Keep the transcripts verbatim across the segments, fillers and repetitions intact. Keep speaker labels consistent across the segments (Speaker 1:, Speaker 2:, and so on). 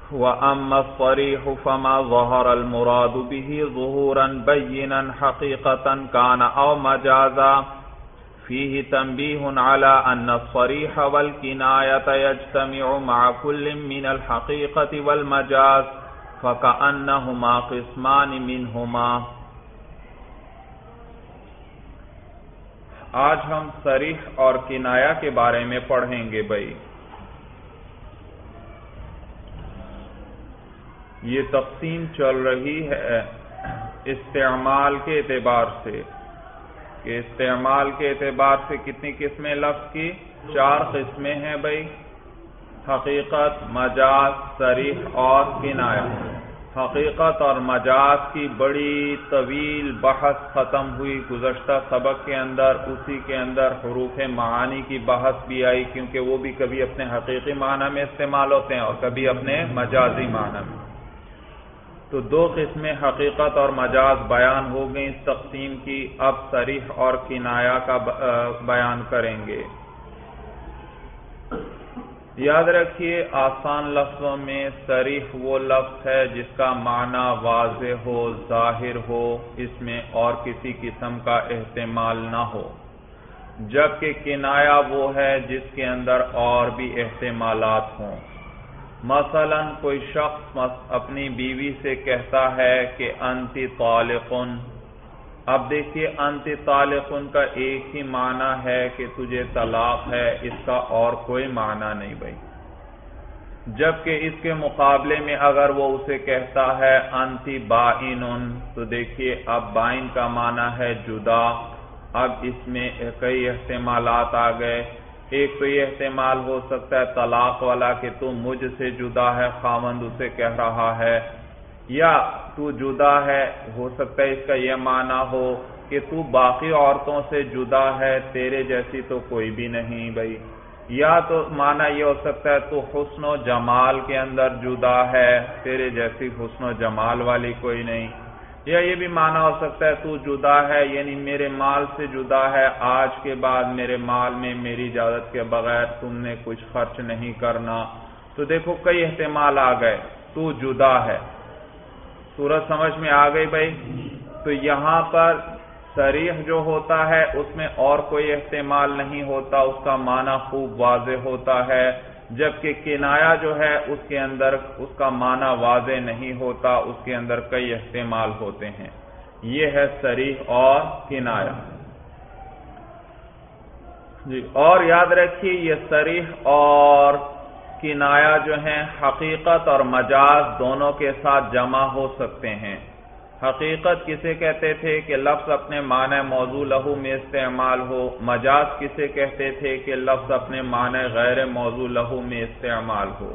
Speaker 1: وَأَمَّا الصَّرِيحُ فَمَا ظَهَرَ الْمُرَادُ بِهِ ظُهُورًا بَيِّنًا حَقِيقَةً كَانَ أَوْ مَجَازًا فِيهِ تَنْبِيهٌ عَلَى أَنَّ الصَّرِيحَ وَالْكِنَايَةَ يَجْتَمِعُ مَعَ كُلٍّ مِّنَ الْحَقِيقَةِ وَالْمَجَازِ فَكَأَنَّهُمَا قِسْمَانِ مِنْهُمَا۔ آج ہم صریح اور کنایہ کے بارے میں پڑھیں گے بھائی۔ یہ تقسیم چل رہی ہے استعمال کے اعتبار سے کہ استعمال کے اعتبار سے کتنی قسمیں لفظ کی؟ چار قسمیں ہیں بھائی، حقیقت، مجاز، صریح اور کنایہ۔ حقیقت اور مجاز کی بڑی طویل بحث ختم ہوئی گزشتہ سبق کے اندر، اسی کے اندر حروف معانی کی بحث بھی آئی، کیونکہ وہ بھی کبھی اپنے حقیقی معنی میں استعمال ہوتے ہیں اور کبھی اپنے مجازی معنی میں۔ تو دو قسمیں حقیقت اور مجاز بیان ہو گئیں اس تقسیم کی، اب صریح اور کنایہ کا بیان کریں گے۔ یاد رکھیے آسان لفظوں میں صریح وہ لفظ ہے جس کا معنی واضح ہو، ظاہر ہو، اس میں اور کسی قسم کا احتمال نہ ہو، جبکہ کنایہ وہ ہے جس کے اندر اور بھی احتمالات ہوں۔ مثلا کوئی شخص اپنی بیوی سے کہتا ہے کہ انت طالقن، اب دیکھیے انت طالقن کا ایک ہی معنی ہے کہ تجھے طلاق ہے، اس کا اور کوئی معنی نہیں بھائی۔ جبکہ اس کے مقابلے میں اگر وہ اسے کہتا ہے انت بائن، تو دیکھیے اب بائن کا معنی ہے جدا۔ اب اس میں کئی احتمالات آ گئے۔ ایک تو یہ احتمال ہو سکتا ہے طلاق والا کہ تو مجھ سے جدا ہے، خاوند اسے کہہ رہا ہے، یا تو جدا ہے، ہو سکتا ہے اس کا یہ معنی ہو کہ تو باقی عورتوں سے جدا ہے، تیرے جیسی تو کوئی بھی نہیں بھائی۔ یا تو معنی یہ ہو سکتا ہے تو حسن و جمال کے اندر جدا ہے، تیرے جیسی حسن و جمال والی کوئی نہیں۔ یا یہ بھی معنی ہو سکتا ہے تو جدا ہے یعنی میرے مال سے جدا ہے، آج کے بعد میرے مال میں میری اجازت کے بغیر تم نے کچھ خرچ نہیں کرنا۔ تو دیکھو کئی احتمال آ گئے، تو جدا ہے، صورت سمجھ میں آ گئی بھائی۔ تو یہاں پر صریح جو ہوتا ہے اس میں اور کوئی احتمال نہیں ہوتا، اس کا معنی خوب واضح ہوتا ہے، جبکہ کنایہ جو ہے اس کے اندر اس کا معنی واضح نہیں ہوتا، اس کے اندر کئی احتمال ہوتے ہیں۔ یہ ہے صریح اور کنایہ جی۔ اور یاد رکھیے یہ صریح اور کنایہ جو ہیں حقیقت اور مجاز دونوں کے ساتھ جمع ہو سکتے ہیں۔ حقیقت کسے کہتے تھے کہ لفظ اپنے معنی موضوع لہو میں استعمال ہو، مجاز کسے کہتے تھے کہ لفظ اپنے معنی غیر موضوع لہو میں استعمال ہو۔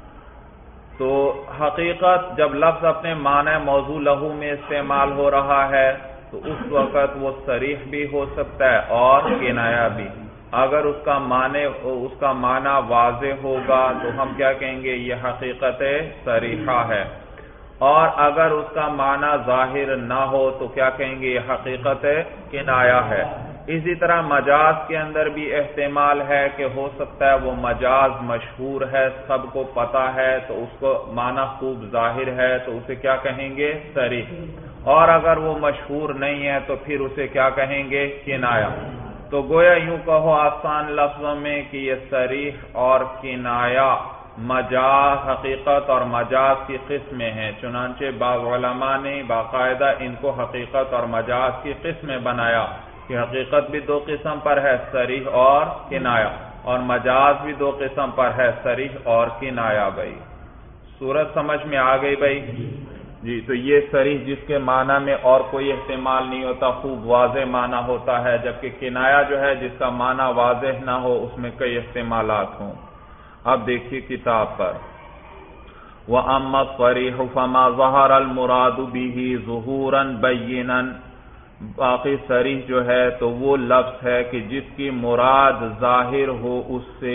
Speaker 1: تو حقیقت جب لفظ اپنے معنی موضوع لہو میں استعمال ہو رہا ہے تو اس وقت وہ صریح بھی ہو سکتا ہے اور کنایہ بھی۔ اگر اس کا معنی اس کا معنی واضح ہوگا تو ہم کیا کہیں گے؟ یہ حقیقت صریحہ ہے، اور اگر اس کا معنی ظاہر نہ ہو تو کیا کہیں گے؟ یہ حقیقت کنایہ ہے۔ اسی طرح مجاز کے اندر بھی احتمال ہے کہ ہو سکتا ہے وہ مجاز مشہور ہے، سب کو پتہ ہے، تو اس کو معنی خوب ظاہر ہے تو اسے کیا کہیں گے؟ صریح۔ اور اگر وہ مشہور نہیں ہے تو پھر اسے کیا کہیں گے؟ کنایہ۔ تو گویا یوں کہو آسان لفظوں میں کہ یہ صریح اور کنایہ مجاز حقیقت اور مجاز کی قسمیں ہیں، چنانچہ بعض علماء نے باقاعدہ ان کو حقیقت اور مجاز کی قسمیں بنایا کہ حقیقت بھی دو قسم پر ہے، صریح اور کنایہ، اور مجاز بھی دو قسم پر ہے، صریح اور کنایہ بھائی۔ صورت سمجھ میں آ گئی بھائی جی۔ تو یہ صریح جس کے معنی میں اور کوئی احتمال نہیں ہوتا، خوب واضح معنی ہوتا ہے، جبکہ کنایہ جو ہے جس کا معنی واضح نہ ہو اس میں کئی احتمالات ہوں۔ اب دیکھیے کتاب پر، وَأَمَّا الصَّرِيحُ فَمَا ظَهَرَ الْمُرَادُ بِهِ ظُهُورًا بَيِّنًا، باقی صریح جو ہے تو وہ لفظ ہے کہ جس کی مراد ظاہر ہو اس سے،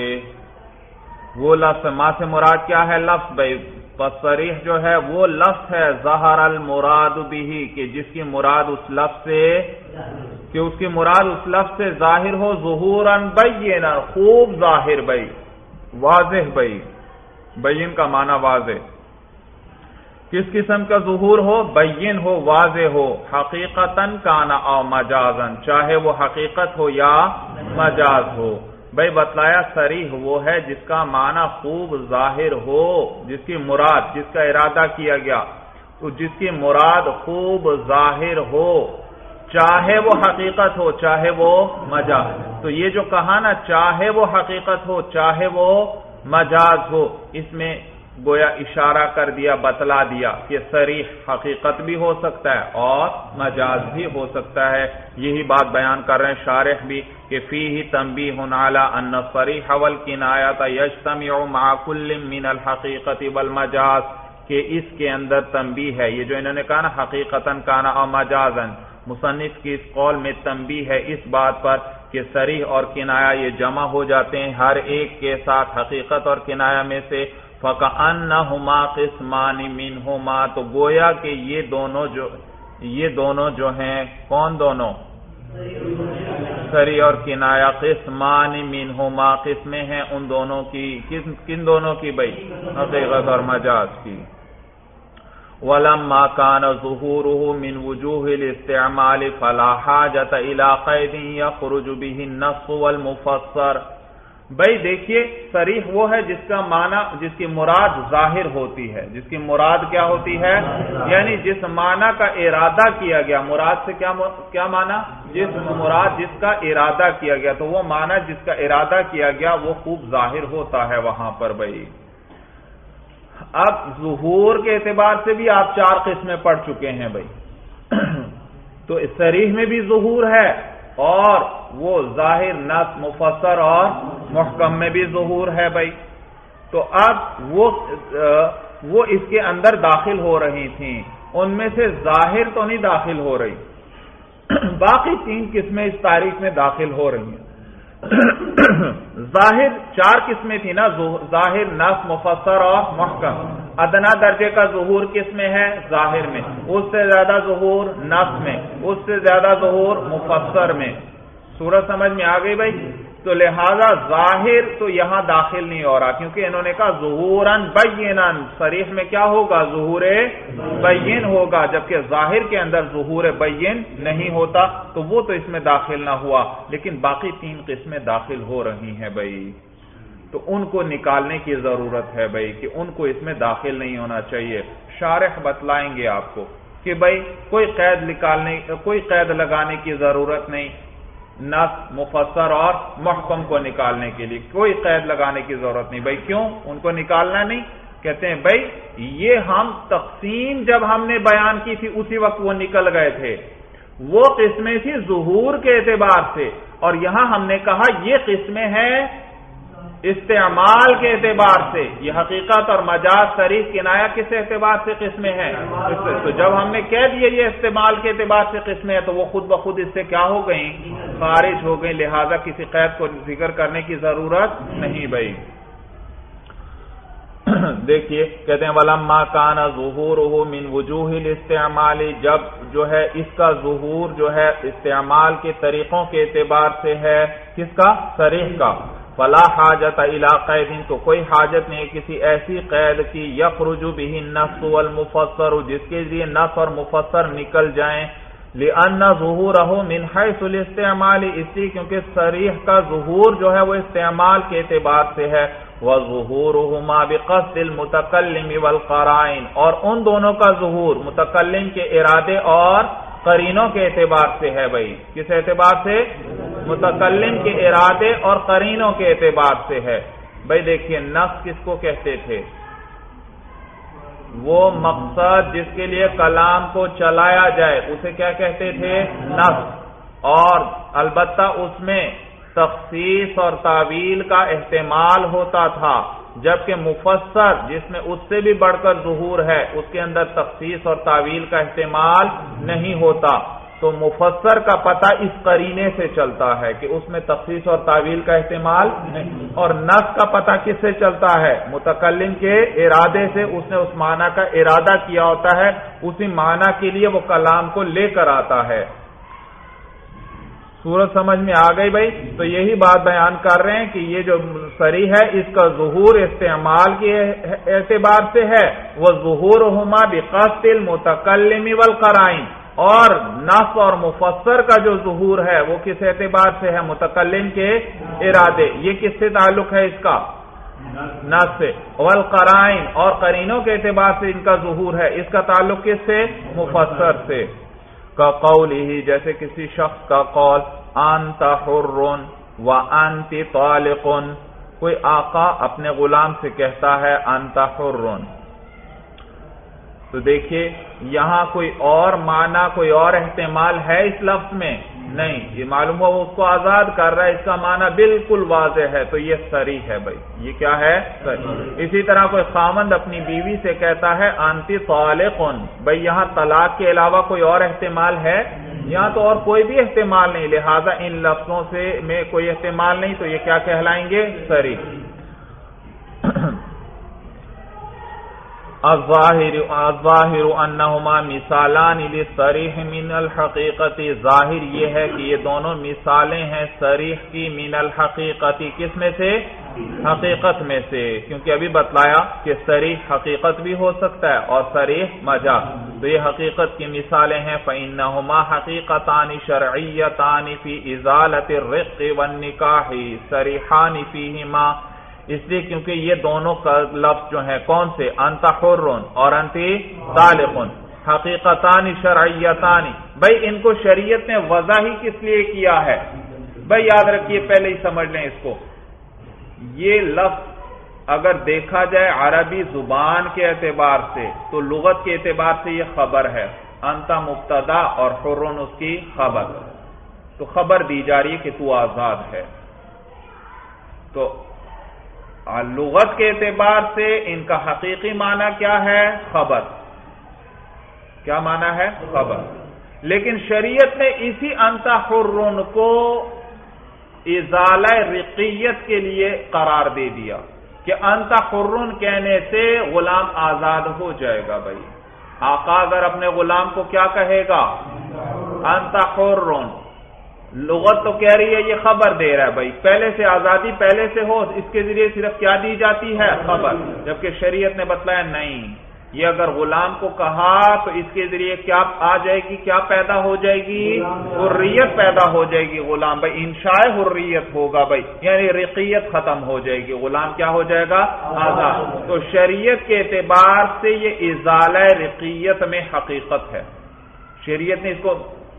Speaker 1: وہ لفظ ما سے مراد کیا ہے؟ لفظ بھائی۔ پس صریح جو ہے وہ لفظ ہے ظَهَرَ الْمُرَادُ بِهِ کہ جس کی مراد اس لفظ سے کہ اس کی مراد اس لفظ سے ظاہر ہو، ظُهُورًا بَيِّنًا خوب ظاہر بھائی، واضح بھائی، بین کا معنی واضح، کس قسم کا ظہور ہو؟ بین ہو، واضح ہو، حقیقتاً کانا او مجازن، چاہے وہ حقیقت ہو یا مجاز ہو۔ بھائی بتلایا صریح وہ ہے جس کا معنی خوب ظاہر ہو، جس کی مراد، جس کا ارادہ کیا گیا تو جس کی مراد خوب ظاہر ہو، چاہے وہ حقیقت ہو چاہے وہ مجاز۔ تو یہ جو کہا نا چاہے وہ حقیقت ہو چاہے وہ مجاز ہو، اس میں گویا اشارہ کر دیا، بتلا دیا کہ صریح حقیقت بھی ہو سکتا ہے اور مجاز بھی ہو سکتا ہے۔ یہی بات بیان کر رہے ہیں شارح بھی کہ فیہ تنبیہ علی ان الصریح والکنایۃ یجتمع مع کل من الحقیقت والمجاز، کہ اس کے اندر تنبیہ ہے، یہ جو انہوں نے کہا نا حقیقتاً کانا اور مجازن، مصنف کی اس قول میں تنبیہ ہے اس بات پر کہ صریح اور کنایہ یہ جمع ہو جاتے ہیں ہر ایک کے ساتھ حقیقت اور کنایہ میں سے، فَكَأَنَّهُمَا قِسْمَانِ مِنْهُمَا، تو گویا کہ یہ دونوں جو یہ دونوں جو ہیں، کون دونوں؟ صریح اور کنایہ، قسمان منہما، قسمیں ہیں ان دونوں کی، کن دونوں کی بھائی؟ حقیقت اور مجاز کی۔ وَلَمَّا كَانَ ظُهُورُهُ مِنْ وُجُوهِ الْاِسْتِعْمَالِ فَلَا حَاجَةَ إِلَىٰ قَيْدٍ يَخْرُجُ بِهِ النَّصُّ وَالْمُفَسَّرُ۔ بھائی دیکھیے صریح وہ ہے جس کا معنی، جس کی مراد ظاہر ہوتی ہے، جس کی مراد کیا ہوتی ہے؟ یعنی جس معنی کا ارادہ کیا گیا، مراد سے کیا کیا معنی؟ جس مراد جس کا ارادہ کیا گیا، تو وہ معنی جس کا ارادہ کیا گیا وہ خوب ظاہر ہوتا ہے وہاں پر بھائی۔ اب ظہور کے اعتبار سے بھی آپ چار قسمیں پڑھ چکے ہیں بھائی، تو صریح میں بھی ظہور ہے اور وہ ظاہر، نص، مفسر اور محکم میں بھی ظہور ہے بھائی۔ تو اب وہ وہ اس کے اندر داخل ہو رہی تھیں، ان میں سے ظاہر تو نہیں داخل ہو رہی، باقی تین قسمیں اس تاریخ میں داخل ہو رہی ہیں۔ ظاہر چار قسمیں تھی نا، ظاہر، نص، مفسر اور محکم۔ ادنا درجے کا ظہور کس میں ہے؟ ظاہر میں۔ اس سے زیادہ ظہور نص میں، اس سے زیادہ ظہور مفسر میں۔ صورت سمجھ میں آ گئی بھائی؟ تو لہذا ظاہر تو یہاں داخل نہیں ہو رہا، کیونکہ انہوں نے کہا ظہوراً بیناً، صریح میں کیا ہوگا؟ ظہور بین ہوگا، جبکہ ظاہر کے اندر ظہور بین نہیں ہوتا، تو وہ تو اس میں داخل نہ ہوا، لیکن باقی تین قسمیں داخل ہو رہی ہیں بھائی، تو ان کو نکالنے کی ضرورت ہے بھائی کہ ان کو اس میں داخل نہیں ہونا چاہیے۔ شارح بتلائیں گے آپ کو کہ بھائی کوئی قید نکالنے کوئی قید لگانے کی ضرورت نہیں، نص، مفسر اور محکم کو نکالنے کے لیے کوئی قید لگانے کی ضرورت نہیں بھائی۔ کیوں ان کو نکالنا نہیں؟ کہتے ہیں بھائی یہ ہم تقسیم جب ہم نے بیان کی تھی اسی وقت وہ نکل گئے تھے، وہ قسمیں تھی ظہور کے اعتبار سے، اور یہاں ہم نے کہا یہ قسمیں ہیں استعمال کے اعتبار سے، یہ حقیقت اور مجاز، صریح، کنایہ کس اعتبار سے قسمیں ہیں؟ تو جب ہم نے کہہ دیا یہ استعمال کے اعتبار سے قسمیں ہیں تو وہ خود بخود اس سے کیا ہو گئیں؟ خارج ہو گئیں، لہذا کسی قید کو ذکر کرنے کی ضرورت نہیں بھائی۔ دیکھیے کہتے ہیں وَلَمَّا كَانَ ظُهُورُهُ مِنْ وُجُوهِ الْاِسْتِعْمَالِ، جب جو ہے اس کا ظہور جو ہے استعمال کے طریقوں کے اعتبار سے ہے، کس کا؟ صریح کا۔ فلا حاجت الی قید، تو کوئی حاجت نہیں کسی ایسی قید کی، یخرج به النص والمفسر، جس کے ذریعے نص اور مفسر نکل جائیں، لأن ظہورہ من حیث الاستعمال، اس لیے کیونکہ صریح کا ظہور جو ہے وہ استعمال کے اعتبار سے ہے، وظہورہما بقصد المتکلم والقرائن، اور ان دونوں کا ظہور متکلم کے ارادے اور قرینوں کے اعتبار سے ہے بھائی۔ کس اعتبار سے؟ متکلم کے ارادے اور قرینوں کے اعتبار سے ہے بھائی۔ دیکھیے نص کس کو کہتے تھے؟ وہ مقصد جس کے لیے کلام کو چلایا جائے اسے کیا کہتے تھے؟ نص، اور البتہ اس میں تخصیص اور تعویل کا احتمال ہوتا تھا، جبکہ مفسر جس میں اس سے بھی بڑھ کر ظہور ہے اس کے اندر تخصیص اور تعویل کا احتمال نہیں ہوتا، تو مفسر کا پتہ اس قرینے سے چلتا ہے کہ اس میں تخصیص اور تعویل کا احتمال نہیں، اور نص کا پتہ کس سے چلتا ہے؟ متکلم کے ارادے سے، اس نے اس معنی کا ارادہ کیا ہوتا ہے، اسی معنی کے لیے وہ کلام کو لے کر آتا ہے۔ صورت سمجھ میں آ گئی بھائی؟ تو یہی بات بیان کر رہے ہیں کہ یہ جو صریح ہے اس کا ظہور استعمال کے اعتبار سے ہے، وہ ظہورہما بقصد المتکلم والقرائن، اور نص اور مفسر کا جو ظہور ہے وہ کس اعتبار سے ہے؟ متکلم کے ارادے۔ یہ کس سے تعلق ہے اس کا؟ نص سے۔ والقرائن، اور قرینوں کے اعتبار سے ان کا ظہور ہے، اس کا تعلق کس سے؟ مفسر سے۔ کا قولہ، جیسے کسی شخص کا قول انت حر وانت طالق، کوئی آقا اپنے غلام سے کہتا ہے انت حر، تو دیکھیے یہاں کوئی اور معنی، کوئی اور احتمال ہے اس لفظ میں؟ نہیں، یہ معلوم ہوا وہ اس کو آزاد کر رہا ہے، اس کا معنی بالکل واضح ہے، تو یہ صریح ہے بھائی۔ یہ کیا ہے؟ صریح۔ اسی طرح کوئی خاوند اپنی بیوی سے کہتا ہے انت طالق، بھائی یہاں طلاق کے علاوہ کوئی اور احتمال ہے؟ یہاں تو اور کوئی بھی احتمال نہیں، لہذا ان لفظوں سے میں کوئی احتمال نہیں، تو یہ کیا کہلائیں گے؟ صریح۔ الظاہر الظاہر انہما مثالان للصریح من الحقیقت، ظاہر یہ ہے کہ یہ دونوں مثالیں ہیں صریح کی، من الحقیقت، کس میں سے؟ حقیقت میں سے، کیونکہ ابھی بتلایا کہ صریح حقیقت بھی ہو سکتا ہے اور صریح مجاز، تو یہ حقیقت کی مثالیں ہیں۔ فإنہما حقیقتان شرعیتان فی ازالۃ الرق والنکاح صریحان فیہما، اس لیے کیونکہ یہ دونوں کا لفظ جو ہے کون سے؟ انت حر اور انت طالق، حقیقتان شرعیتان، بھائی ان کو شریعت نے وضع ہی کس لیے کیا ہے؟ بھائی یاد رکھیے، پہلے ہی سمجھ لیں اس کو، یہ لفظ اگر دیکھا جائے عربی زبان کے اعتبار سے تو لغت کے اعتبار سے یہ خبر ہے، انت مبتدا اور حر اس کی خبر، تو خبر دی جا رہی ہے کہ تو آزاد ہے۔ تو لغت کے اعتبار سے ان کا حقیقی معنی کیا ہے؟ خبر۔ کیا معنی ہے؟ خبر۔ لیکن شریعت نے اسی انت حر کو ازالہ رقیت کے لیے قرار دے دیا کہ انت حر کہنے سے غلام آزاد ہو جائے گا۔ بھائی آقا اگر اپنے غلام کو کیا کہے گا؟ انت حر، لغت تو کہہ رہی ہے یہ خبر دے رہا ہے، بھائی پہلے سے آزادی پہلے سے ہو، اس کے ذریعے صرف کیا دی جاتی ہے؟ خبر، جبکہ شریعت نے بتلایا نہیں، یہ اگر غلام کو کہا تو اس کے ذریعے کیا آ جائے گی؟ کیا پیدا ہو جائے گی؟ حریت پیدا ہو جائے گی غلام، بھائی انشاء حریت ہوگا، بھائی یعنی رقیت ختم ہو جائے گی، غلام کیا ہو جائے گا؟ آزاد۔ تو شریعت کے اعتبار سے یہ ازالہ رقیت میں حقیقت ہے، شریعت نے اس کو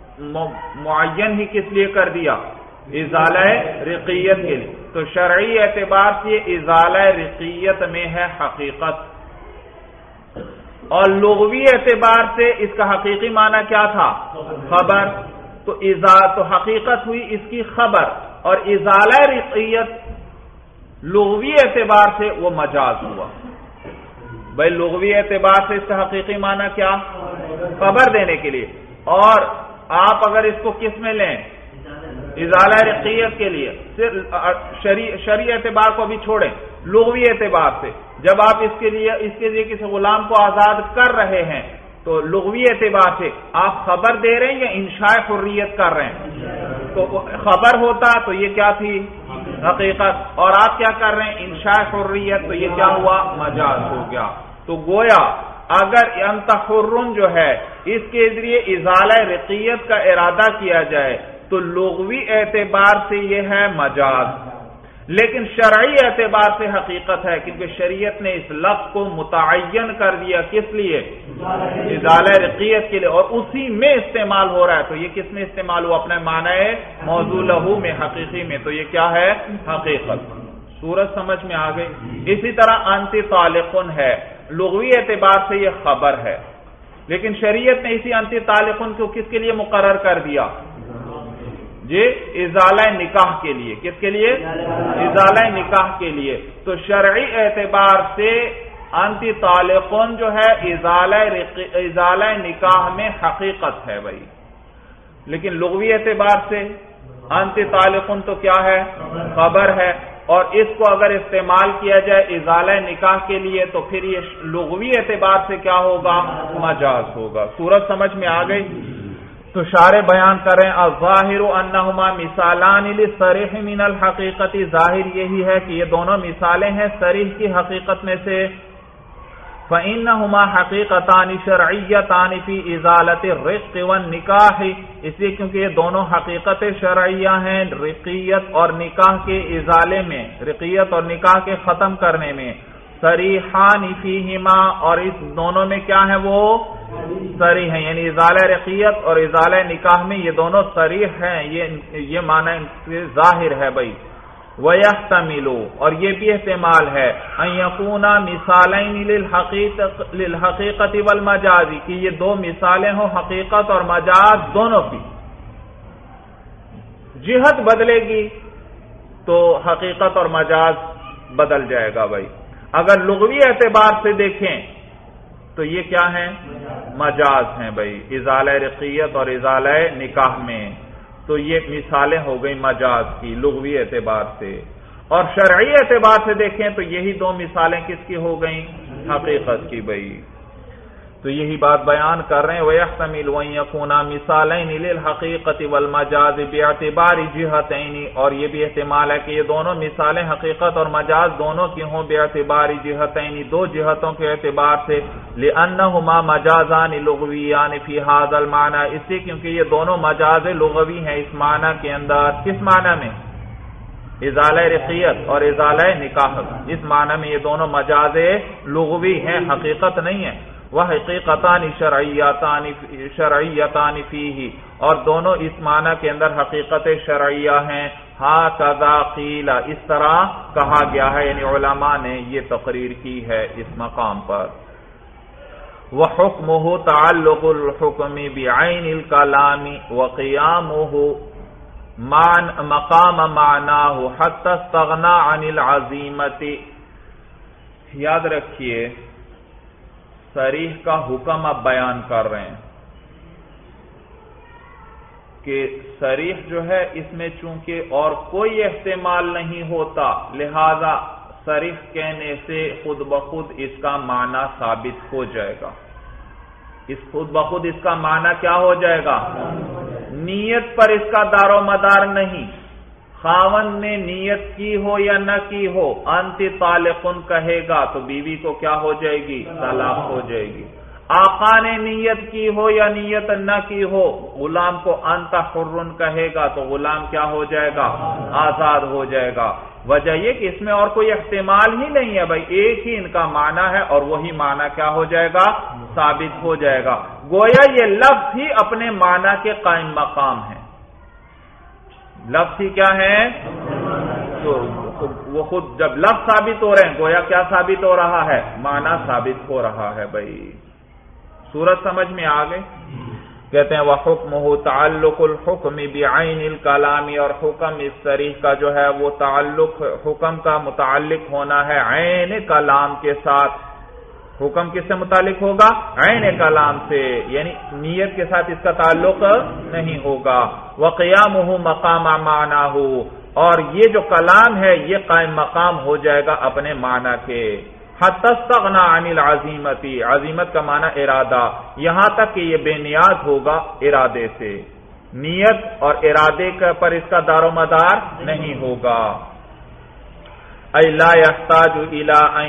Speaker 1: معین ہی کس لیے کر دیا؟ ازالہ رقیت کے لیے، تو شرعی اعتبار سے یہ ازالہ رقیت میں ہے حقیقت، اور لغوی اعتبار سے اس کا حقیقی معنی کیا تھا؟ خبر، تو تو حقیقت ہوئی اس کی خبر، اور ازالہ رقیت لغوی اعتبار سے وہ مجاز ہوا۔ بھائی لغوی اعتبار سے اس کا حقیقی معنی کیا؟ خبر دینے کے لیے، اور آپ اگر اس کو کس میں لیں؟ ازالہ رقیت کے لیے، شرعی اعتبار کو بھی چھوڑیں، لغوی اعتبار سے جب آپ اس کے لیے اس کے لیے کسی غلام کو آزاد کر رہے ہیں تو لغوی اعتبار سے آپ خبر دے رہے ہیں یا انشاء حریت کر رہے ہیں؟ تو خبر ہوتا تو یہ کیا تھی؟ حقیقت، اور آپ کیا کر رہے ہیں؟ انشاء حریت، تو یہ کیا ہوا؟ مجاز ہو گیا۔ تو گویا اگر انت حر جو ہے اس کے ذریعے ازالہ رقیت کا ارادہ کیا جائے تو لغوی اعتبار سے یہ ہے مجاز، لیکن شرعی اعتبار سے حقیقت ہے، کیونکہ شریعت نے اس لفظ کو متعین کر دیا، کس لیے؟ ازالہ رقیت کے لیے، اور اسی میں استعمال ہو رہا ہے، تو یہ کس میں استعمال ہوا؟ اپنے معنی موضوع لہو میں، حقیقی میں، تو یہ کیا ہے؟ حقیقت۔ صورت سمجھ میں آ گئی؟ اسی طرح انت طالق ہے، لغوی اعتبار سے یہ خبر ہے، لیکن شریعت نے اسی انت طالق کو کس کے لیے مقرر کر دیا؟ جی ازالہ نکاح کے لیے۔ کس کے لیے؟ ازالہ نکاح کے لیے۔ تو شرعی اعتبار سے انت طالقون جو ہے ازالہ ازالہ نکاح میں حقیقت ہے بھائی، لیکن لغوی اعتبار سے انت طالقون تو کیا ہے؟ خبر ہے، اور اس کو اگر استعمال کیا جائے ازالہ نکاح کے لیے تو پھر یہ لغوی اعتبار سے کیا ہوگا؟ مجاز ہوگا۔ صورت سمجھ میں آ گئی؟ تو شارح بیان کر رہے ہیں الظاہر انہما مثالان للصریح من الحقیقت، ظاہر یہی ہے کہ یہ دونوں مثالیں ہیں صریح کی حقیقت میں سے. فإنہما حقیقتان شرعیتان فی ازالۃ الرق والنکاح، اس لیے کیونکہ یہ دونوں حقیقت شرعیہ ہیں رقیت اور نکاح کے ازالے میں، رقیت اور نکاح کے ختم کرنے میں. صریحان فیہما، اور اس دونوں میں کیا ہے وہ صریح ہیں، یعنی ازالہ رقیت اور ازالہ نکاح میں یہ دونوں صریح ہیں، یہ یہ معنی ظاہر ہے بھائی. وَيَحْتَمِلُ، اور یہ بھی احتمال ہے ان یکونا مثالین للحقیقت والمجاز، کہ یہ دو مثالیں ہوں حقیقت اور مجاز دونوں کی. جہت بدلے گی تو حقیقت اور مجاز بدل جائے گا بھائی. اگر لغوی اعتبار سے دیکھیں تو یہ کیا ہیں؟ مجاز ہیں بھائی، ازالہ رقیت اور ازالہ نکاح میں. تو یہ مثالیں ہو گئی مجاز کی لغوی اعتبار سے. اور شرعی اعتبار سے دیکھیں تو یہی دو مثالیں کس کی ہو گئیں؟ حقیقت کی بھائی. تو یہی بات بیان کر رہے ہیں وَيَحْتَمِلُ أَن يَكُونَا مِثَالَيْنِ لِلْحَقِيقَةِ وَالْمَجَازِ بِاعْتِبَارِ جِهَتَيْنِ، اور یہ بھی احتمال ہے کہ یہ دونوں مثالیں حقیقت اور مجاز دونوں کی ہوں باعتبار جہتین، دو جہتوں کے اعتبار سے. لِأَنَّهُمَا مَجَازَانِ لُغْوِيَّانِ فِي هَذَا الْمَعْنَى، اس لیے کیونکہ یہ دونوں مجاز لغوی ہیں اس معنی کے اندر. کس معنی میں؟ ازالہ رقیت اور ازالہ نکاح، اس معنی میں یہ دونوں مجاز لغوی ہیں، حقیقت نہیں ہے. وحقیقتان شرعیتان شرعیتان فیہ، اور دونوں اس معنی کے اندر حقیقت شرعیہ ہیں. ہاکذا قیل، اس طرح کہا گیا ہے، یعنی علماء نے یہ تقریر کی ہے اس مقام پر. وحکمہ تعلق الحکم بعین الکلام وقیامہ مقام معناہ حتی استغنى عن العزیمت. یاد رکھیے صریح کا حکم اب بیان کر رہے ہیں کہ صریح جو ہے اس میں چونکہ اور کوئی احتمال نہیں ہوتا، لہذا صریح کہنے سے خود بخود اس کا معنی ثابت ہو جائے گا. اس خود بخود اس کا معنی کیا ہو جائے گا؟ نیت پر اس کا دار و مدار نہیں. خاوند نے نیت کی ہو یا نہ کی ہو، انت طالقن کہے گا تو بیوی کو کیا ہو جائے گی؟ طلاق ہو جائے گی. آقا نے نیت کی ہو یا نیت نہ کی ہو، غلام کو انت حرن کہے گا تو غلام کیا ہو جائے گا؟ آزاد ہو جائے گا. وجہ یہ کہ اس میں اور کوئی احتمال ہی نہیں ہے بھائی، ایک ہی ان کا معنی ہے اور وہی معنی کیا ہو جائے گا؟ ثابت ہو جائے گا. گویا یہ لفظ ہی اپنے معنی کے قائم مقام ہے. لفظ ہی کیا ہے؟ تو وہ خود جب لفظ ثابت ہو رہے ہیں گویا کیا ثابت ہو رہا ہے؟ معنی ثابت ہو رہا ہے بھائی. سورت سمجھ میں آ گئی؟ کہتے ہیں وَحُكْمُهُ تَعَلُّقُ الْحُكْمِ بِعَيْنِ الْكَلَامِ، اور حکم اس صریح کا جو ہے وہ تعلق حکم کا متعلق ہونا ہے عین کلام کے ساتھ. حکم کس سے متعلق ہوگا؟ عین کلام سے، یعنی نیت کے ساتھ اس کا تعلق نہیں ہوگا. وَقِيَامُهُ مَقَامَ مَعْنَاهُ، اور یہ جو کلام ہے یہ قائم مقام ہو جائے گا اپنے معنی کے. حتی استغنى عن العزیمت، عزیمت کا معنی ارادہ، یہاں تک کہ یہ بے نیاز ہوگا ارادے سے. نیت اور ارادے پر اس کا دار و مدار نہیں ہوگا. اَيْ لَا يَحْتَاجُ إِلَىٰ أَن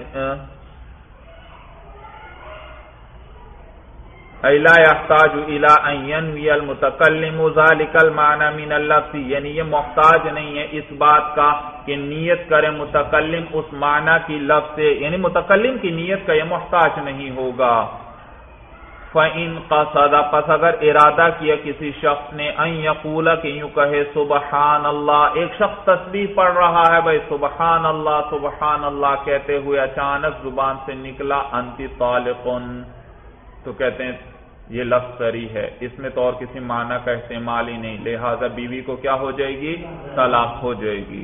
Speaker 1: اَيْ لَا يَحْتَاجُ إِلَىٰ أَن يَنْوِيَ الْمُتَكَلِّمُ ذَلِكَ الْمَعْنَى مِنَ اللَّفْظِ، یعنی یہ محتاج نہیں ہے اس بات کا کہ نیت کرے متکلم اس معنی کی لفظ سے، یعنی متکلم کی نیت کا یہ محتاج نہیں ہوگا. فَإِن قَصَدَ، پس اگر ارادہ کیا کسی شخص نے أَن يَقُولَ کہ یوں کہے سبحان اللہ، ایک شخص تسبیح پڑھ رہا ہے بھائی، سبحان اللہ سبحان اللہ کہتے ہوئے اچانک زبان سے نکلا انت طالقن، تو کہتے ہیں یہ لفظ صریح ہے، اس میں تو اور کسی معنی کا احتمال ہی نہیں، لہذا بیوی کو کیا ہو جائے گی؟ طلاق ہو جائے گی.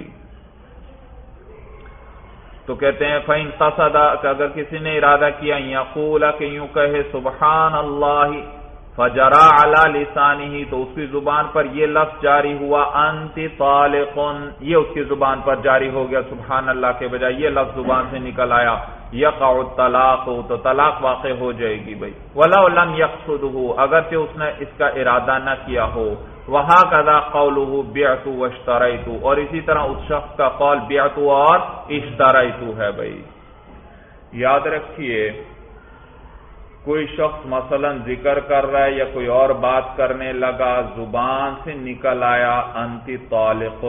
Speaker 1: تو کہتے ہیں فَإِن قَصَدَ، کہ اگر کسی نے ارادہ کیا یقول کہ یوں کہے سبحان اللہ فجرا علی لسانہ، تو اس کی زبان پر یہ لفظ جاری ہوا انت طالق، یہ اس کی زبان پر جاری ہو گیا، سبحان اللہ کے بجائے یہ لفظ زبان سے نکل آیا، یقع الطلاق، تو طلاق واقع ہو جائے گی بھائی، ولو لم یقصدہ، اگرچہ اس نے اس کا ارادہ نہ کیا ہو، وہکذا قولہ بعت واشتریت، اور اسی طرح اس شخص کا قول بعت اور اشتریت ہے بھائی۔ یاد رکھیے کوئی شخص مثلا ذکر کر رہا ہے یا کوئی اور بات کرنے لگا، زبان سے نکل آیا انت طالق،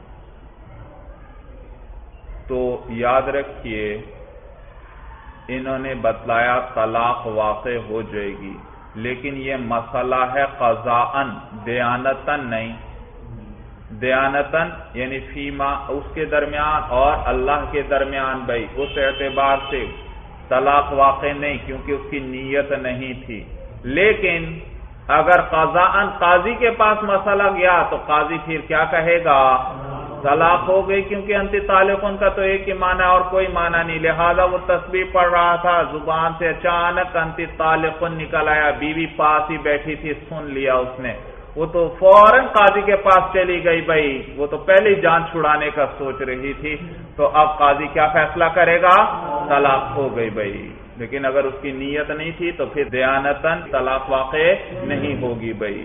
Speaker 1: تو یاد رکھیے انہوں نے بتلایا طلاق واقع ہو جائے گی، لیکن یہ مسئلہ ہے قضاءً، دیانتاً نہیں، دیانتاً یعنی فیما اس کے درمیان اور اللہ کے درمیان بھائی، اس اعتبار سے طلاق واقع نہیں کیونکہ اس کی نیت نہیں تھی، لیکن اگر قضاءً قاضی کے پاس مسئلہ گیا تو قاضی پھر کیا کہے گا؟ طلاق ہو گئی، کیونکہ انت طالقن کا تو ایک ہی معنی اور کوئی معنی نہیں، لہذا وہ تسبیح پڑھ رہا تھا، زبان سے اچانک انت طالقن نکل آیا، بیوی پاس ہی بیٹھی تھی، سن لیا اس نے، وہ تو فوراً قاضی کے پاس چلی گئی بھائی، وہ تو پہلے ہی جان چھڑانے کا سوچ رہی تھی، تو اب قاضی کیا فیصلہ کرے گا؟ طلاق ہو گئی بھائی، لیکن اگر اس کی نیت نہیں تھی تو پھر دیانتاً طلاق واقع نہیں ہوگی بھائی۔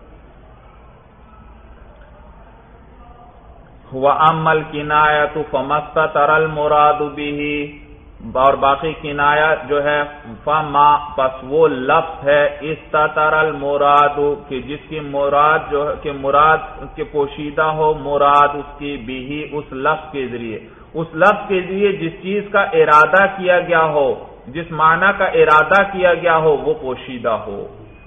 Speaker 1: وَأَمَّا الْكِنَایَةُ فَمَا اسْتَتَرَ الْمُرَادُ بِهِ، اور باقی کنایا جو ہے فما، پس وہ لفظ ہے استتر المراد، کہ جس کی مراد جو ہے کہ مراد کے پوشیدہ ہو، مراد اس کی بھی اس لفظ کے ذریعے، اس لفظ کے ذریعے جس چیز کا ارادہ کیا گیا ہو، جس معنی کا ارادہ کیا گیا ہو وہ پوشیدہ ہو۔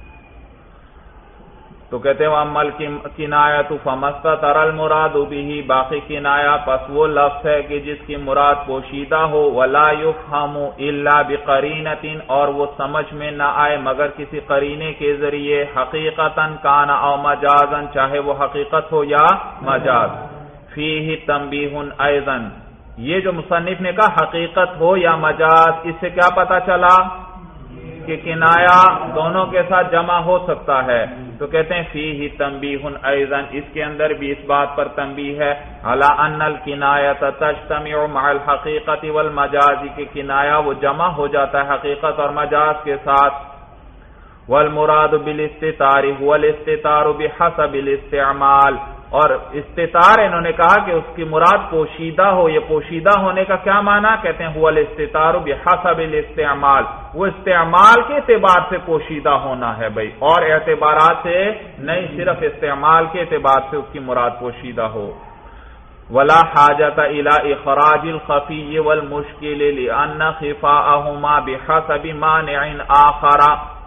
Speaker 1: تو کہتے ہیں وَأَمَّا الْكِنَایَةُ فَمَا اسْتَتَرَ الْمُرَادُ بِهِ، باقی کنایا پس وہ لفظ ہے کہ جس کی مراد پوشیدہ ہو، وَلَا يُفْهَمُ إِلَّا بِقَرِينَةٍ، اور وہ سمجھ میں نہ آئے مگر کسی قرینے کے ذریعے، حقیقتاً کان او مجازاً، چاہے وہ حقیقت ہو یا مجاز، فِيهِ تَنبِيهٌ أَيْضًا، یہ جو مصنف نے کہا حقیقت ہو یا مجاز، اس سے کیا پتا چلا کہ کنایا دونوں کے ساتھ جمع ہو سکتا ہے، تو کہتے ہیں فیہ تنبیہ ایضا، اس کے اندر بھی اس بات پر تنبیہ ہے، علی ان الکنایۃ تجتمع مع الحقیقۃ والمجاز، کہ کنایا وہ جمع ہو جاتا ہے حقیقت اور مجاز کے ساتھ، والمراد بالاستتار هو الاستتار بحسب الاستعمال، اور استتار انہوں نے کہا کہ اس کی مراد پوشیدہ ہو، یہ پوشیدہ ہونے کا کیا معنی؟ کہتے ہیں هو الاستتار بحسب الاستعمال، وہ استعمال کے اعتبار سے پوشیدہ ہونا ہے بھائی، اور اعتبارات سے نہیں، صرف استعمال کے اعتبار سے اس کی مراد پوشیدہ ہو۔ ولا حاجت الى اخراج الخفی والمشکل لان خفاءهما بحسب مانع آخر،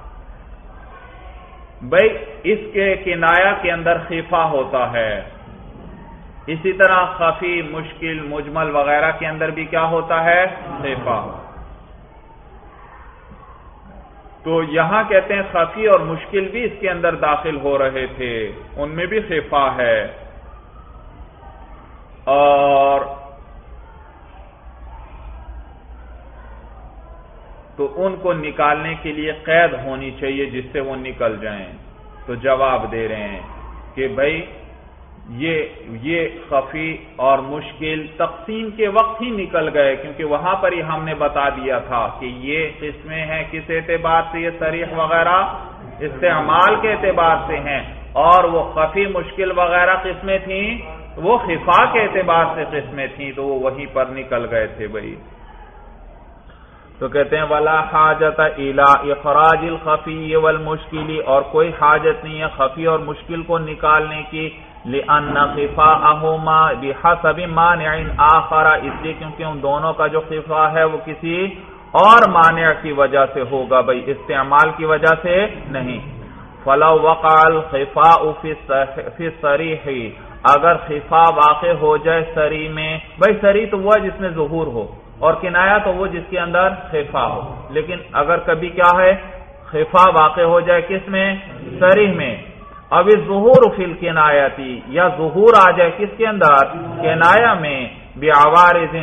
Speaker 1: بھائی اس کے کنایا کے اندر خفا ہوتا ہے، اسی طرح خفی، مشکل، مجمل وغیرہ کے اندر بھی کیا ہوتا ہے؟ خفا۔ تو یہاں کہتے ہیں خفی اور مشکل بھی اس کے اندر داخل ہو رہے تھے، ان میں بھی خفا ہے، اور تو ان کو نکالنے کے لیے قید ہونی چاہیے جس سے وہ نکل جائیں۔ تو جواب دے رہے ہیں کہ بھائی یہ یہ خفی اور مشکل تقسیم کے وقت ہی نکل گئے، کیونکہ وہاں پر ہی ہم نے بتا دیا تھا کہ یہ قسمیں ہیں کس اعتبار سے، یہ صریح وغیرہ استعمال کے اعتبار سے ہیں، اور وہ خفی، مشکل وغیرہ قسمیں تھیں وہ خفا کے اعتبار سے قسمیں تھیں، تو وہ وہیں پر نکل گئے تھے بھائی۔ تو کہتے ہیں ولا حاجت الی اخراج الخفی والمشکل، اور کوئی حاجت نہیں ہے خفی اور مشکل کو نکالنے کی، لأن خفاءهما بحسب مانع آخر، اس لیے کیونکہ ان دونوں کا جو خفا ہے وہ کسی اور مانع کی وجہ سے ہوگا بھائی، استعمال کی وجہ سے نہیں۔ فلو وقع الخفاء فی الصریح، اگر خفا واقع ہو جائے صریح میں، بھائی صریح تو وہ جس میں ظہور ہو، اور کنایا تو وہ جس کے اندر خفا ہو، لیکن اگر کبھی کیا ہے خفا واقع ہو جائے کس میں؟ صریح میں، اب ظہور فی الکنایتی، یا ظہور آ جائے کس کے اندر؟ کنایا میں، بعوارض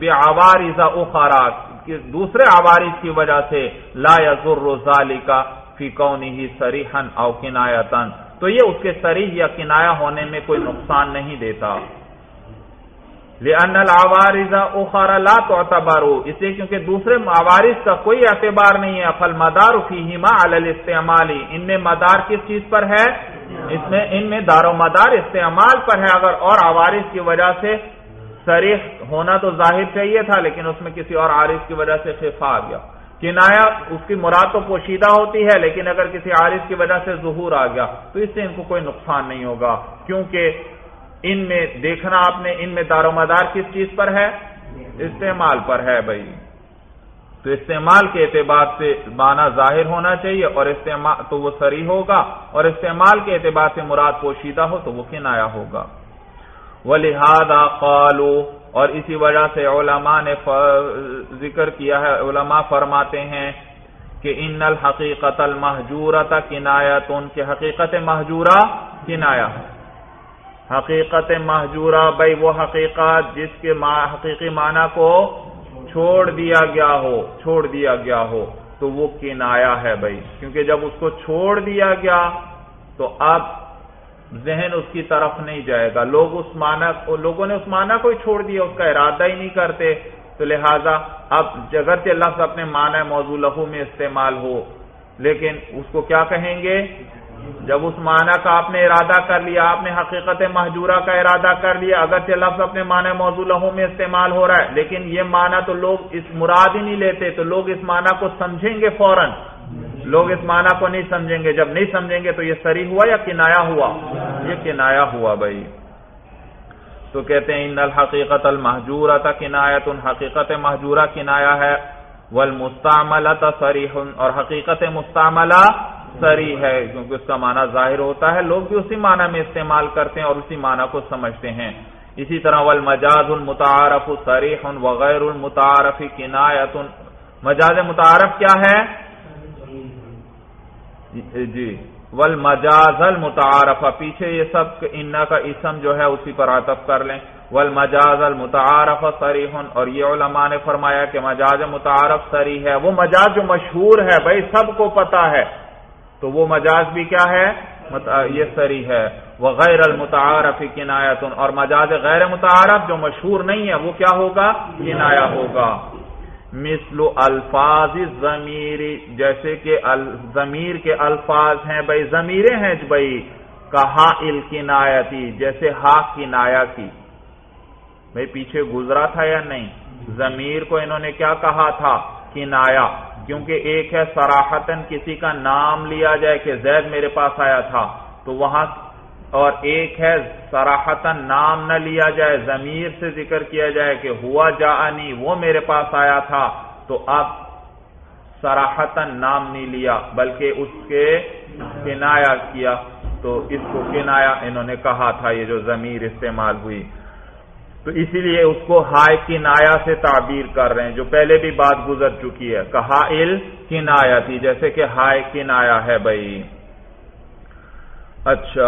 Speaker 1: بعوارض اخرى، دوسرے عوارض کی وجہ سے، لا یضر ذالک، فی کونہ صریحا او کنایۃ، تو یہ اس کے صریح یا کنایہ ہونے میں کوئی نقصان نہیں دیتا. لأن العوارض اخرى لا تعتبر، اس لیے کیونکہ دوسرے عوارض کا کوئی اعتبار نہیں ہے. فالمدار فیہما علی الاستعمال، ان میں مدار کس چیز پر ہے؟ اس میں ان میں دار و مدار استعمال پر ہے. اگر اور عوارض کی وجہ سے صریح ہونا تو ظاہر چاہیے تھا، لیکن اس میں کسی اور عارض کی وجہ سے خفا آ گیا. کنایہ اس کی مراد تو پوشیدہ ہوتی ہے، لیکن اگر کسی عارض کی وجہ سے ظہور آ گیا تو اس سے ان کو کوئی نقصان نہیں ہوگا، کیونکہ ان میں دیکھنا آپ نے ان میں دار و مدار کس چیز پر ہے؟ استعمال پر ہے بھائی. تو استعمال کے اعتبار سے معنی ظاہر ہونا چاہیے اور استعمال تو وہ صریح ہوگا، اور استعمال کے اعتبار سے مراد پوشیدہ ہو تو وہ کنایہ ہوگا. وَلِهَذَا قَالُوا، اور اسی وجہ سے علماء نے ذکر کیا ہے، علماء فرماتے ہیں کہ ان الحقیقت المحجورۃ کنایۃ، کہ حقیقت محجورہ کنایہ. حقیقت محجورہ بھائی وہ حقیقت جس کے حقیقی معنی کو چھوڑ دیا گیا ہو چھوڑ دیا گیا ہو تو وہ کنایہ ہے بھائی، کیونکہ جب اس کو چھوڑ دیا گیا تو اب ذہن اس کی طرف نہیں جائے گا. لوگ اس معنی لوگوں نے اس معنی کو ہی چھوڑ دیا، اس کا ارادہ ہی نہیں کرتے، تو لہذا اب اگرچہ لفظ اپنے معنی موضوع لہو میں استعمال ہو، لیکن اس کو کیا کہیں گے؟ جب اس معنی کا آپ نے ارادہ کر لیا، آپ نے حقیقت محجورہ کا ارادہ کر لیا، اگرچہ لفظ اپنے معنی موضوع لہو میں استعمال ہو رہا ہے، لیکن یہ معنی تو لوگ اس مراد ہی نہیں لیتے، تو لوگ اس معنی کو سمجھیں گے فوراً. لوگ اس معنی کو نہیں سمجھیں گے، جب نہیں سمجھیں گے تو یہ صریح ہوا یا کنایہ ہوا؟ یہ کنایہ ہوا بھائی. تو کہتے ہیں ان الحقیقت المحجورۃ کنایۃ، حقیقت محجورہ کنایہ ہے. والمستعملۃ صریح، اور حقیقت مستعملہ صریح ہے، کیونکہ اس کا معنی ظاہر ہوتا ہے، لوگ بھی اسی معنی میں استعمال کرتے ہیں اور اسی معنی کو سمجھتے ہیں. اسی طرح والمجاز المتعارف صریح وغیر المتعارف کنایۃ، مجاز متعارف کیا ہے؟ جی والمجاز المتعارف، پیچھے یہ سب ان کا اسم جو ہے اسی پر عطف کر لیں. والمجاز المتعارف صریح، اور یہ علماء نے فرمایا کہ مجاز متعارف صریح ہے، وہ مجاز جو مشہور ہے بھائی سب کو پتا ہے، تو وہ مجاز بھی کیا ہے؟ یہ صریح ہے. وغیر المتعارف کنایۃ، اور مجاز غیر متعارف جو مشہور نہیں ہے وہ کیا ہوگا؟ کنایہ ہوگا. مثل الفاظ الضمیر، جیسے کہ ضمیر کے الفاظ ہیں بھائی، ضمیریں ہیں بھائی، کہا الکنایتی، جیسے ہا کنایہ کی. بھائی پیچھے گزرا تھا یا نہیں؟ ضمیر کو انہوں نے کیا کہا تھا؟ کنایہ، کیونکہ ایک ہے صراحتاً کسی کا نام لیا جائے کہ زید میرے پاس آیا تھا، تو وہاں، اور ایک ہے صراحتاً نام نہ لیا جائے، ضمیر سے ذکر کیا جائے کہ ہوا جاءنی، وہ میرے پاس آیا تھا. تو اب صراحتاً نام نہیں لیا بلکہ اس کے کنایہ کیا، تو اس کو کنایہ انہوں نے کہا تھا، یہ جو ضمیر استعمال ہوئی. تو اسی لیے اس کو ہائے کنایہ سے تعبیر کر رہے ہیں، جو پہلے بھی بات گزر چکی ہے، کہا ال کنایہ تھی، جیسے کہ ہائے کنایہ ہے بھائی. اچھا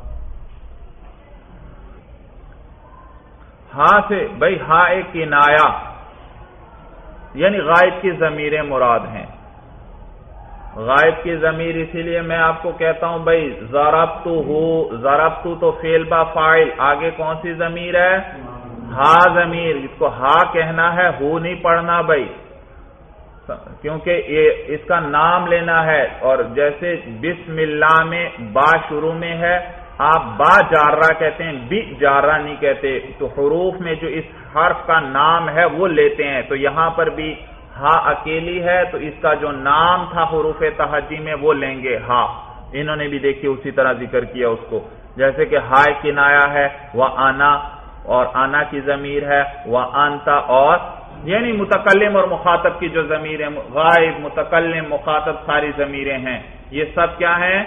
Speaker 1: ہاں سے بھائی ہاں ایک کنایہ یعنی غائب کی ضمیریں مراد ہیں. غائب کی ضمیر اسی لیے میں آپ کو کہتا ہوں بھائی ضربتو ہو، ضربتو تو فعل با فاعل، آگے کون سی ضمیر ہے؟ ہا ضمیر، اس کو ہا کہنا ہے، ہو نہیں پڑھنا بھائی، کیونکہ یہ اس کا نام لینا ہے. اور جیسے بسم اللہ میں با شروع میں ہے، آپ با جارہ کہتے ہیں، بی جارہ نہیں کہتے، تو حروف میں جو اس حرف کا نام ہے وہ لیتے ہیں. تو یہاں پر بھی ہا اکیلی ہے تو اس کا جو نام تھا حروف تہجی میں وہ لیں گے ہا. انہوں نے بھی دیکھیے اسی طرح ذکر کیا اس کو، جیسے کہ ہائے کنایہ ہے، وہ آنا، اور آنا کی ضمیر ہے، وہ انتا، اور یعنی متکلم اور مخاطب کی جو ضمیریں، غائب متکلم مخاطب ساری ضمیریں ہیں، یہ سب کیا ہیں؟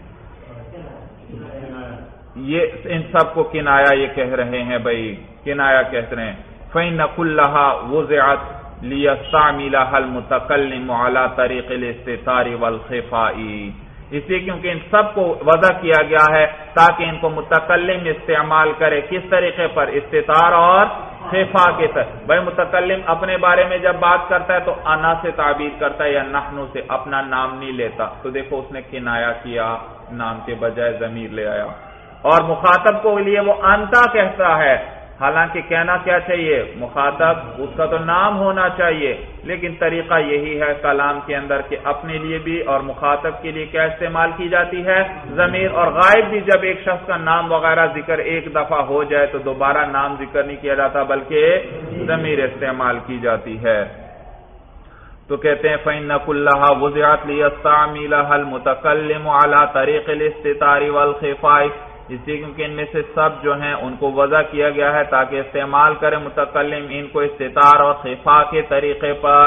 Speaker 1: یہ ان سب کو کنایہ یہ کہہ رہے ہیں بھائی، کنایہ کہتے ہیں. فَإِنَّ كُلَّهَا وُضِعَتْ لِيَسْتَعْمِلَهَا الْمُتَكَلِّمُ عَلَى طَرِيقِ الْاِسْتِتَارِ وَالْخِفَاءِ، اس لیے کیونکہ ان سب کو وضع کیا گیا ہے تاکہ ان کو متکلم استعمال کرے، کس طریقے پر؟ استتار اور خفا کے تحت. بھائی متکلم اپنے بارے میں جب بات کرتا ہے تو انا سے تعبیر کرتا ہے یا نحنو سے، اپنا نام نہیں لیتا. تو دیکھو اس نے کنایا کیا، نام کے بجائے ضمیر لے آیا. اور مخاطب کو لیے وہ انتا کہتا ہے، حالانکہ کہنا کیا چاہیے، مخاطب اس کا تو نام ہونا چاہیے، لیکن طریقہ یہی ہے کلام کے اندر کہ اپنے لیے بھی اور مخاطب کے لیے کیا استعمال کی جاتی ہے، ضمیر. اور غائب بھی جب ایک شخص کا نام وغیرہ ذکر ایک دفعہ ہو جائے تو دوبارہ نام ذکر نہیں کیا جاتا بلکہ ضمیر استعمال کی جاتی ہے. تو کہتے ہیں فَإِنَّ كُلَّهَا وُضِعَتْ لِيَسْتَعْمِلَهَا الْمُتَكَلِّمُ عَلَى طَرِيقِ الِاسْتِتَارِ وَالْخِفَاءِ، اس لیے کیونکہ ان میں سے سب جو ہیں ان کو وضع کیا گیا ہے تاکہ استعمال کرے متکلم ان کو استتار اور خفا کے طریقے پر.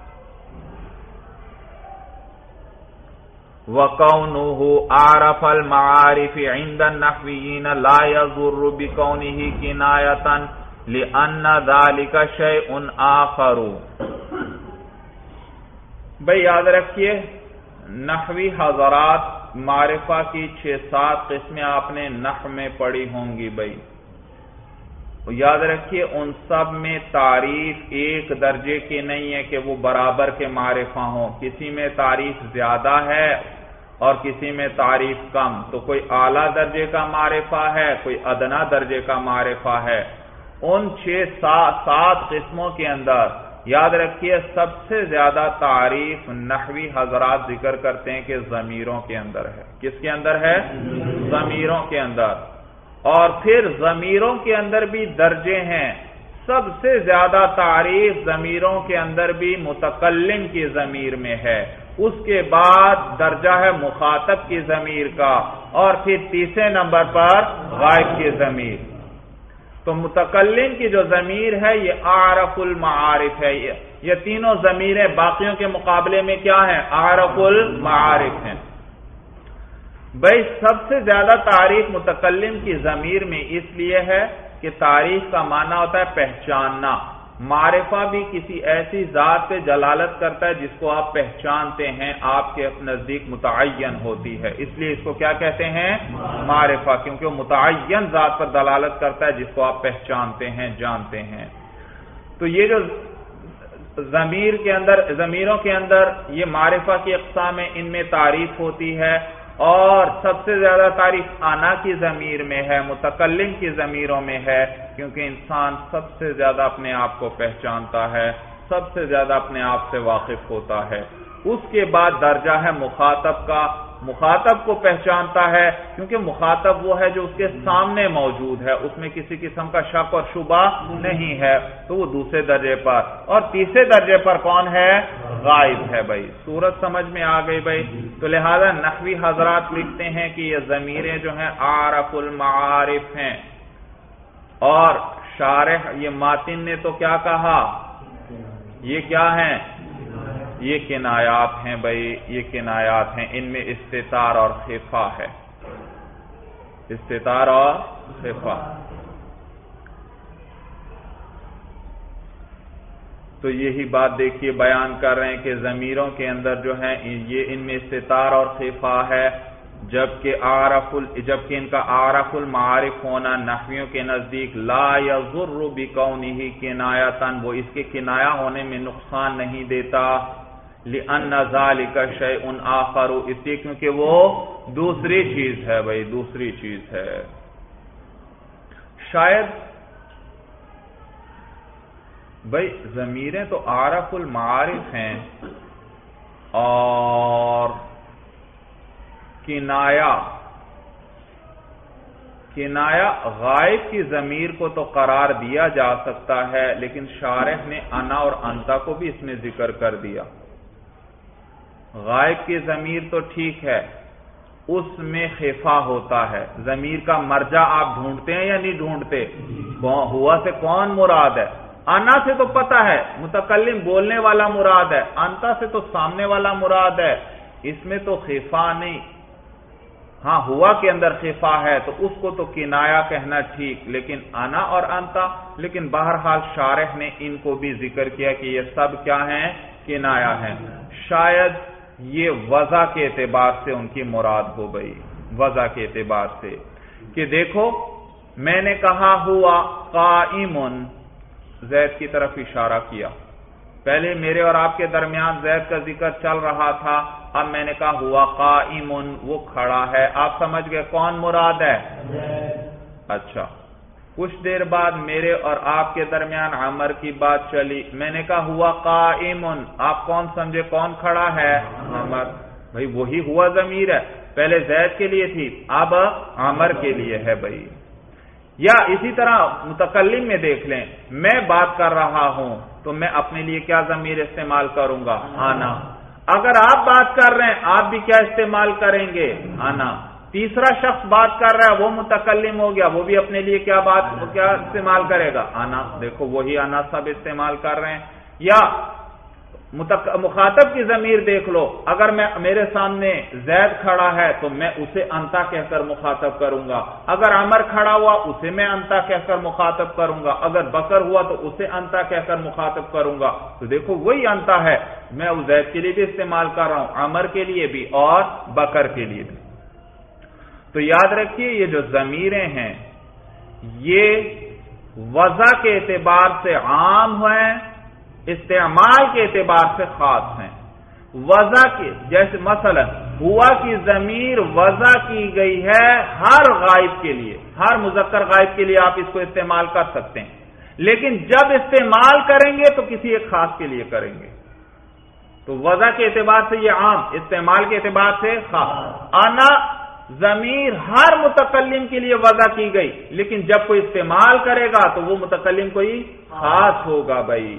Speaker 1: وَقَوْنُهُ أَعْرَفَ الْمَعَارِفِ عِنْدَ النَّحْوِيِّينَ لَا يَضُرُّ بِكَوْنِهِ كِنَايَةً لِأَنَّ ذَلِكَ شَيْءٌ آخَرُ. بھئی یاد رکھیے نحوی حضرات معرفہ کی چھ سات قسمیں آپ نے نحو میں پڑھی ہوں گی. بھئی یاد رکھیے ان سب میں تعریف ایک درجے کی نہیں ہے کہ وہ برابر کے معرفہ ہوں. کسی میں تعریف زیادہ ہے اور کسی میں تعریف کم. تو کوئی اعلیٰ درجے کا معرفہ ہے، کوئی ادنا درجے کا معرفہ ہے. ان چھ سات سات قسموں کے اندر یاد رکھیے سب سے زیادہ تعریف نحوی حضرات ذکر کرتے ہیں کہ ضمیروں کے اندر ہے. کس کے اندر ہے؟ ضمیروں کے اندر. اور پھر ضمیروں کے اندر بھی درجے ہیں. سب سے زیادہ تعریف ضمیروں کے اندر بھی متکلم کی ضمیر میں ہے. اس کے بعد درجہ ہے مخاطب کی ضمیر کا، اور پھر تیسرے نمبر پر غائب کی ضمیر. تو متکلم کی جو ضمیر ہے یہ اعرف المعارف ہے. یہ تینوں ضمیریں باقیوں کے مقابلے میں کیا ہیں؟ اعرف المعارف ہیں. بھئی سب سے زیادہ تعریف متکلم کی ضمیر میں اس لیے ہے کہ تعریف کا معنی ہوتا ہے پہچاننا. معرفہ بھی کسی ایسی ذات پہ جلالت کرتا ہے جس کو آپ پہچانتے ہیں، آپ کے نزدیک متعین ہوتی ہے. اس لیے اس کو کیا کہتے ہیں؟ معرفہ، کیونکہ وہ متعین ذات پر دلالت کرتا ہے جس کو آپ پہچانتے ہیں، جانتے ہیں. تو یہ جو ضمیر کے اندر ضمیروں کے اندر یہ معرفہ کی اقسام میں ان میں تعریف ہوتی ہے. اور سب سے زیادہ تعریف انا کی ضمیر میں ہے، متکلم کی ضمیروں میں ہے، کیونکہ انسان سب سے زیادہ اپنے آپ کو پہچانتا ہے، سب سے زیادہ اپنے آپ سے واقف ہوتا ہے. اس کے بعد درجہ ہے مخاطب کا. مخاطب کو پہچانتا ہے کیونکہ مخاطب وہ ہے جو اس کے سامنے موجود ہے، اس میں کسی قسم کا شک اور شبہ نہیں ہے، تو وہ دوسرے درجے پر. اور تیسرے درجے پر کون ہے؟ غائب ہے. بھائی صورت سمجھ میں آ گئی. بھائی تو لہذا نحوی حضرات لکھتے ہیں کہ یہ ضمیریں جو ہیں اعرف المعارف ہیں. اور شارح یہ ماتن نے تو کیا کہا؟ یہ کیا ہیں؟ یہ کنایات ہیں. بھائی یہ کنایات ہیں، ان میں استتار اور خفا ہے. استتار اور خفا. تو یہی بات دیکھیے بیان کر رہے ہیں کہ ضمیروں کے اندر جو ہے یہ ان میں استتار اور خفا ہے، جبکہ عارف جبکہ ان کا عارف المعارف ہونا نحویوں کے نزدیک لا یضر بکونہ کنایۃً، وہ اس کے کنایا ہونے میں نقصان نہیں دیتا. لأن ذلك شيء آخر، اس لیے کیونکہ وہ دوسری چیز ہے. بھائی دوسری چیز ہے. شاید بھائی ضمیریں تو عارف المعارف ہیں اور کنایا کنایا غائب کی ضمیر کو تو قرار دیا جا سکتا ہے، لیکن شارح نے انا اور انتا کو بھی اس میں ذکر کر دیا. غائب کی ضمیر تو ٹھیک ہے، اس میں خفا ہوتا ہے. ضمیر کا مرجع آپ ڈھونڈتے ہیں یا نہیں ڈھونڈتے؟ ہوا سے کون مراد ہے؟ انا سے تو پتہ ہے متکلم بولنے والا مراد ہے، انتا سے تو سامنے والا مراد ہے. اس میں تو خفا نہیں. ہاں ہوا کے اندر خفا ہے تو اس کو تو کنایا کہنا ٹھیک، لیکن انا اور انتا. لیکن بہرحال شارح نے ان کو بھی ذکر کیا کہ یہ سب کیا ہیں؟ کنایا ہیں. شاید یہ وضع کے اعتبار سے ان کی مراد ہو گئی، وضع کے اعتبار سے کہ دیکھو میں نے کہا ہوا قائم، زید کی طرف اشارہ کیا. پہلے میرے اور آپ کے درمیان زید کا ذکر چل رہا تھا، اب میں نے کہا ہوا قائم، وہ کھڑا ہے. آپ سمجھ گئے کون مراد ہے؟ اچھا. کچھ دیر بعد میرے اور آپ کے درمیان عمر کی بات چلی، میں نے کہا ہوا قائم، آپ کون سمجھے کون کھڑا ہے؟ عمر. بھائی وہی ہوا ضمیر ہے، پہلے زید کے لیے تھی اب عمر کے لیے ہے بھائی. یا اسی طرح متکلم میں دیکھ لیں، میں بات کر رہا ہوں تو میں اپنے لیے کیا ضمیر استعمال کروں گا؟ آنا. اگر آپ بات کر رہے ہیں آپ بھی کیا استعمال کریں گے؟ آنا. تیسرا شخص بات کر رہا ہے وہ متکلم ہو گیا، وہ بھی اپنے لیے کیا بات کیا استعمال کرے گا؟ آنا. دیکھو وہی آنا سب استعمال کر رہے ہیں. یا مخاطب کی ضمیر دیکھ لو، اگر میں میرے سامنے زید کھڑا ہے تو میں اسے انتا کہہ کر مخاطب کروں گا، اگر عمر کھڑا ہوا اسے میں انتا کہہ کر مخاطب کروں گا، اگر بکر ہوا تو اسے انتا کہہ کر مخاطب کروں گا. تو دیکھو وہی انتا ہے، میں اس زید کے لیے بھی استعمال کر رہا ہوں، عمر کے لیے بھی اور بکر کے لیے بھی. تو یاد رکھیے یہ جو ضمیریں ہیں یہ وضع کے اعتبار سے عام ہیں، استعمال کے اعتبار سے خاص ہیں. وضع کے جیسے مثلا ہوا کی ضمیر وضع کی گئی ہے ہر غائب کے لیے، ہر مذکر غائب کے لیے آپ اس کو استعمال کر سکتے ہیں، لیکن جب استعمال کریں گے تو کسی ایک خاص کے لیے کریں گے. تو وضع کے اعتبار سے یہ عام، استعمال کے اعتبار سے خاص. انا ضمیر ہر متکلم کے لیے وضع کی گئی، لیکن جب کوئی استعمال کرے گا تو وہ متکلم کوئی خاص ہوگا بھائی.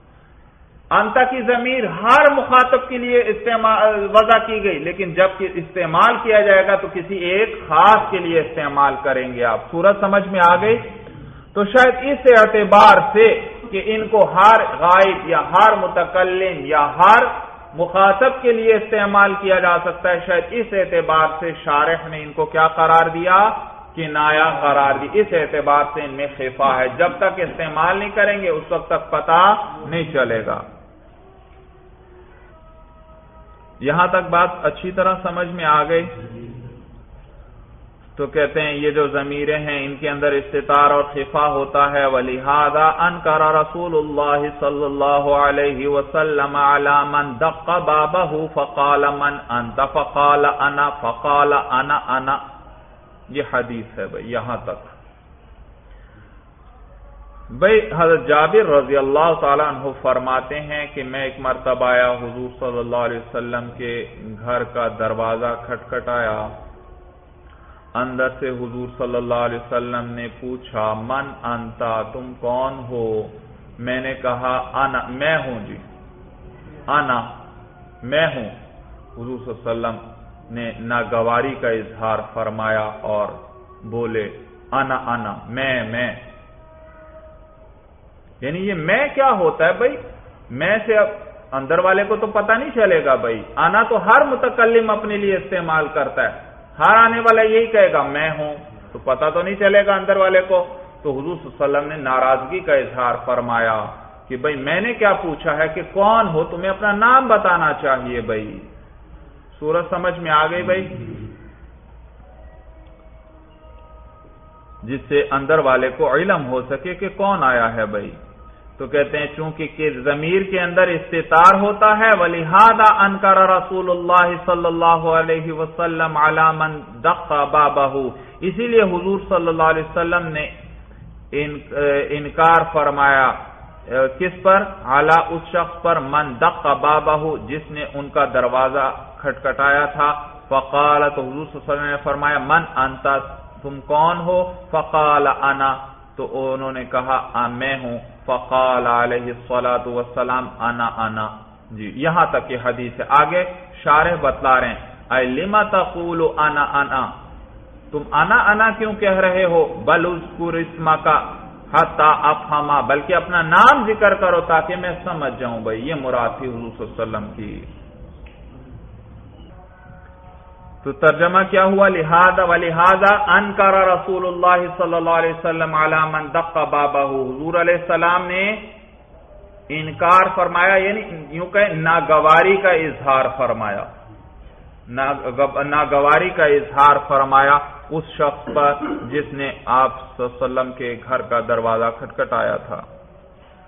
Speaker 1: انتا کی ضمیر ہر مخاطب کے لیے استعمال وضع کی گئی، لیکن جب استعمال کیا جائے گا تو کسی ایک خاص کے لیے استعمال کریں گے. آپ صورت سمجھ میں آ گئی؟ تو شاید اس اعتبار سے کہ ان کو ہر غائب یا ہر متکلم یا ہر مخاطب کے لیے استعمال کیا جا سکتا ہے، شاید اس اعتبار سے شارح نے ان کو کیا قرار دیا؟ کنایہ قرار دی. اس اعتبار سے ان میں خفا ہے، جب تک استعمال نہیں کریں گے اس وقت تک پتہ نہیں چلے گا. یہاں تک بات اچھی طرح سمجھ میں آ گئی؟ تو کہتے ہیں یہ جو ضمیریں ہیں ان کے اندر استتار اور خفا ہوتا ہے. وَلِهَذَا أَنْكَرَ رَسُولُ اللَّهِ صلی اللہ علیہ وسلم عَلَى مَنْ دَقَّ بَابَهُ فَقَالَ مَنْ أَنْتَ فَقَالَ أَنَا فَقَالَ أَنَا أَنَا. یہ حدیث ہے بھائی. یہاں تک بھائی حضرت جابر رضی اللہ تعالیٰ عنہ فرماتے ہیں کہ میں ایک مرتبہ آیا، حضور صلی اللہ علیہ وسلم کے گھر کا دروازہ کھٹکھٹایا، اندر سے حضور صلی اللہ علیہ وسلم نے پوچھا من انتا، تم کون ہو؟ میں نے کہا انا، میں ہوں جی، انا میں ہوں. حضور صلی اللہ علیہ وسلم نے ناگواری کا اظہار فرمایا اور بولے انا انا، میں میں. یعنی یہ میں کیا ہوتا ہے بھائی؟ میں سے اب اندر والے کو تو پتہ نہیں چلے گا بھائی. انا تو ہر متکلم اپنے لیے استعمال کرتا ہے، ہر آنے والا یہی کہے گا میں ہوں، تو پتہ تو نہیں چلے گا اندر والے کو. تو حضور صلی اللہ علیہ وسلم نے ناراضگی کا اظہار فرمایا کہ بھائی میں نے کیا پوچھا ہے کہ کون ہو، تمہیں اپنا نام بتانا چاہیے بھائی. سورج سمجھ میں آ گئی بھائی؟ جس سے اندر والے کو علم ہو سکے کہ کون آیا ہے بھائی. تو کہتے ہیں چونکہ کہ ضمیر کے اندر استتار ہوتا ہے، وَلِهَذَا أَنْكَرَ رَسُولُ اللَّهِ صلی اللہ علیہ وسلم عَلَى مَنْ دَقَّ بَابَهُ، اسی لیے حضور صلی اللہ علیہ وسلم نے انکار فرمایا کس پر؟ علی اس شخص پر من دق بابہ، جس نے ان کا دروازہ کھٹکھٹایا تھا. فقال، تو حضور صلی اللہ علیہ وسلم نے فرمایا من انت، تم کون ہو؟ فقال انا، تو انہوں نے کہا میں ہوں. فقال علیہ الصلاۃ والسلام انا انا. جی یہاں تک یہ حدیث ہے. آگے شارح بتلا رہے ہیں اے لما تقول انا انا، تم انا انا کیوں کہہ رہے ہو؟ بل اذکر اسمک حتی افہما، بلکہ اپنا نام ذکر کرو تاکہ میں سمجھ جاؤں. بھائی یہ مراد تھی حضور صلی اللہ علیہ وسلم کی. تو ترجمہ کیا ہوا؟ لہذا ولہذا انکر رسول اللہ صلی اللہ علیہ وسلم علی من دق بابہ، حضور علیہ السلام نے انکار فرمایا، یعنی یوں کہ ناگواری کا اظہار فرمایا، ناگواری کا اظہار فرمایا اس شخص پر جس نے آپ صلی اللہ علیہ وسلم کے گھر کا دروازہ کھٹکھٹایا تھا.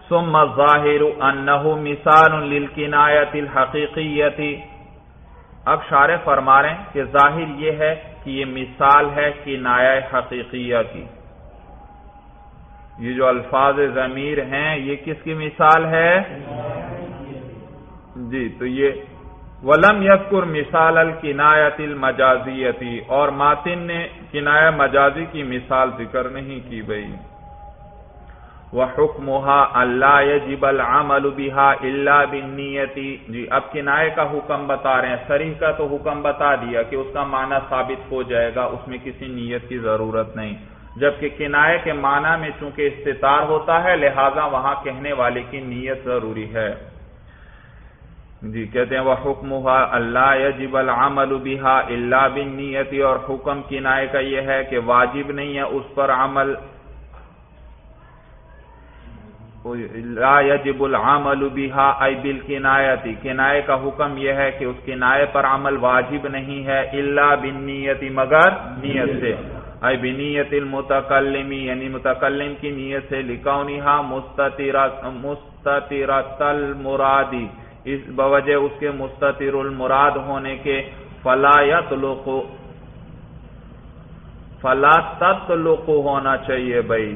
Speaker 1: ثم الظاہر انہ مثال للکنایۃ الحقیقیۃ. اب شارح فرما رہے ہیں کہ ظاہر یہ ہے کہ یہ مثال ہے کنایہ حقیقیہ کی. یہ جو الفاظ ضمیر ہیں یہ کس کی مثال ہے؟ جی تو یہ وَلَمْ يَذْكُرْ مِثَالَ الْكِنَایَةِ الْمَجَازِیَّةِ، اور ماتن نے کنایہ مجازی کی مثال ذکر نہیں کی بھئی. وَحُكْمُهَا أَلَّا يَجِبَ الْعَمَلُ بِهَا إِلَّا بِالنِّيَّةِ. جی اب کنایہ کا حکم بتا رہے ہیں. صریح کا تو حکم بتا دیا کہ اس کا معنی ثابت ہو جائے گا، اس میں کسی نیت کی ضرورت نہیں. جبکہ کنایہ کے معنی میں چونکہ استتار ہوتا ہے لہذا وہاں کہنے والے کی نیت ضروری ہے. جی کہتے ہیں وَحُكْمُهَا أَلَّا يَجِبَ الْعَمَلُ بِهَا إِلَّا بِالنِّيَّةِ، اور حکم کنایہ کا یہ ہے کہ واجب نہیں ہے اس پر عمل. لا يجب العمل بها أي بالکنایۃ، کنایہ کا حکم یہ ہے کہ اس کنایہ پر عمل واجب نہیں ہے الا بالنیت، مگر نیت سے. اے بنیت المتکلم، یعنی متکلم کی نیت سے. لکونہا مستترۃ المراد، اس بوجہ اس کے مستتر المراد ہونے کے. فلا یطلق، فلا تطلق ہونا چاہیے بھائی.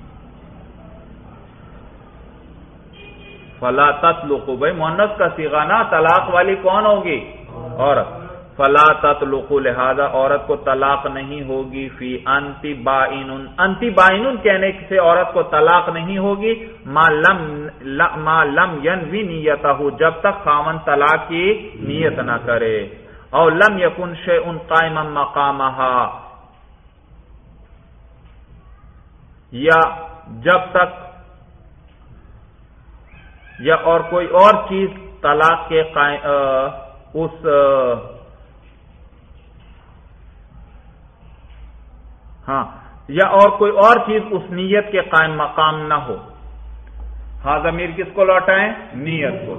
Speaker 1: فلا تطلق بھائی مؤنث کا صیغہ نا، طلاق والی کون ہوگی؟ عورت. فلا تطلق، لہذا عورت کو طلاق نہیں ہوگی. فی انتی بائن، انتی بائن کہنے سے عورت کو طلاق نہیں ہوگی. ما لم ما لم ینوی نیتہ، جب تک خاوند طلاق کی نیت نہ کرے. او لم یکن شیء قائما مقامہا، یا جب تک یا اور کوئی اور چیز طلاق کے اس ہاں یا اور کوئی اور چیز اس نیت کے قائم مقام نہ ہو. ہاں ضمیر کس کو لوٹائیں؟ نیت کو.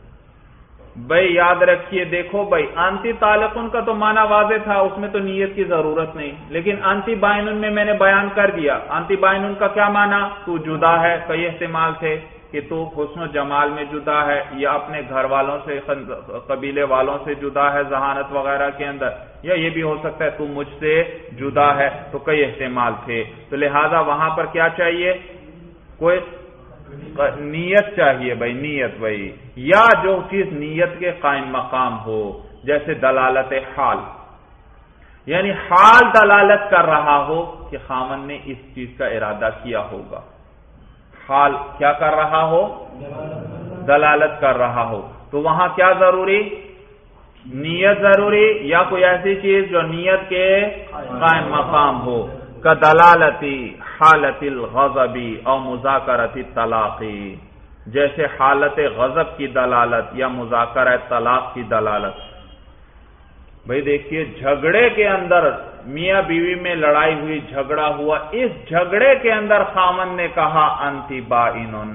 Speaker 1: بھائی یاد رکھیے، دیکھو بھائی انتی طالقن کا تو معنی واضح تھا، اس میں تو نیت کی ضرورت نہیں. لیکن انتی بائنن میں میں نے بیان کر دیا. انتی بائنن کا کیا معنی؟ تو جدا ہے. کئی احتمال تھے کہ تو حسن و جمال میں جدا ہے، یا اپنے گھر والوں سے قبیلے والوں سے جدا ہے ذہانت وغیرہ کے اندر، یا یہ بھی ہو سکتا ہے تو مجھ سے جدا ہے. تو کئی احتمال تھے. تو لہذا وہاں پر کیا چاہیے؟ کوئی نیت چاہیے بھائی، نیت بھائی، یا جو چیز نیت کے قائم مقام ہو. جیسے دلالت حال، یعنی حال دلالت کر رہا ہو کہ خاوند نے اس چیز کا ارادہ کیا ہوگا. حال کیا کر رہا ہو؟ دلالت کر رہا ہو. تو وہاں کیا ضروری؟ نیت ضروری، یا کوئی ایسی چیز جو نیت کے قائم مقام ہو. کدلالتی حالت الغضب او مذاکرت الطلاق، جیسے حالت غضب کی دلالت یا مذاکرہ طلاق کی دلالت. بھائی دیکھیے جھگڑے کے اندر میاں بیوی میں لڑائی ہوئی، جھگڑا ہوا، اس جھگڑے کے اندر خاوند نے کہا انتی بائنن،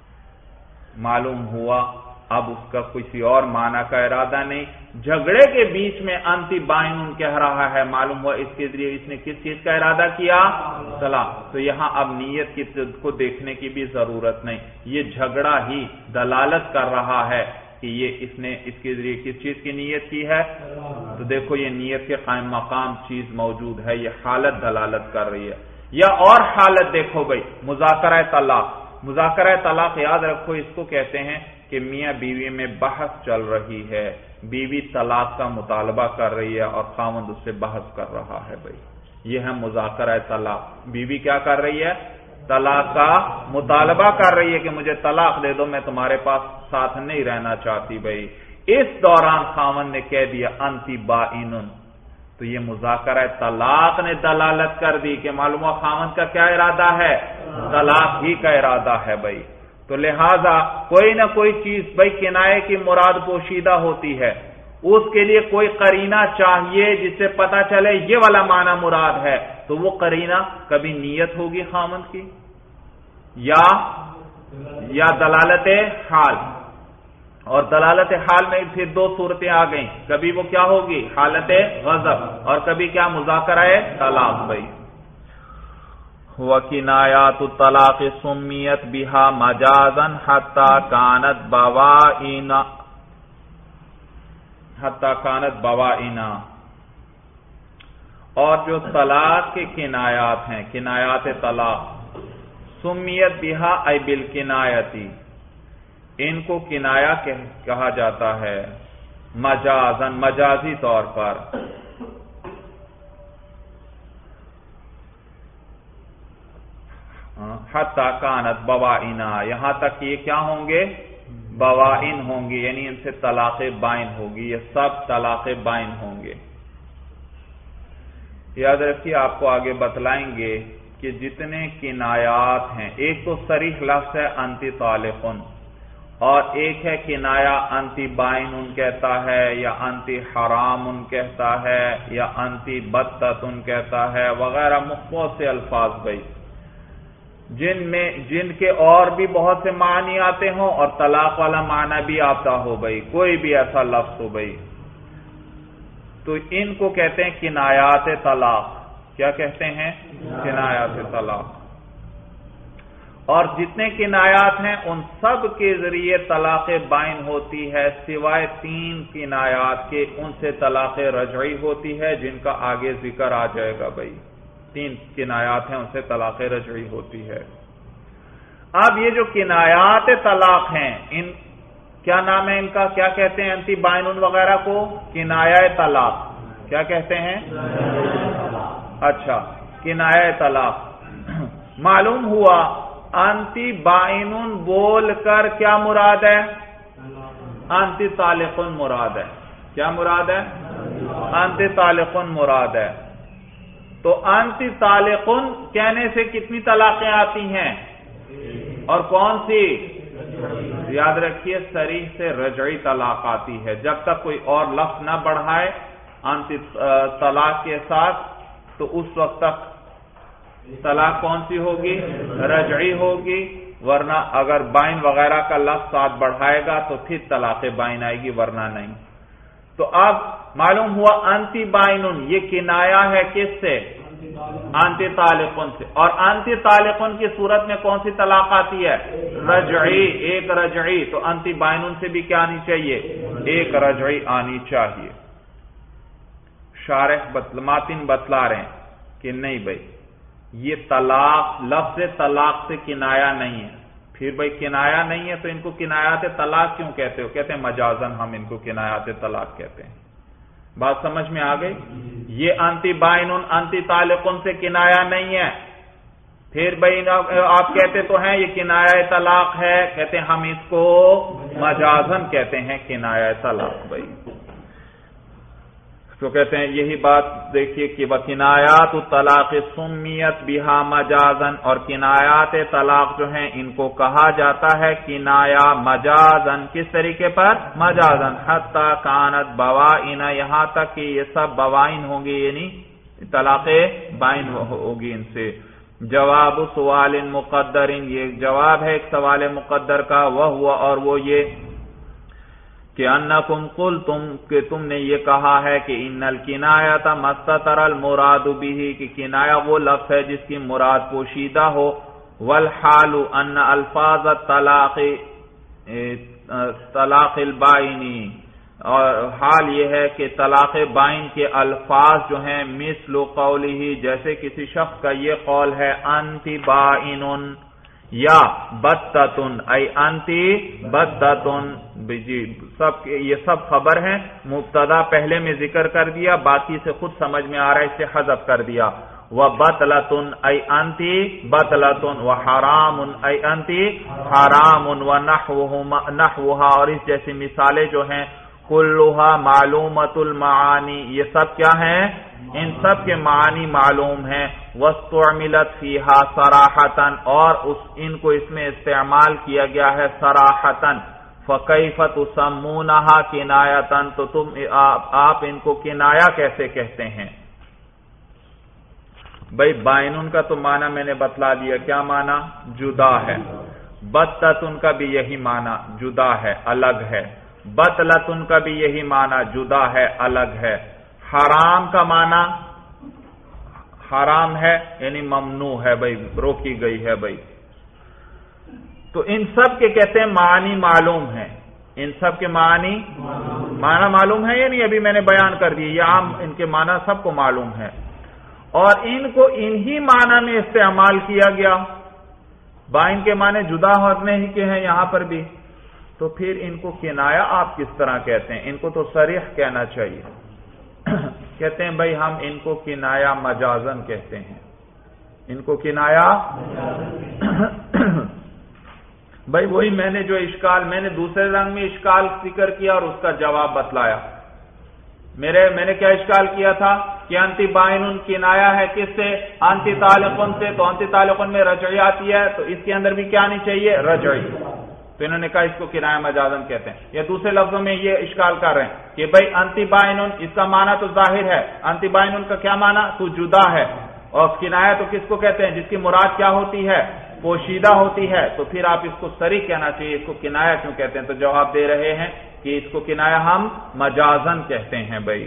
Speaker 1: معلوم ہوا اب اس کا کسی اور معنی کا ارادہ نہیں. جھگڑے کے بیچ میں انتی بائنن کہہ رہا ہے، معلوم ہوا اس کے ذریعے اس نے کس چیز کا ارادہ کیا؟ طلاق. تو یہاں اب نیت کی کو دیکھنے کی بھی ضرورت نہیں. یہ جھگڑا ہی دلالت کر رہا ہے کہ یہ اس نے اس کے ذریعے کس چیز کی نیت کی ہے. تو دیکھو یہ نیت کے قائم مقام چیز موجود ہے، یہ حالت دلالت کر رہی ہے. یا اور حالت دیکھو بھائی، مذاکرہ طلاق. مذاکرہ طلاق یاد رکھو اس کو کہتے ہیں کہ میاں بیوی میں بحث چل رہی ہے، بیوی طلاق کا مطالبہ کر رہی ہے اور خاوند اس سے بحث کر رہا ہے. بھائی یہ ہے مذاکرہ طلاق. بیوی کیا کر رہی ہے؟ طلاق کا مطالبہ کر رہی ہے کہ مجھے طلاق دے دو، میں تمہارے پاس ساتھ نہیں رہنا چاہتی. بھائی اس دوران خاوند نے کہہ دیا انتی بائنن، تو یہ مذاکرہ طلاق نے دلالت کر دی کہ معلوم ہوا خاوند کا کیا ارادہ ہے؟ طلاق ہی کا ارادہ ہے. بھائی تو لہذا کوئی نہ کوئی چیز بھائی کنایے کی مراد پوشیدہ ہوتی ہے، اس کے لیے کوئی قرینہ چاہیے جس سے پتا چلے یہ والا معنی مراد ہے. تو وہ قرینہ کبھی نیت ہوگی خاوند کی، یا یا دلالت حال. اور دلالت حال میں پھر دو صورتیں آ گئیں، کبھی وہ کیا ہوگی؟ حالت غضب، اور کبھی کیا؟ مذاکرہ طلاق. بھائی وکنایات الطلاق سمیت بها مجازا حتی کانت بوائنا حتی کانت بوائنا اور جو طلاق کے کنایات ہیں، کنایات طلاق، سمیت بہا ای بالکنایتی، ان کو کنایا کہا جاتا ہے مجازن، مجازی طور پر، حتی کانت بوائنا، یہاں تک یہ کیا ہوں گے؟ بوائن ہوں گے، یعنی ان سے طلاق بائن ہوگی، یہ سب طلاق بائن ہوں گے۔ یاد رکھیے، آپ کو آگے بتلائیں گے کہ جتنے کنایات ہیں، ایک تو صریح لفظ ہے انتی طالقن، اور ایک ہے کنایا انتی بائن کہتا ہے، یا انتی حرام کہتا ہے، یا انتی بتتن کہتا ہے، وغیرہ مختلف سے الفاظ بھائی، جن میں جن کے اور بھی بہت سے معنی آتے ہوں اور طلاق والا معنی بھی آتا ہو بھائی، کوئی بھی ایسا لفظ ہو بھائی، تو ان کو کہتے ہیں کنایات طلاق۔ کیا کہتے ہیں؟ کنایات طلاق۔ اور جتنے کنایات ہیں ان سب کے ذریعے طلاق بائن ہوتی ہے، سوائے تین کنایات کے، ان سے طلاق رجعی ہوتی ہے، جن کا آگے ذکر آ جائے گا بھائی۔ تین کنایات ہیں، ان سے طلاق رجعی ہوتی ہے۔ اب یہ جو کنایات طلاق ہیں، ان کیا نام ہے ان کا؟ کیا کہتے ہیں انتی بائنون وغیرہ کو؟ کنایہ طلاق۔ کیا کہتے ہیں؟ اچھا، کنایہ طلاق۔ معلوم ہوا انتی بائنون بول کر کیا مراد ہے؟ انتی طالقن مراد ہے۔ کیا مراد ہے؟ انتی طالقن مراد ہے۔ تو انتی طالقن کہنے سے کتنی طلاقیں آتی ہیں؟ اور کون سی؟ یاد رکھیے، صریح سے رجعی طلاق آتی ہے، جب تک کوئی اور لفظ نہ بڑھائے انتی طلاق کے ساتھ، تو اس وقت تک طلاق کون سی ہوگی؟ رجعی ہوگی، ورنہ اگر بائن وغیرہ کا لفظ ساتھ بڑھائے گا تو پھر طلاق بائن آئے گی، ورنہ نہیں۔ تو اب معلوم ہوا انتی بائنن یہ کنایا ہے کس سے؟ انتی طالقن سے۔ اور انتی طالقن کی صورت میں کون سی طلاق آتی ہے؟ رجعی، ایک رجعی۔ تو انتی بائنن سے بھی کیا آنی چاہیے؟ ایک رجعی آنی چاہیے۔ شارح ماتن بتلا رہے ہیں کہ نہیں بھائی، یہ طلاق لفظ طلاق سے کنایا نہیں ہے۔ پھر بھائی کنایا نہیں ہے تو ان کو کنایات طلاق کیوں کہتے ہو؟ کہتے ہیں مجازن ہم ان کو کنایات طلاق کہتے ہیں۔ بات سمجھ میں آ گئی؟ یہ انتی بائنن انتی طالقن سے کنایا نہیں ہے۔ پھر بھائی آپ کہتے تو ہیں یہ کنایہ طلاق ہے، کہتے ہیں ہم اس کو مجازن کہتے ہیں کنایہ طلاق بھائی۔ تو کہتے ہیں یہی بات دیکھیے کہ وکنایات الطلاق سمیت بہا مجازن، اور کنایات طلاق جو ہیں ان کو کہا جاتا ہے کنایا مجازن۔ کس طریقے پر؟ مجازن۔ حتی کانت بوائن، یہاں تک کہ یہ سب بوائن ہوں گے، یعنی طلاق بائن ہوگی ان سے۔ جواب سوال مقدر، یہ جواب ہے ایک سوال مقدر کا، وہ ہوا اور وہ یہ کہ انکم قلتم، کہ تم نے یہ کہا ہے کہ ان الکنایۃ مستتر المراد به، کہ کنایہ وہ لفظ ہے جس کی مراد پوشیدہ ہو، والحال ان الفاظ الطلاق طلاق البائنی، اور حال یہ ہے کہ طلاق بائن کے الفاظ جو ہیں مثل قوله، جیسے کسی شخص کا یہ قول ہے انتی بائنن یا بتتن، ای انتی بتتن، جی سب یہ سب خبر ہیں، مبتدا پہلے میں ذکر کر دیا، باقی سے خود سمجھ میں آ رہا ہے، اس سے حذف کر دیا۔ وبطلتن ای انتی بطلتن، وحرام ای انتی حرام، ونحوہما نحوہا، اور اس جیسی مثالیں جو ہیں، کلھا معلومۃ المعانی، یہ سب کیا ہیں؟ ان سب کے معنی معلوم ہیں۔ واستعملت فیہا صراحتاً، اور اس ان کو اس میں استعمال کیا گیا ہے صراحتاً۔ فکیف تسمونہا کنایتاً، تو تم آپ ان کو کنایا کیسے کہتے ہیں؟ بھائی بائنون کا تو معنی میں نے بتلا دیا، کیا معنی؟ جدا ہے۔ بتتن کا بھی یہی معنی، جدا ہے، الگ ہے۔ بطلتن کا بھی یہی معنی، جدا ہے، الگ ہے۔ حرام کا معنی، حرام ہے یعنی ممنوع ہے بھائی، روکی گئی ہے بھائی. تو ان سب کے کہتے ہیں معنی معلوم ہیں. ان سب کے معنی معنی معلوم ہے یا نہیں؟ ابھی میں نے بیان کر دی، یہ عام ان کے معنی سب کو معلوم ہے اور ان کو انہی معنی میں استعمال کیا گیا. بائن کے معنی جدا ہونے ہی کے ہیں یہاں پر بھی. تو پھر ان کو کنایا آپ کس طرح کہتے ہیں؟ ان کو تو صریح کہنا چاہیے. کہتے ہیں بھائی ہم ان کو کنایا مجازن کہتے ہیں. ان کو کنایا بھائی وہی میں نے جو اشکال میں نے دوسرے رنگ میں اشکال ذکر کیا اور اس کا جواب بتلایا. میرے میں نے کیا اشکال کیا تھا کہ انتی بائن کنایا ہے کس سے؟ انتی تعلقن سے. تو انتی تعلقن میں رجعی آتی ہے تو اس کے اندر بھی کیا نہیں چاہیے؟ رجعی. تو انہوں نے کہا اس کو کنایا مجازن کہتے ہیں. یا دوسرے لفظوں میں یہ اشکال کر رہے ہیں کہ بھائی انتی بائن اس کا معنی تو ظاہر ہے. انتی بائن کا کیا معنی؟ تو جدا ہے. اور کنایا تو کس کو کہتے ہیں؟ جس کی مراد کیا ہوتی ہے؟ پوشیدہ ہوتی ہے. تو پھر آپ اس کو صریح کہنا چاہیے. اس کو کنایا کیوں کہتے ہیں؟ تو جواب دے رہے ہیں کہ اس کو کنایا ہم مجازن کہتے ہیں بھائی.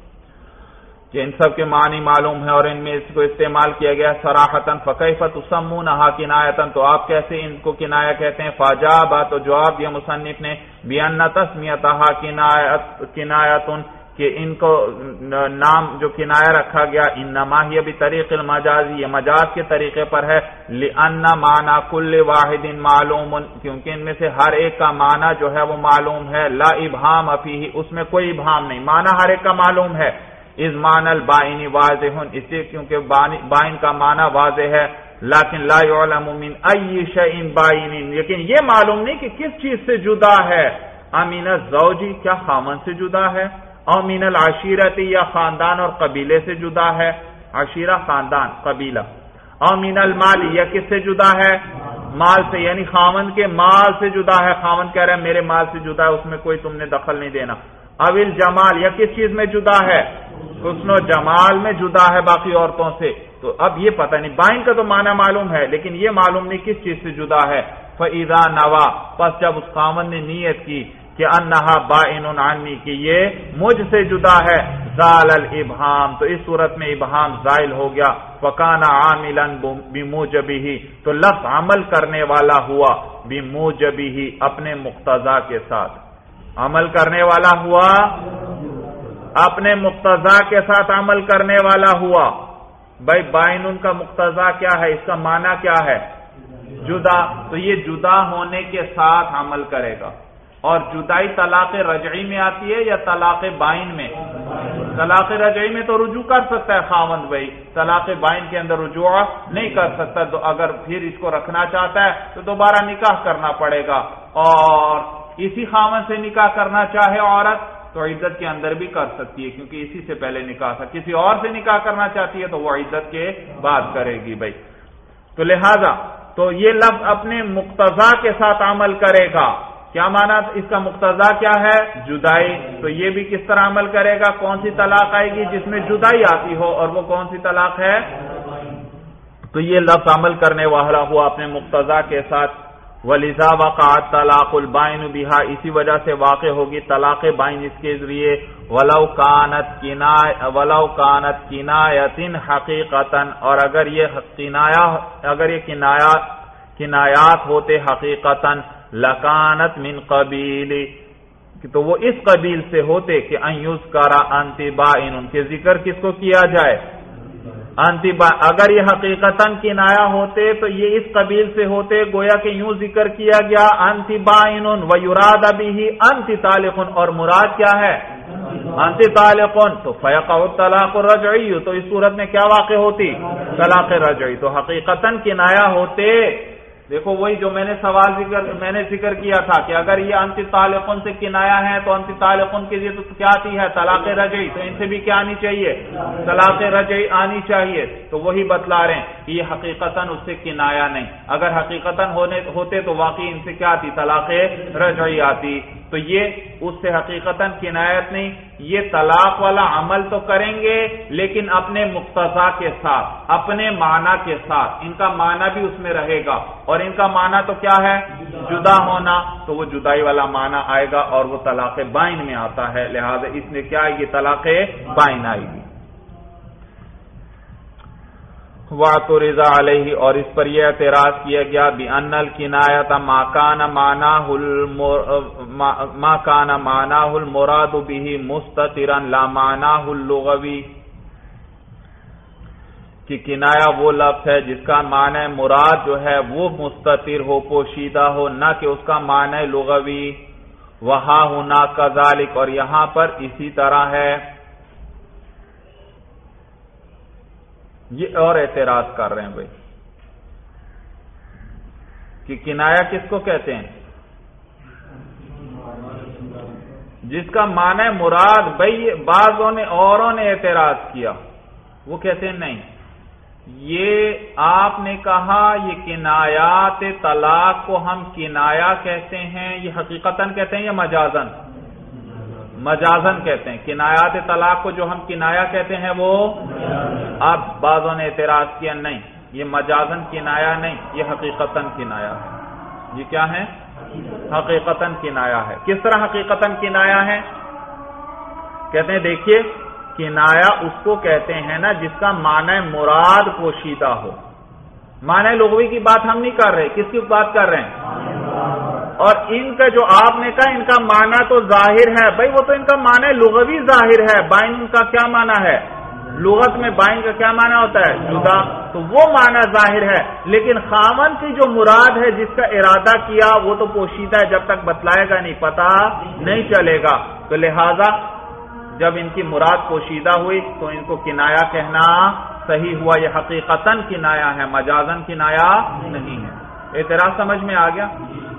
Speaker 1: کہ ان سب کے معنی معلوم ہے اور ان میں اس کو استعمال کیا گیا صراحتاً. فکیف تسمونہا کنایتاً، تو آپ کیسے ان کو کنایا کہتے ہیں؟ فاجابہ، تو جواب دیا مصنف نے بأن تسمیتہا کنایتاً، کہ ان کو نام جو کنایا رکھا گیا انما ہی بطریق المجاز، یہ مجاز کے طریقے پر ہے. لأن معنی کل واحد معلوم، کیونکہ ان میں سے ہر ایک کا معنی جو ہے وہ معلوم ہے. لا ابہام فیہ، اس میں کوئی ابہام نہیں، معنی ہر ایک کا معلوم ہے. اذ معنی البائن واضح، اس لیے کیونکہ بائن کا معنی واضح ہے. لیکن لا يعلم من ای شیء بائن، لیکن یہ معلوم نہیں کہ کس چیز سے جدا ہے. امین الزوجی، کیا خامن سے جدا ہے؟ او من العشیرتی، یا خاندان اور قبیلے سے جدا ہے. عشیرہ خاندان، قبیلہ. او من المال، یا کس سے جدا ہے؟ مال سے، یعنی خامن کے مال سے جدا ہے. خامن کہہ رہا ہے میرے مال سے جدا ہے، اس میں کوئی تم نے دخل نہیں دینا. اویل جمال، یا کس چیز میں جدا ہے؟ حسن و جمال میں جدا ہے باقی عورتوں سے. تو اب یہ پتہ نہیں، بائن کا تو معنی معلوم ہے لیکن یہ معلوم نہیں کس چیز سے جدا ہے. فَإِذَا نَوَا، پس جب اس خامن نے نیت کی کہ انہا بائن عنی، کہ یہ مجھ سے جدا ہے، زال الابہام، تو اس صورت میں ابہام زائل ہو گیا. فَكَانَ عَامِلًا بِمُوجَبِهِ، تو لفظ عمل کرنے والا ہوا بِمُوجَبِهِ، اپنے مقتضا کے ساتھ. عمل کرنے والا ہوا اپنے مقتضا کے ساتھ عمل کرنے والا ہوا. بھائی بائن کا مقتضا کیا ہے؟ اس کا معنی کیا ہے؟ جدا. تو یہ جدا ہونے کے ساتھ عمل کرے گا. اور جدائی طلاق رجعی میں آتی ہے یا طلاق بائن میں؟ طلاق رجعی میں تو رجوع کر سکتا ہے خاوند بھائی، طلاق بائن کے اندر رجوع نہیں کر سکتا. تو اگر پھر اس کو رکھنا چاہتا ہے تو دوبارہ نکاح کرنا پڑے گا. اور اسی خاوند سے نکاح کرنا چاہے عورت تو عدت کے اندر بھی کر سکتی ہے، کیونکہ اسی سے پہلے نکاح تھا. کسی اور سے نکاح کرنا چاہتی ہے تو وہ عدت کے بعد کرے گی بھائی. تو لہذا تو یہ لفظ اپنے مقتضا کے ساتھ عمل کرے گا. کیا معنی اس کا مقتضا کیا ہے؟ جدائی. تو یہ بھی کس طرح عمل کرے گا؟ کون سی طلاق آئے گی؟ جس میں جدائی آتی ہو. اور وہ کون سی طلاق ہے؟ تو یہ لفظ عمل کرنے والا ہوا اپنے مقتضا کے ساتھ. وَلِذَا وَقَعَتْ طَلَاقُ الْبَائِنُ بِهَا، اسی وجہ سے واقع ہوگی طلاق بائن اس کے ذریعے. وَلَوْ كَانَتْ كِنَایَةً وَلَوْ كَانَتْ كِنَایَةً حَقِیقَةً، اور اگر یہ کنایا اگر یہ کنایات کنایات ہوتے حقیقتاً، لَكَانَتْ مِنْ قَبِیلِ، تو وہ اس قبیل سے ہوتے کہ ان یذکر انتی بائن، کے ذکر کس کو کیا جائے؟ انتی با اگر یہ حقیقتاً کنایا ہوتے تو یہ اس قبیل سے ہوتے گویا کہ یوں ذکر کیا گیا انتی بائن ویراد به انتی طالق، اور مراد کیا ہے؟ انتی طالق. تو فیقع الطلاق الرجعی، تو اس صورت میں کیا واقع ہوتی؟ طلاق رجعی. تو حقیقتاً کنایا ہوتے. دیکھو وہی جو میں نے سوال ذکر میں نے ذکر کیا تھا کہ اگر یہ انتی طالقن سے کنایا ہے تو انتی طالقن کے لیے تو کیا آتی ہے؟ طلاق رجعی. تو ان سے بھی کیا آنی چاہیے؟ طلاق رجعی آنی چاہیے. تو وہی بتلا رہے ہیں کہ یہ حقیقتاً اس سے کنایا نہیں. اگر حقیقتاً ہونے ہوتے تو واقعی ان سے کیا آتی؟ طلاق رجعی آتی. تو یہ اس سے حقیقتاً کنایت نہیں. یہ طلاق والا عمل تو کریں گے لیکن اپنے مقتضا کے ساتھ، اپنے معنی کے ساتھ. ان کا معنی بھی اس میں رہے گا اور ان کا معنی تو کیا ہے؟ جدا ہونا. تو وہ جدائی والا معنی آئے گا اور وہ طلاق بائن میں آتا ہے. لہذا اس میں کیا آئے گی؟ طلاق بائن آئے گی. وَاعْتُرِضَ عَلَيْهِ، اور اس پر یہ اعتراض کیا گیا بِأَنَّ الْكِنَایَةَ مَا كَانَ مَعْنَاهُ مَا كَانَ مَعْنَاهُ الْمُرَادُ بِهِ مُسْتَتِرًا لَا مَعْنَاهُ اللُّغَوِي، کہ کنایا وہ لفظ ہے جس کا معنی مراد جو ہے وہ مستتر ہو، پوشیدہ ہو، نہ کہ اس کا معنی لغوی۔ وہاں ہونا کذالک، اور یہاں پر اسی طرح ہے۔ یہ اور اعتراض کر رہے ہیں بھائی کہ کنایا کس کو کہتے ہیں؟ جس کا معنی مراد۔ بھائی بعضوں نے اوروں نے اعتراض کیا، وہ کہتے ہیں نہیں، یہ آپ نے کہا یہ کنایات طلاق کو ہم کنایا کہتے ہیں، یہ حقیقتاً کہتے ہیں یا مجازن؟ مجازن کہتے ہیں۔ کنایات طلاق کو جو ہم کنایا کہتے ہیں وہ، اب بعضوں نے اعتراض کیا نہیں، یہ مجازن کنایا نہیں، یہ حقیقتاً کنایا ہے۔ یہ کیا ہے؟ حقیقتاً کنایا ہے۔ کس طرح حقیقتاً کنایا ہے؟ کہتے ہیں دیکھیے، کنایا اس کو کہتے ہیں نا جس کا معنی مراد پوشیدہ ہو۔ معنی لغوی کی بات ہم نہیں کر رہے، کس کی بات کر رہے ہیں؟ اور ان کا جو آپ نے کہا ان کا معنی تو ظاہر ہے، بھائی وہ تو ان کا معنی لغوی ظاہر ہے۔ بائن کا کیا معنی ہے؟ لغت میں بائن کا کیا معنی ہوتا ہے؟ جدا، تو وہ معنی ظاہر ہے، لیکن خاوند کی جو مراد ہے جس کا ارادہ کیا وہ تو پوشیدہ ہے، جب تک بتلائے گا نہیں پتہ نہیں چلے گا۔ تو لہذا جب ان کی مراد پوشیدہ ہوئی تو ان کو کنایا کہنا صحیح ہوا۔ یہ حقیقتاً کنایا ہے، مجازن کنایا نہیں ہے۔ اعتراض سمجھ میں آ گیا؟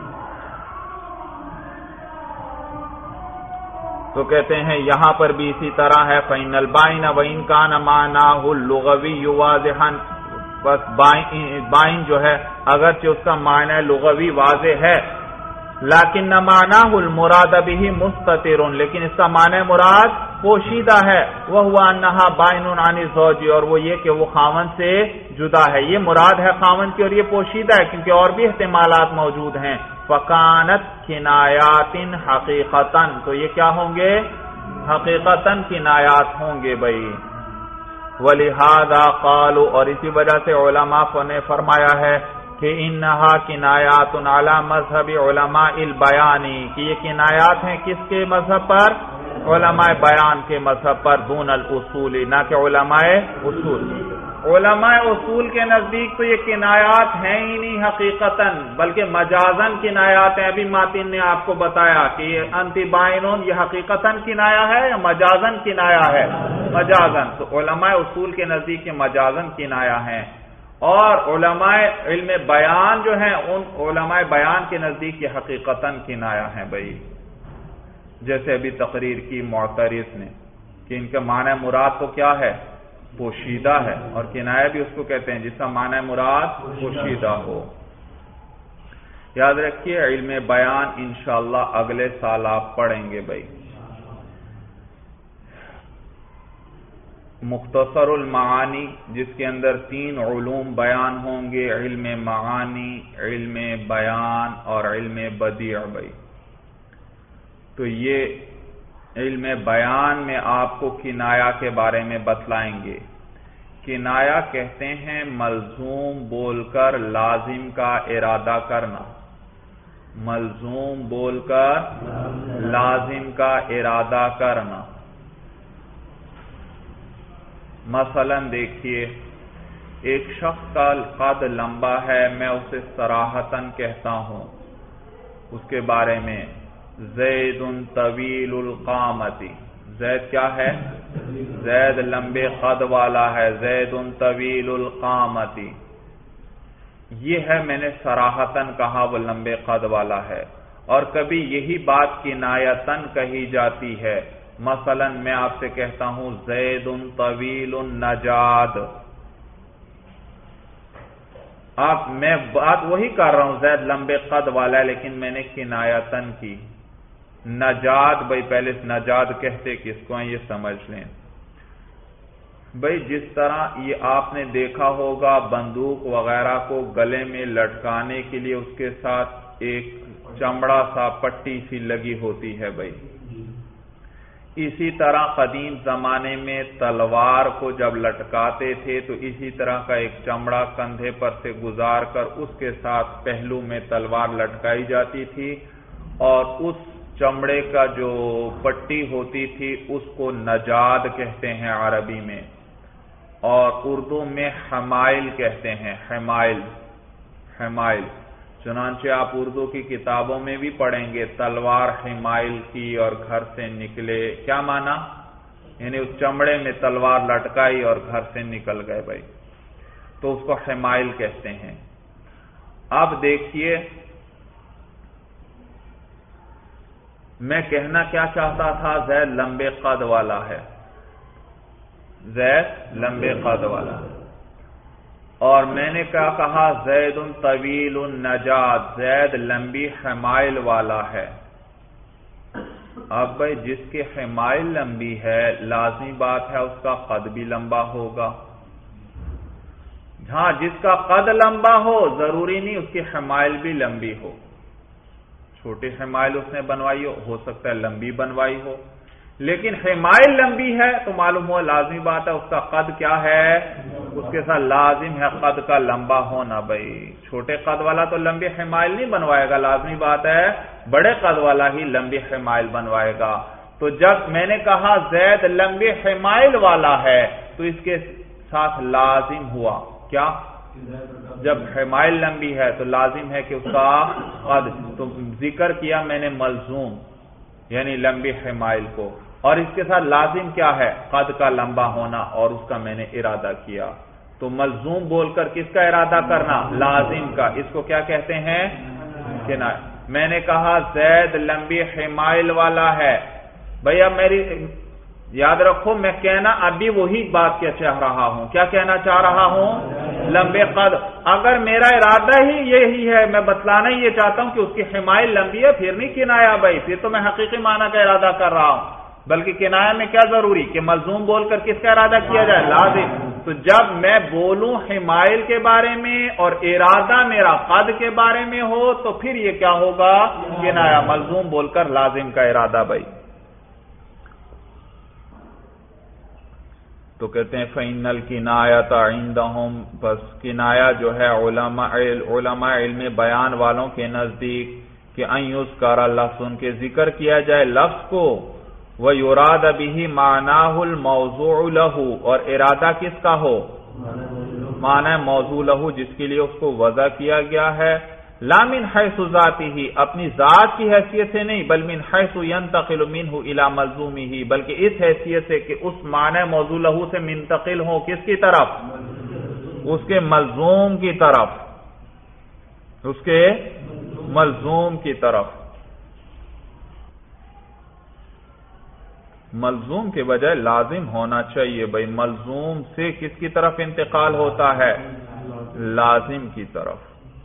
Speaker 1: تو کہتے ہیں یہاں پر بھی اسی طرح ہے، فَإِنَّ الْبَائِنَ وَإِنْ كَانَ مَعْنَاهُ اللُّغَوِيُّ وَاضِحًا، بس بائن جو ہے اگرچہ اس کا معنی لغوی واضح ہے، لیکن معناہ المراد به مستتر، لیکن اس کا معنی مراد پوشیدہ ہے، وَهُوَ أَنَّهَا بَائِنٌ عَنِ الزَّوْجِ، اور وہ یہ کہ وہ خاوند سے جدا ہے۔ یہ مراد ہے خاوند کی اور یہ پوشیدہ ہے کیونکہ اور بھی احتمالات موجود ہیں۔ فَكَانَتْ كِنَایَاتٍ حَقِیقَةً، تو یہ کیا ہوں گے؟ حقیقتاً کنایات ہوں گے بھائی۔ وَلِهَذَا قَالُوا، اور اسی وجہ سے علماء نے فرمایا ہے کہ انہا کنایات علی مذہب علماء البیان، کہ یہ کنایات ہیں کس کے مذہب پر؟ علماء بیان کے مذہب پر، دون الاصول، نہ کہ علماء اصول۔ علماء اصول کے نزدیک تو یہ کنایات ہیں ہی نہیں حقیقتاً، بلکہ مجازن کنایات ہیں۔ ابھی ماتن نے آپ کو بتایا کہ یہ انتی بائنون یہ حقیقتاً کنایا ہے یا مجازن کنایا ہے؟ مجازن۔ تو علماء اصول کے نزدیک یہ مجازن کنایا ہیں، اور علماء علم بیان جو ہیں ان علماء بیان کے نزدیک یہ حقیقتاً کنایا ہے بھائی، جیسے ابھی تقریر کی معترض نے کہ ان کا معنی مراد تو کیا ہے؟ پوشیدہ ہے، اور کنایہ بھی اس کو کہتے ہیں جس کا معنی مراد پوشیدہ ہو۔ یاد رکھیے علم بیان انشاءاللہ اگلے سال آپ پڑھیں گے بھائی۔ مختصر المعانی جس کے اندر تین علوم بیان ہوں گے، علم معانی، علم بیان اور علم بدیع بھائی۔ تو یہ علم بیان میں آپ کو کنایا کے بارے میں بتلائیں گے۔ کنایا کہتے ہیں ملزوم بول کر لازم کا ارادہ کرنا، ملزوم بول کر لازم کا ارادہ کرنا۔ مثلا دیکھیے، ایک شخص کا قد لمبا ہے، میں اسے صراحتاً کہتا ہوں اس کے بارے میں زید طویل القامتی، زید کیا ہے؟ زید لمبے قد والا ہے، زید طویل القامتی، یہ ہے میں نے صراحتاً کہا وہ لمبے قد والا ہے۔ اور کبھی یہی بات کنایتاً کہی جاتی ہے، مثلا میں آپ سے کہتا ہوں زید طویل النجاد، آپ میں بات وہی کر رہا ہوں زید لمبے قد والا ہے، لیکن میں نے کنایتاً کی۔ نجاد بھائی پہلے نجاد کہتے کس کو ہیں یہ سمجھ لیں بھائی، جس طرح یہ آپ نے دیکھا ہوگا بندوق وغیرہ کو گلے میں لٹکانے کے لیے اس کے ساتھ ایک چمڑا سا پٹی سی لگی ہوتی ہے بھائی، اسی طرح قدیم زمانے میں تلوار کو جب لٹکاتے تھے تو اسی طرح کا ایک چمڑا کندھے پر سے گزار کر اس کے ساتھ پہلو میں تلوار لٹکائی جاتی تھی، اور اس چمڑے کا جو پٹی ہوتی تھی اس کو نجاد کہتے ہیں عربی میں، اور اردو میں حمائل کہتے ہیں، حمائل حمائل چنانچہ آپ اردو کی کتابوں میں بھی پڑھیں گے تلوار حمائل کی اور گھر سے نکلے، کیا معنی؟ یعنی اس چمڑے میں تلوار لٹکائی اور گھر سے نکل گئے بھائی، تو اس کو حمائل کہتے ہیں۔ اب دیکھیے میں کہنا کیا چاہتا تھا، زید لمبے قد والا ہے، زید لمبے قد والا ہے، اور میں نے کیا کہا، زید طویل النجاد، زید لمبی حمائل والا ہے۔ اب بھائی جس کی حمائل لمبی ہے لازمی بات ہے اس کا قد بھی لمبا ہوگا۔ ہاں جس کا قد لمبا ہو ضروری نہیں اس کی حمائل بھی لمبی ہو، چھوٹی حمائل اس نے بنوائی ہو ہو سکتا ہے لمبی بنوائی ہو، لیکن حمائل لمبی ہے تو معلوم ہوا لازمی بات ہے اس کا قد کیا ہے، اس کے ساتھ لازم ہے قد کا لمبا ہونا۔ بھائی چھوٹے قد والا تو لمبی حمائل نہیں بنوائے گا، لازمی بات ہے بڑے قد والا ہی لمبی حمائل بنوائے گا۔ تو جب میں نے کہا زید لمبی حمائل والا ہے تو اس کے ساتھ لازم ہوا کیا، جب حمائل لمبی ہے تو لازم ہے کہ اس کا قد، تو ذکر کیا میں نے ملزوم یعنی لمبی حمائل کو، اور اس کے ساتھ لازم کیا ہے، قد کا لمبا ہونا، اور اس کا میں نے ارادہ کیا۔ تو ملزوم بول کر کس کا ارادہ کرنا، لازم کا، اس کو کیا کہتے ہیں، کنایہ۔ میں نے کہا زید لمبی حمائل والا ہے، بھئی اب میری یاد رکھو میں کہنا ابھی وہی بات کیا چاہ رہا ہوں، کیا کہنا چاہ رہا ہوں، لمبے قد۔ اگر میرا ارادہ ہی یہی ہے، میں بتلانا ہی یہ چاہتا ہوں کہ اس کی حمائل لمبی ہے، پھر نہیں کنایا بھائی، پھر تو میں حقیقی معنی کا ارادہ کر رہا ہوں، بلکہ کنایہ میں کیا ضروری کہ ملزوم بول کر کس کا ارادہ کیا جائے، لازم۔ تو جب میں بولوں حمائل کے بارے میں اور ارادہ میرا قد کے بارے میں ہو تو پھر یہ کیا ہوگا، کنایہ، ملزوم بول کر لازم کا ارادہ بھائی۔ تو کہتے ہیں فَإِنَّ الْكِنَایَةَ عِندَهُمْ، بس کنایہ جو ہے علماء علماء علم بیان والوں کے نزدیک کہ ان یذکر لفظ، ان کے ذکر کیا جائے لفظ کو، وَيُرَادَ بِهِ مَعْنَاهُ الْمَوْضُوعُ لَهُ، اور ارادہ کس کا ہو، معنی موضوع لہو جس کے لیے اس کو وضع کیا گیا ہے، لا من حیث ذاتہ، اپنی ذات کی حیثیت سے نہیں، بل من حیث ینتقل منہ الی ملزومہ، بلکہ اس حیثیت سے کہ اس معنی موضوع لہو سے منتقل ہو کس کی طرف، اس کے ملزوم کی طرف، اس کے ملزوم کی طرف، ملزوم کے بجائے لازم ہونا چاہیے بھائی، ملزوم سے کس کی طرف انتقال ہوتا ہے، لازم کی طرف۔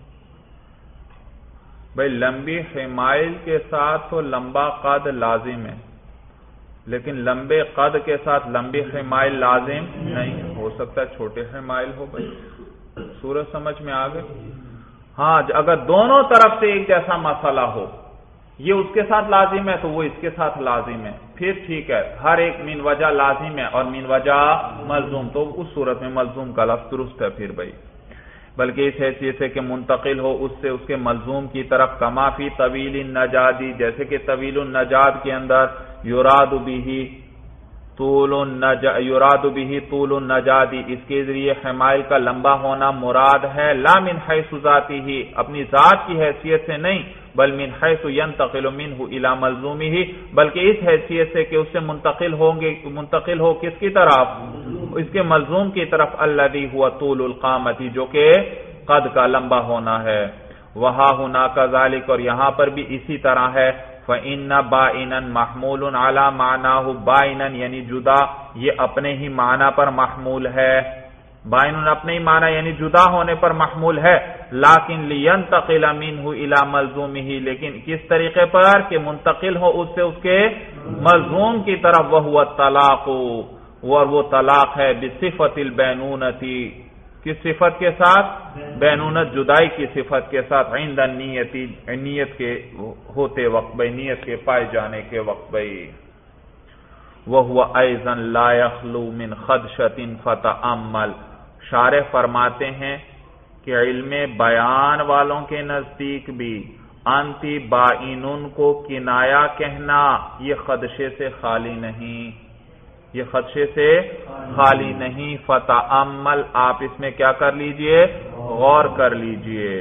Speaker 1: بھائی لمبی حمائل کے ساتھ تو لمبا قد لازم ہے، لیکن لمبے قد کے ساتھ لمبی حمائل لازم نہیں ہو سکتا، چھوٹے حمائل ہو بھائی، سورج سمجھ میں آ گئے۔ ہاں اگر دونوں طرف سے ایک جیسا مسئلہ ہو، یہ اس کے ساتھ لازم ہے تو وہ اس کے ساتھ لازم ہے، پھر ٹھیک ہے، ہر ایک من وجہ لازم ہے اور من وجہ ملزوم، تو اس صورت میں ملزوم کا لفظ درست ہے پھر بھائی، بلکہ اس حیثیت سے کہ منتقل ہو اس سے اس کے ملزوم کی طرف، کما فی طویل النجادی، جیسے کہ طویل النجاد کے اندر یراد بہ طول النجاد، یراد بہ طول النجادی، اس کے ذریعے حمائل کا لمبا ہونا مراد ہے، لا من حیث ذاتہ، اپنی ذات کی حیثیت سے نہیں، بل من حیث ینتقل منہ الی ملزومہ، بلکہ اس حیثیت سے کہ اس سے منتقل ہوں گے، منتقل ہو کس کی طرف، اس کے ملزوم کی طرف، الذی هو طول القامت، جو کہ قد کا لمبا ہونا ہے، وہا ہونا کذالک، اور یہاں پر بھی اسی طرح ہے، فإن بائنا محمول علی معناہ، بائنا یعنی جدا، یہ اپنے ہی معنی پر محمول ہے، بائن اپنے ہی معنی یعنی جدا ہونے پر محمول ہے، لیکن لینتقل منہ الی ملزومہ، لیکن کس طریقے پر کہ منتقل ہو اس سے اس کے ملزوم کی طرف، وہو الطلاق، اور وہ طلاق ہے، بصفت البینونتی، کس صفت کے ساتھ، بینونت جدائی کی صفت کے ساتھ، عند النیت، نیت کے ہوتے وقت بھائی، نیت کے پائے جانے کے وقت بھائی۔ وَهُوَ أَيْضًا لَا يَخْلُو مِنْ خَدْشَةٍ فَتَأَمَّلْ۔ شارح فرماتے ہیں کہ علم بیان والوں کے نزدیک بھی انتی بائنن کو کنایا کہنا یہ خدشے سے خالی نہیں، یہ خدشے سے خالی نہیں۔ فتعمل، آپ اس میں کیا کر لیجئے؟ غور کر لیجئے۔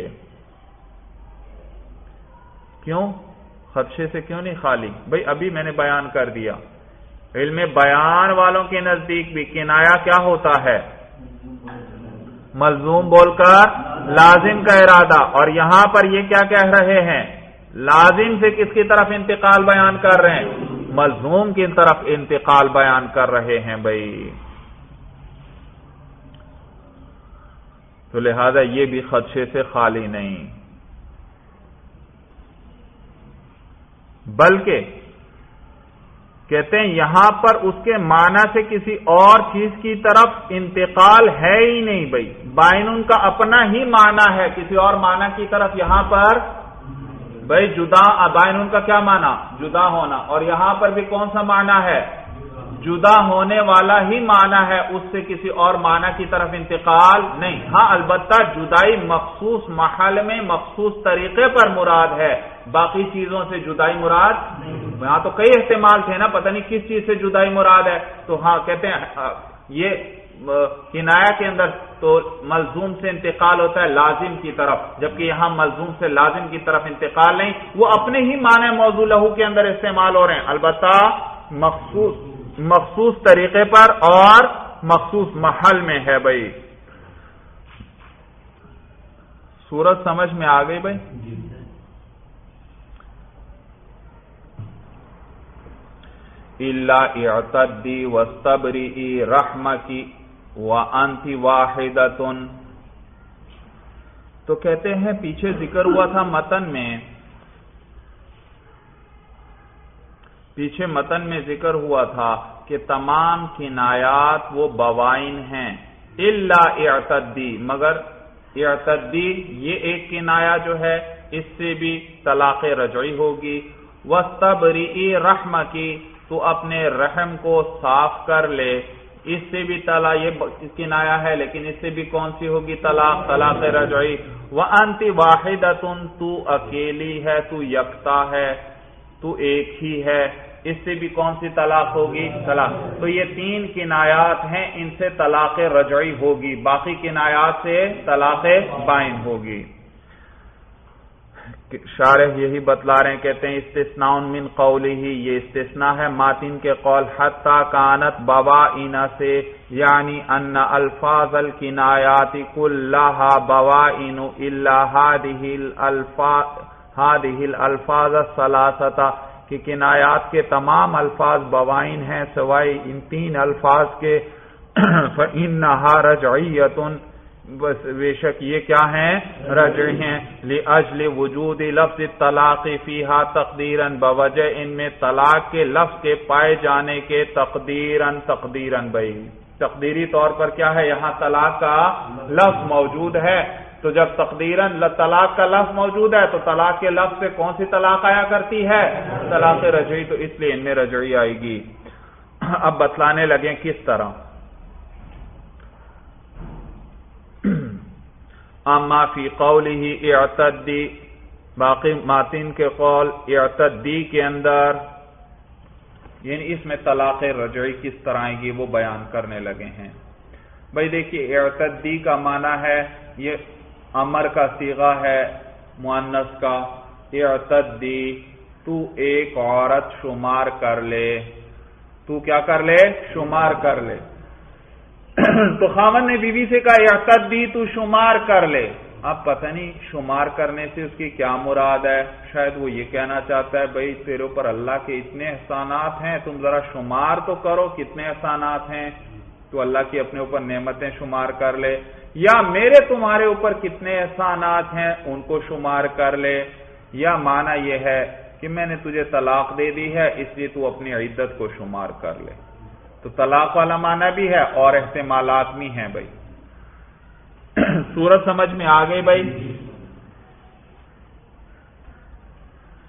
Speaker 1: کیوں خدشے سے کیوں نہیں خالی؟ بھئی ابھی میں نے بیان کر دیا، علم بیان والوں کے نزدیک بھی کنایا کیا ہوتا ہے؟ ملزوم بول کر لازم کا ارادہ، اور یہاں پر یہ کیا کہہ رہے ہیں؟ لازم سے کس کی طرف انتقال بیان کر رہے ہیں؟ ملزوم کی طرف انتقال بیان کر رہے ہیں بھائی۔ تو لہذا یہ بھی خدشے سے خالی نہیں، بلکہ کہتے ہیں یہاں پر اس کے معنی سے کسی اور چیز کی طرف انتقال ہے ہی نہیں بھائی، بائنن کا اپنا ہی معنی ہے، کسی اور معنی کی طرف یہاں پر بھائی جدا، بائنن کا کیا معنی؟ جدا ہونا، اور یہاں پر بھی کون سا معنی ہے؟ جدا ہونے والا ہی معنی ہے، اس سے کسی اور معنی کی طرف انتقال نہیں۔ ہاں البتہ جدائی مخصوص محل میں مخصوص طریقے پر مراد ہے، باقی چیزوں سے جدائی مراد یہاں تو کئی احتمال تھے نا، پتہ نہیں کس چیز سے جدائی مراد ہے، تو ہاں کہتے ہیں یہ کنایا کے اندر تو ملزوم سے انتقال ہوتا ہے لازم کی طرف، جبکہ یہاں ملزوم سے لازم کی طرف انتقال نہیں، وہ اپنے ہی معنی موضوع لہو کے اندر استعمال ہو رہے ہیں، البتہ مخصوص مخصوص طریقے پر اور مخصوص محل میں ہے بھائی۔ صورت سمجھ میں آ گئی بھائی؟ الا اعتدی واستبری رحمکی وانتی واحدۃ، تو کہتے ہیں پیچھے ذکر ہوا تھا متن میں، پیچھے متن میں ذکر ہوا تھا کہ تمام کنایات وہ بوائن ہیں الا اعتدی، مگر اعتدی یہ ایک کنایا جو ہے اس سے بھی طلاق رجعی ہوگی، واستبری رحمکی، تو اپنے رحم کو صاف کر لے، اس سے بھی طلاق، یہ کنایا ہے لیکن اس سے بھی کون سی ہوگی؟ طلاق، طلاق رجعی۔ وانت واحدۃ، تو اکیلی ہے، تو یکتا ہے، تو ایک ہی ہے، اس سے بھی کون سی طلاق ہوگی؟ طلاق۔ تو یہ تین کنایات ہیں، ان سے طلاق رجعی ہوگی، باقی کنایات سے طلاق بائن ہوگی۔ شارح یہی بتلا رہے ہیں، کہتے ہیں استثناء من قولی ہی، یہ استثناء ہے ماتن کے قول حتی کانت بوائن سے، یعنی ان الفاظ الکنایات کلها بوائن الا هذه الالفاظ هذه الالفاظ الثلاثه، کہ کنایات کے تمام الفاظ بوائن ہیں سوائے ان تین الفاظ کے، فإنها رجعیۃ، بس بے شک یہ کیا ہیں؟ رجعی ہیں، لأجل وجود لفظ الطلاق فیہا تقدیراً، بوجہ ان میں طلاق کے لفظ کے پائے جانے کے، تقدیراً تقدیراً بھائی تقدیری طور پر کیا ہے؟ یہاں طلاق کا لفظ موجود ہے، تو جب تقدیراً طلاق کا لفظ موجود ہے تو طلاق کے لفظ سے کون سی طلاق آیا کرتی ہے؟ طلاق رجعی، تو اس لیے ان میں رجعی آئے گی۔ اب بتلانے لگے کس طرح۔ اما فی قولہ اعتدی، باقی ماتن کے قول اعتدی کے اندر، یعنی اس میں طلاق رجعی کس طرح آئے گی وہ بیان کرنے لگے ہیں۔ بھائی دیکھیے اعتدی کا معنی ہے، یہ امر کا صیغہ ہے مؤنث کا، اعتدی، تو ایک عورت شمار کر لے، تو کیا کر لے؟ شمار کر لے۔ تو خاوند نے بیوی سے کہا اعتدی، تو شمار کر لے۔ اب پتہ نہیں شمار کرنے سے اس کی کیا مراد ہے، شاید وہ یہ کہنا چاہتا ہے بھئی تیرے اوپر اللہ کے اتنے احسانات ہیں، تم ذرا شمار تو کرو کتنے احسانات ہیں، تو اللہ کی اپنے اوپر نعمتیں شمار کر لے، یا میرے تمہارے اوپر کتنے احسانات ہیں ان کو شمار کر لے، یا معنی یہ ہے کہ میں نے تجھے طلاق دے دی ہے اس لیے تو اپنی عدت کو شمار کر لے۔ تو طلاق والا معنی بھی ہے اور احتمالات بھی ہیں بھائی۔ صورت سمجھ میں آ گئی بھائی؟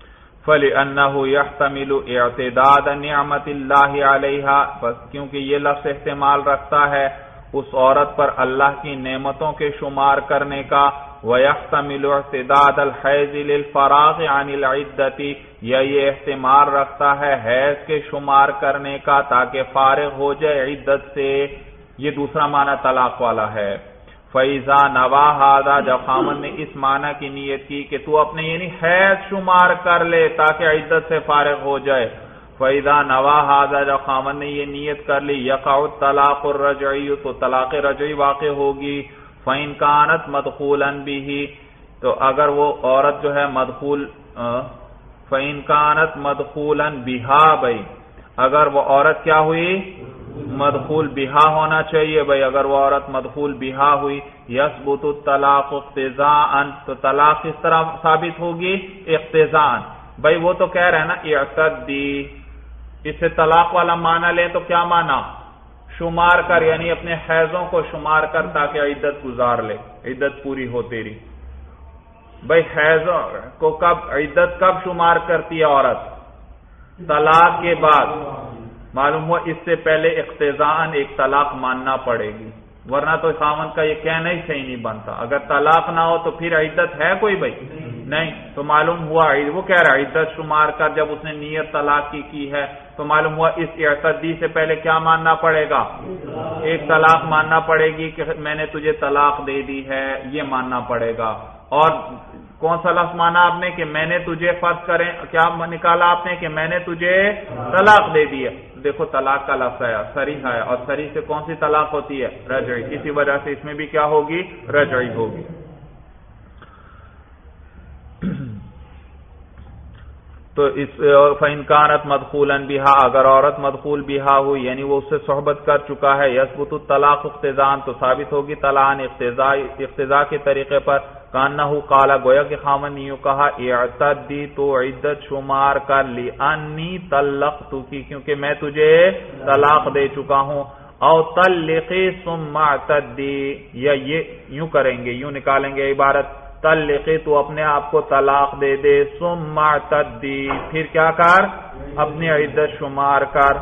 Speaker 1: فَلِأَنَّهُ يَحْتَمِلُ اعْتِدَادَ نِعْمَةِ اللَّهِ عَلَيْهَا، بس کیونکہ یہ لفظ احتمال رکھتا ہے اس عورت پر اللہ کی نعمتوں کے شمار کرنے کا، وَيَحْتَمِلُ اعْتِدَادَ الْحَيْضِ لِلْفَرَاغِ عَنِ الْعِدَّةِ، یا یہ احتمال رکھتا ہے حیض کے شمار کرنے کا تاکہ فارغ ہو جائے عدت سے، یہ دوسرا معنی طلاق والا ہے۔ فَإِذَا نَوَى هَذَا، جب خامن نے اس معنی کی نیت کی کہ تو اپنے یعنی حیض شمار کر لے تاکہ عدت سے فارغ ہو جائے، فَإِذَا نَوَى هَذَا، جب خامن نے یہ نیت کر لی، يَقَعُ الطَّلَاقُ الرَّجْعِيُّ، تو طلاق رجعی واقع ہوگی۔ فَإِنْ كَانَتْ مَدْخُولًا بِهِ، تو اگر وہ عورت جو ہے مدخول، فَإِنْ كَانَتْ مَدْخُولًا بِهَا، بھائی اگر وہ عورت کیا ہوئی، مدخول بہا ہونا چاہیے بھائی، اگر وہ عورت مدخول بہا ہوئی، یثبت الطلاق اقتضاءً، تو طلاق کس طرح ثابت ہوگی، اقتضاءً۔ بھائی وہ تو کہہ رہے ہیں نا اعتدی، اس سے طلاق والا معنی لیں تو کیا معنی، شمار کر، یعنی اپنے حیضوں کو شمار کر تاکہ عدت گزار لے، عدت پوری ہو تیری۔ بھائی حیضوں کو کب، عدت کب شمار کرتی ہے عورت، طلاق کے بعد، معلوم ہوا اس سے پہلے اقتضاءً ایک طلاق ماننا پڑے گی، ورنہ تو خاوند کا یہ کہنا ہی صحیح نہیں بنتا، اگر طلاق نہ ہو تو پھر عدت ہے کوئی بھائی نہیں، تو معلوم ہوا وہ کہہ رہا ہے عدت شمار کر، جب اس نے نیت طلاق کی کی ہے تو معلوم ہوا اس اعتدی سے پہلے کیا ماننا پڑے گا، ایک طلاق ماننا پڑے گی کہ میں نے تجھے طلاق دے دی ہے، یہ ماننا پڑے گا۔ اور کون سا لفظ مانا آپ نے کہ میں نے تجھے، فرض کریں کیا نکالا آپ نے کہ میں نے تجھے طلاق دے دی ہے، دیکھو طلاق کا لفظ ہے صریح ہے، اور صریح سے کون سی طلاق ہوتی ہے، رجعی، اسی وجہ سے اس میں بھی کیا ہوگی، رجعی ہوگی۔ تو اس فَإِنْ كَانَتْ مَدْخُولًا بِهَا، اگر عورت مدخول بہا ہوئی یعنی وہ اس سے صحبت کر چکا ہے، یثبت الطلاق اقتضاءً، تو ثابت ہوگی طلاق اقتضاء اقتضاء کے طریقے پر، کانہو قال، گویا کہ خامن نے یوں کہا اعتدی، تو عدت شمار کر لی، انی طلقتک، کیونکہ میں تجھے طلاق دے چکا ہوں، او طلقی ثم اعتدی، یا یہ یوں کریں گے، یوں نکالیں گے عبارت، طلقی تو اپنے آپ کو طلاق دے دے، ثم اعتدی پھر کیا کر، اپنی عدت شمار کر،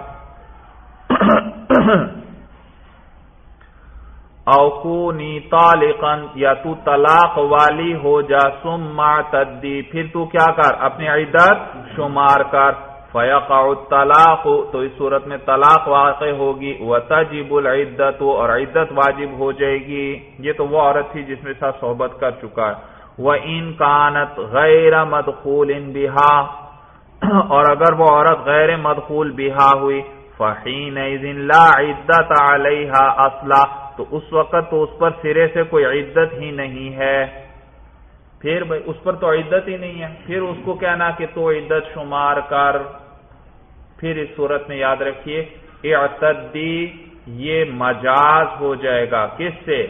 Speaker 1: او کونی طالقا، یا تو طلاق والی ہو جا، ثم اعتدی پھر تو کیا کر، اپنی عدت شمار کر، فیقع الطلاق، تو اس صورت میں طلاق واقع ہوگی، وتجب العدت، اور عدت واجب ہو جائے گی۔ یہ تو وہ عورت تھی جس میں ساتھ صحبت کر چکا ہے۔ وَإِن كَانَتْ غَيْرَ مَدْخُولٍ بِهَا، اور اگر وہ عورت غیر مدخول بہا ہوئی، فَحِينَئِذٍ لَا عِدَّةَ عَلَيْهَا أَصْلًا، تو اس وقت تو اس پر سرے سے کوئی عدت ہی نہیں ہے، پھر بھائی اس پر تو عدت ہی نہیں ہے، پھر اس کو کہنا کہ تو عدت شمار کر۔ پھر اس صورت میں یاد رکھیے اعتدی یہ مجاز ہو جائے گا، کس سے،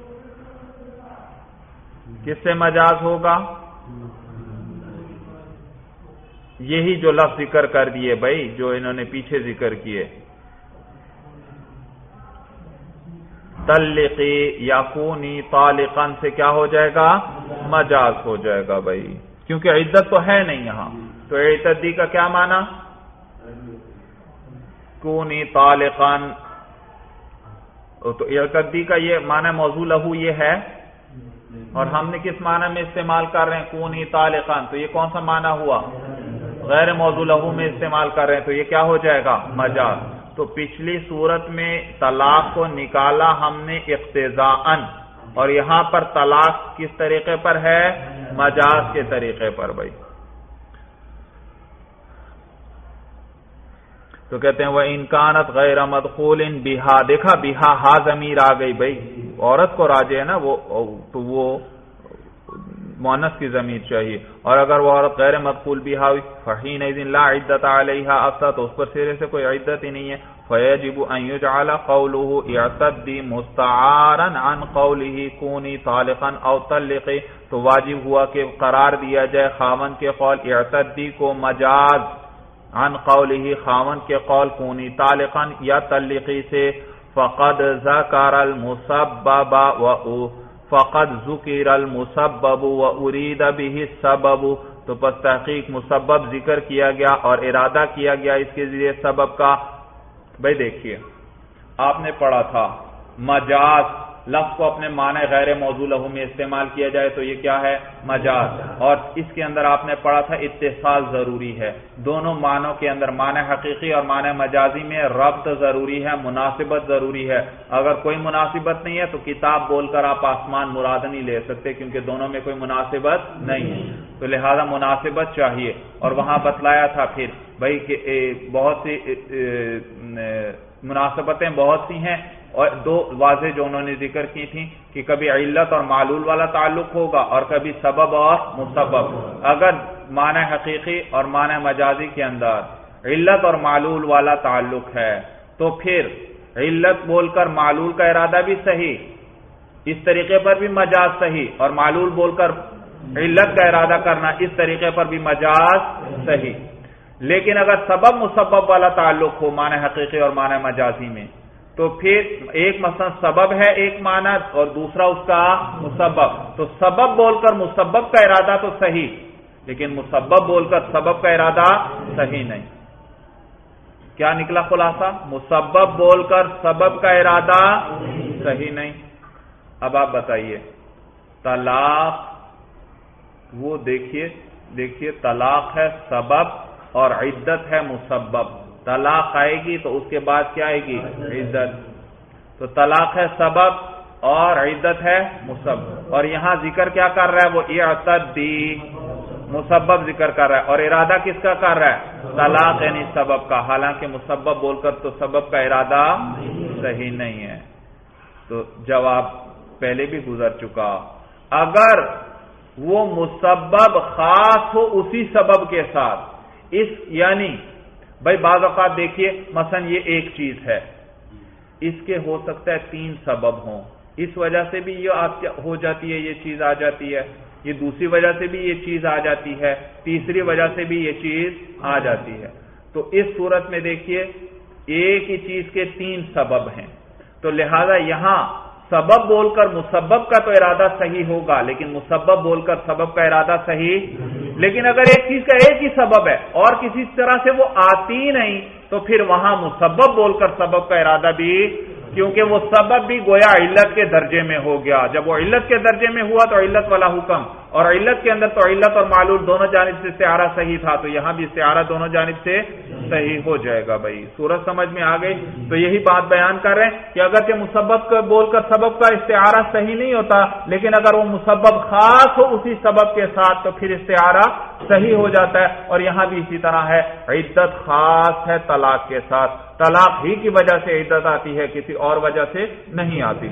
Speaker 1: کس سے مجاز ہوگا، یہی جو لفظ ذکر کر دیے بھائی، جو انہوں نے پیچھے ذکر کیے، طلقی یا کونی طالقا سے کیا ہو جائے گا، مجاز ہو جائے گا بھائی، کیونکہ عدت تو ہے نہیں یہاں، تو اعتدی کا کیا معنی، کونی طالقا، تو اعتدی کا یہ معنی موضوع لہو یہ ہے، اور ہم نے کس معنی میں استعمال کر رہے ہیں، کونی طالقا، تو یہ کون سا معنی ہوا، غیر موضوع لہو میں استعمال کر رہے ہیں، تو یہ کیا ہو جائے گا، مجاز۔ تو پچھلی صورت میں طلاق کو نکالا ہم نے اقتضاءً، اور یہاں پر طلاق کس طریقے پر ہے، مجاز کے طریقے پر بھائی۔ تو کہتے ہیں وَإِن كَانَتْ غَيْرَ مَدْخُولٍ بِهَا، دیکھا بِهَا ہا ضمیر آ گئی بھائی، عورت کو راجع ہے نا وہ، تو وہ مؤنث کی ضمیر چاہیے، اور اگر وہ عورت غیر مدخول بہا ہوئی، فحینئذ لا عدت علیہا اصلا، تو اس پر سرے سے کوئی عدت ہی نہیں ہے، فیجب ان یجعل قوله اعتدی مستعارا عن قوله کونی طالقا او طلقی، تو واجب ہوا کہ قرار دیا جائے خاوند کے قول اعتدی کو مجاز عن قوله خاوند کے قول کونی طالقا یا طلقی سے، فقد ذکر المسبب و فقد ذکر المسبب وارید به السبب، تو پس تحقیق مسبب ذکر کیا گیا اور ارادہ کیا گیا اس کے ذریعے سبب کا۔ بھائی دیکھیے، آپ نے پڑھا تھا مجاز لفظ کو اپنے معنی غیر موضوع لہو میں استعمال کیا جائے تو یہ کیا ہے؟ مجاز۔ اور اس کے اندر آپ نے پڑھا تھا اتصال ضروری ہے، دونوں معنوں کے اندر معنی حقیقی اور معنی مجازی میں ربط ضروری ہے، مناسبت ضروری ہے۔ اگر کوئی مناسبت نہیں ہے تو کتاب بول کر آپ آسمان مراد نہیں لے سکتے، کیونکہ دونوں میں کوئی مناسبت نہیں ہے، تو لہذا مناسبت چاہیے۔ اور وہاں بتلایا تھا پھر بھائی کہ بہت سی مناسبتیں بہت سی ہیں، اور دو واضح جو انہوں نے ذکر کی تھیں کہ کبھی علت اور معلول والا تعلق ہوگا اور کبھی سبب اور مسبب۔ اگر معنی حقیقی اور معنی مجازی کے اندر علت اور معلول والا تعلق ہے تو پھر علت بول کر معلول کا ارادہ بھی صحیح، اس طریقے پر بھی مجاز صحیح، اور معلول بول کر علت کا ارادہ کرنا اس طریقے پر بھی مجاز صحیح۔ لیکن اگر سبب مسبب والا تعلق ہو معنی حقیقی اور معنی مجازی میں تو پھر ایک مثلا سبب ہے ایک معنی اور دوسرا اس کا مسبب، تو سبب بول کر مسبب کا ارادہ تو صحیح، لیکن مسبب بول کر سبب کا ارادہ صحیح نہیں۔ کیا نکلا خلاصہ؟ مسبب بول کر سبب کا ارادہ صحیح نہیں۔ اب آپ بتائیے طلاق، وہ دیکھیے دیکھیے طلاق ہے سبب اور عدت ہے مسبب، طلاق آئے گی تو اس کے بعد کیا آئے گی؟ عدت۔ تو طلاق ہے سبب اور عدت ہے مسبب، اور یہاں ذکر کیا کر رہا ہے؟ وہ اعتدی، مسبب ذکر کر رہا ہے، اور ارادہ کس کا کر رہا ہے؟ طلاق یعنی سبب کا، حالانکہ مسبب بول کر تو سبب کا ارادہ صحیح نہیں ہے۔ تو جواب پہلے بھی گزر چکا، اگر وہ مسبب خاص ہو اسی سبب کے ساتھ، اس یعنی بھائی بعض اوقات دیکھیے مثلا یہ ایک چیز ہے، اس کے ہو سکتا ہے تین سبب ہوں، اس وجہ سے بھی یہ ہو جاتی ہے، یہ چیز آ جاتی ہے، یہ دوسری وجہ سے بھی یہ چیز آ جاتی ہے، تیسری وجہ سے بھی یہ چیز آ جاتی ہے۔ تو اس صورت میں دیکھیے ایک ہی چیز کے تین سبب ہیں، تو لہذا یہاں سبب بول کر مسبب کا تو ارادہ صحیح ہوگا، لیکن مسبب بول کر سبب کا ارادہ صحیح۔ لیکن اگر ایک چیز کا ایک ہی سبب ہے اور کسی طرح سے وہ آتی نہیں تو پھر وہاں مسبب بول کر سبب کا ارادہ بھی، کیونکہ وہ سبب بھی گویا علت کے درجے میں ہو گیا، جب وہ علت کے درجے میں ہوا تو علت والا حکم، اور علت کے اندر تو علت اور معلول دونوں جانب سے استعارہ صحیح تھا، تو یہاں بھی استعارہ دونوں جانب سے صحیح ہو جائے گا۔ بھائی صورت سمجھ میں آ گئی؟ تو یہی بات بیان کر رہے ہیں کہ اگر کہ مسبب کا بول کر سبب کا استعارہ صحیح نہیں ہوتا، لیکن اگر وہ مسبب خاص ہو اسی سبب کے ساتھ تو پھر استعارہ صحیح ہو جاتا ہے، اور یہاں بھی اسی طرح ہے، عدت خاص ہے طلاق کے ساتھ، طلاق ہی کی وجہ سے عدت آتی ہے، کسی اور وجہ سے نہیں آتی۔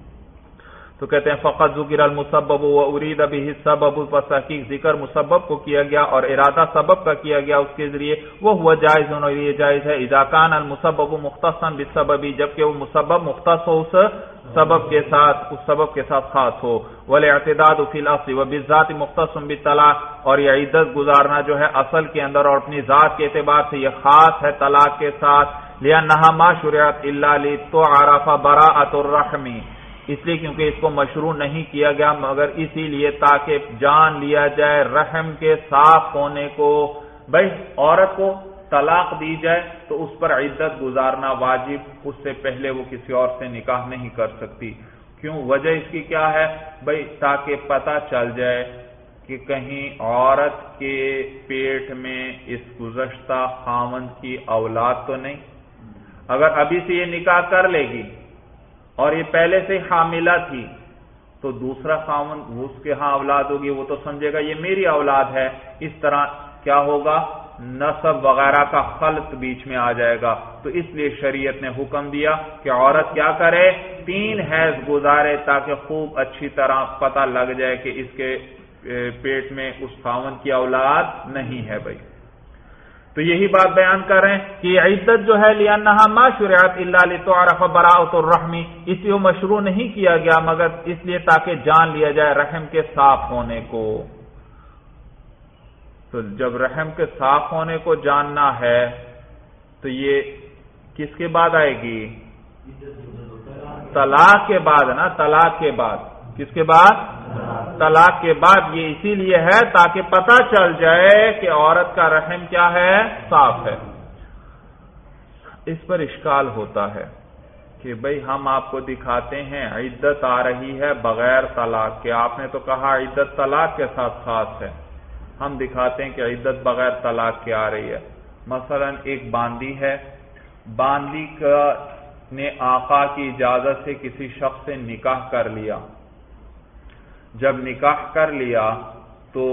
Speaker 1: تو کہتے ہیں فقط ذکر المسبب و ارید به السبب، پس تحقیق ذکر مسبب کو کیا گیا اور ارادہ سبب کا کیا گیا اس کے ذریعے، وہ ہوا جائز، اور یہ جائز ہے اذا کان المسبب مختصا بالسبب، جبکہ وہ مسبب مختص ہو اس سبب کے ساتھ، اس سبب کے ساتھ خاص ہو، والاعتداد فی الاصل وبالذات مختص بالطلاق، اور یہ عدت گزارنا جو ہے اصل کے اندر اور اپنی ذات کے اعتبار سے یہ خاص ہے طلاق کے ساتھ، لأنها ما شرعت الا لتعرف براءة الرحم، اس لیے کیونکہ اس کو مشروع نہیں کیا گیا مگر اسی لیے تاکہ جان لیا جائے رحم کے صاف ہونے کو۔ بھائی عورت کو طلاق دی جائے تو اس پر عدت گزارنا واجب، اس سے پہلے وہ کسی اور سے نکاح نہیں کر سکتی۔ کیوں؟ وجہ اس کی کیا ہے؟ بھائی تاکہ پتہ چل جائے کہ کہیں عورت کے پیٹ میں اس گزشتہ خاوند کی اولاد تو نہیں۔ اگر ابھی سے یہ نکاح کر لے گی اور یہ پہلے سے حاملہ تھی تو دوسرا خاوند اس کے ہاں اولاد ہوگی، وہ تو سمجھے گا یہ میری اولاد ہے، اس طرح کیا ہوگا؟ نسب وغیرہ کا خلط بیچ میں آ جائے گا۔ تو اس لیے شریعت نے حکم دیا کہ عورت کیا کرے؟ تین حیض گزارے تاکہ خوب اچھی طرح پتہ لگ جائے کہ اس کے پیٹ میں اس خاوند کی اولاد نہیں ہے۔ بھائی تو یہی بات بیان کر رہے ہیں کہ عدت جو ہے لأنها ما شرعت الا لتعرف براءة الرحم، اس لیے مشروع نہیں کیا گیا مگر اس لیے تاکہ جان لیا جائے رحم کے صاف ہونے کو۔ تو جب رحم کے صاف ہونے کو جاننا ہے تو یہ کس کے بعد آئے گی؟ طلاق کے بعد نا، طلاق کے بعد۔ کس کے بعد؟ طلاق کے بعد یہ اسی لیے ہے تاکہ پتہ چل جائے کہ عورت کا رحم کیا ہے، صاف ہے۔ اس پر اشکال ہوتا ہے کہ بھئی ہم آپ کو دکھاتے ہیں عدت آ رہی ہے بغیر طلاق کے، آپ نے تو کہا عدت طلاق کے ساتھ خاص ہے، ہم دکھاتے ہیں کہ عدت بغیر طلاق کے آ رہی ہے۔ مثلا ایک باندی ہے، باندی کا نے آقا کی اجازت سے کسی شخص سے نکاح کر لیا، جب نکاح کر لیا تو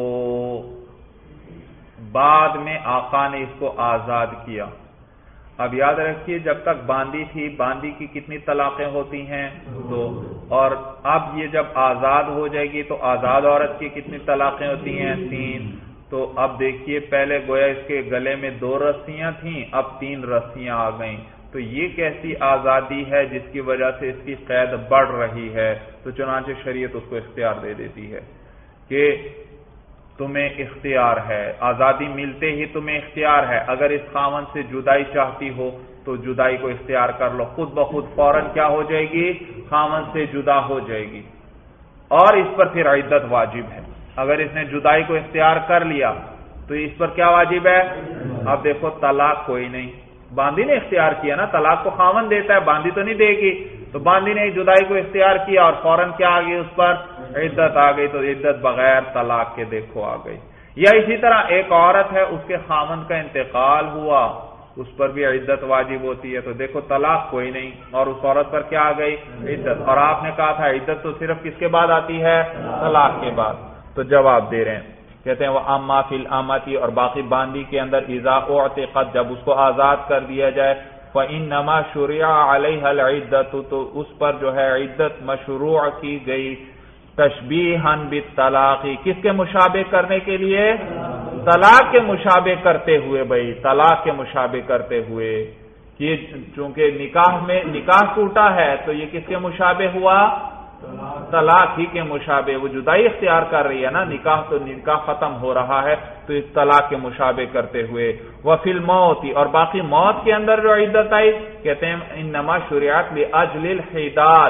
Speaker 1: بعد میں آقا نے اس کو آزاد کیا۔ اب یاد رکھیے جب تک باندی تھی، باندی کی کتنی طلاقیں ہوتی ہیں؟ دو۔ اور اب یہ جب آزاد ہو جائے گی تو آزاد عورت کی کتنی طلاقیں ہوتی ہیں؟ تین۔ تو اب دیکھیے پہلے گویا اس کے گلے میں دو رسیاں تھیں، اب تین رسیاں آ گئیں، تو یہ کیسی آزادی ہے جس کی وجہ سے اس کی قید بڑھ رہی ہے؟ تو چنانچہ شریعت اس کو اختیار دے دیتی ہے کہ تمہیں اختیار ہے، آزادی ملتے ہی تمہیں اختیار ہے، اگر اس خاوند سے جدائی چاہتی ہو تو جدائی کو اختیار کر لو، خود بخود فوراً کیا ہو جائے گی؟ خاوند سے جدا ہو جائے گی، اور اس پر پھر عدت واجب ہے۔ اگر اس نے جدائی کو اختیار کر لیا تو اس پر کیا واجب ہے؟ اب دیکھو طلاق کوئی نہیں، باندی نے اختیار کیا نا، طلاق کو خاوند دیتا ہے، باندی تو نہیں دے گی، تو باندی نے جدائی کو اختیار کیا اور فوراً کیا آ گئی اس پر؟ عدت آ گئی، تو عدت بغیر طلاق کے دیکھو آ گئی۔ یا اسی طرح ایک عورت ہے، اس کے خاوند کا انتقال ہوا، اس پر بھی عدت واجب ہوتی ہے، تو دیکھو طلاق کوئی نہیں اور اس عورت پر کیا آ گئی؟ عدت۔ اور آپ نے کہا تھا عدت تو صرف کس کے بعد آتی ہے؟ طلاق کے بعد۔ تو جواب دے رہے ہیں، کہتے ہیں وہ اما فی الامتی، اور باقی باندی کے اندر اذا اعتقت، جب اس کو آزاد کر دیا جائے، فانما شرع علیہ العدت، تو اس پر جو ہے عدت مشروع کی گئی، تشبیہا بالطلاق، کس کے مشابہ کرنے کے لیے؟ طلاق کے مشابہ کرتے ہوئے، بھائی طلاق کے مشابہ کرتے ہوئے، یہ چونکہ نکاح میں نکاح ٹوٹا ہے تو یہ کس کے مشابہ ہوا؟ طلاق ہی کے مشابہ، وہ جدائی اختیار کر رہی ہے نا، نکاح تو نکاح ختم ہو رہا ہے، تو اس طلاق کے مشابہ کرتے ہوئے۔ وفی الموت، اور باقی موت کے اندر جو عدت آئی، کہتے ہیں انما شرعت لاجل الحداد،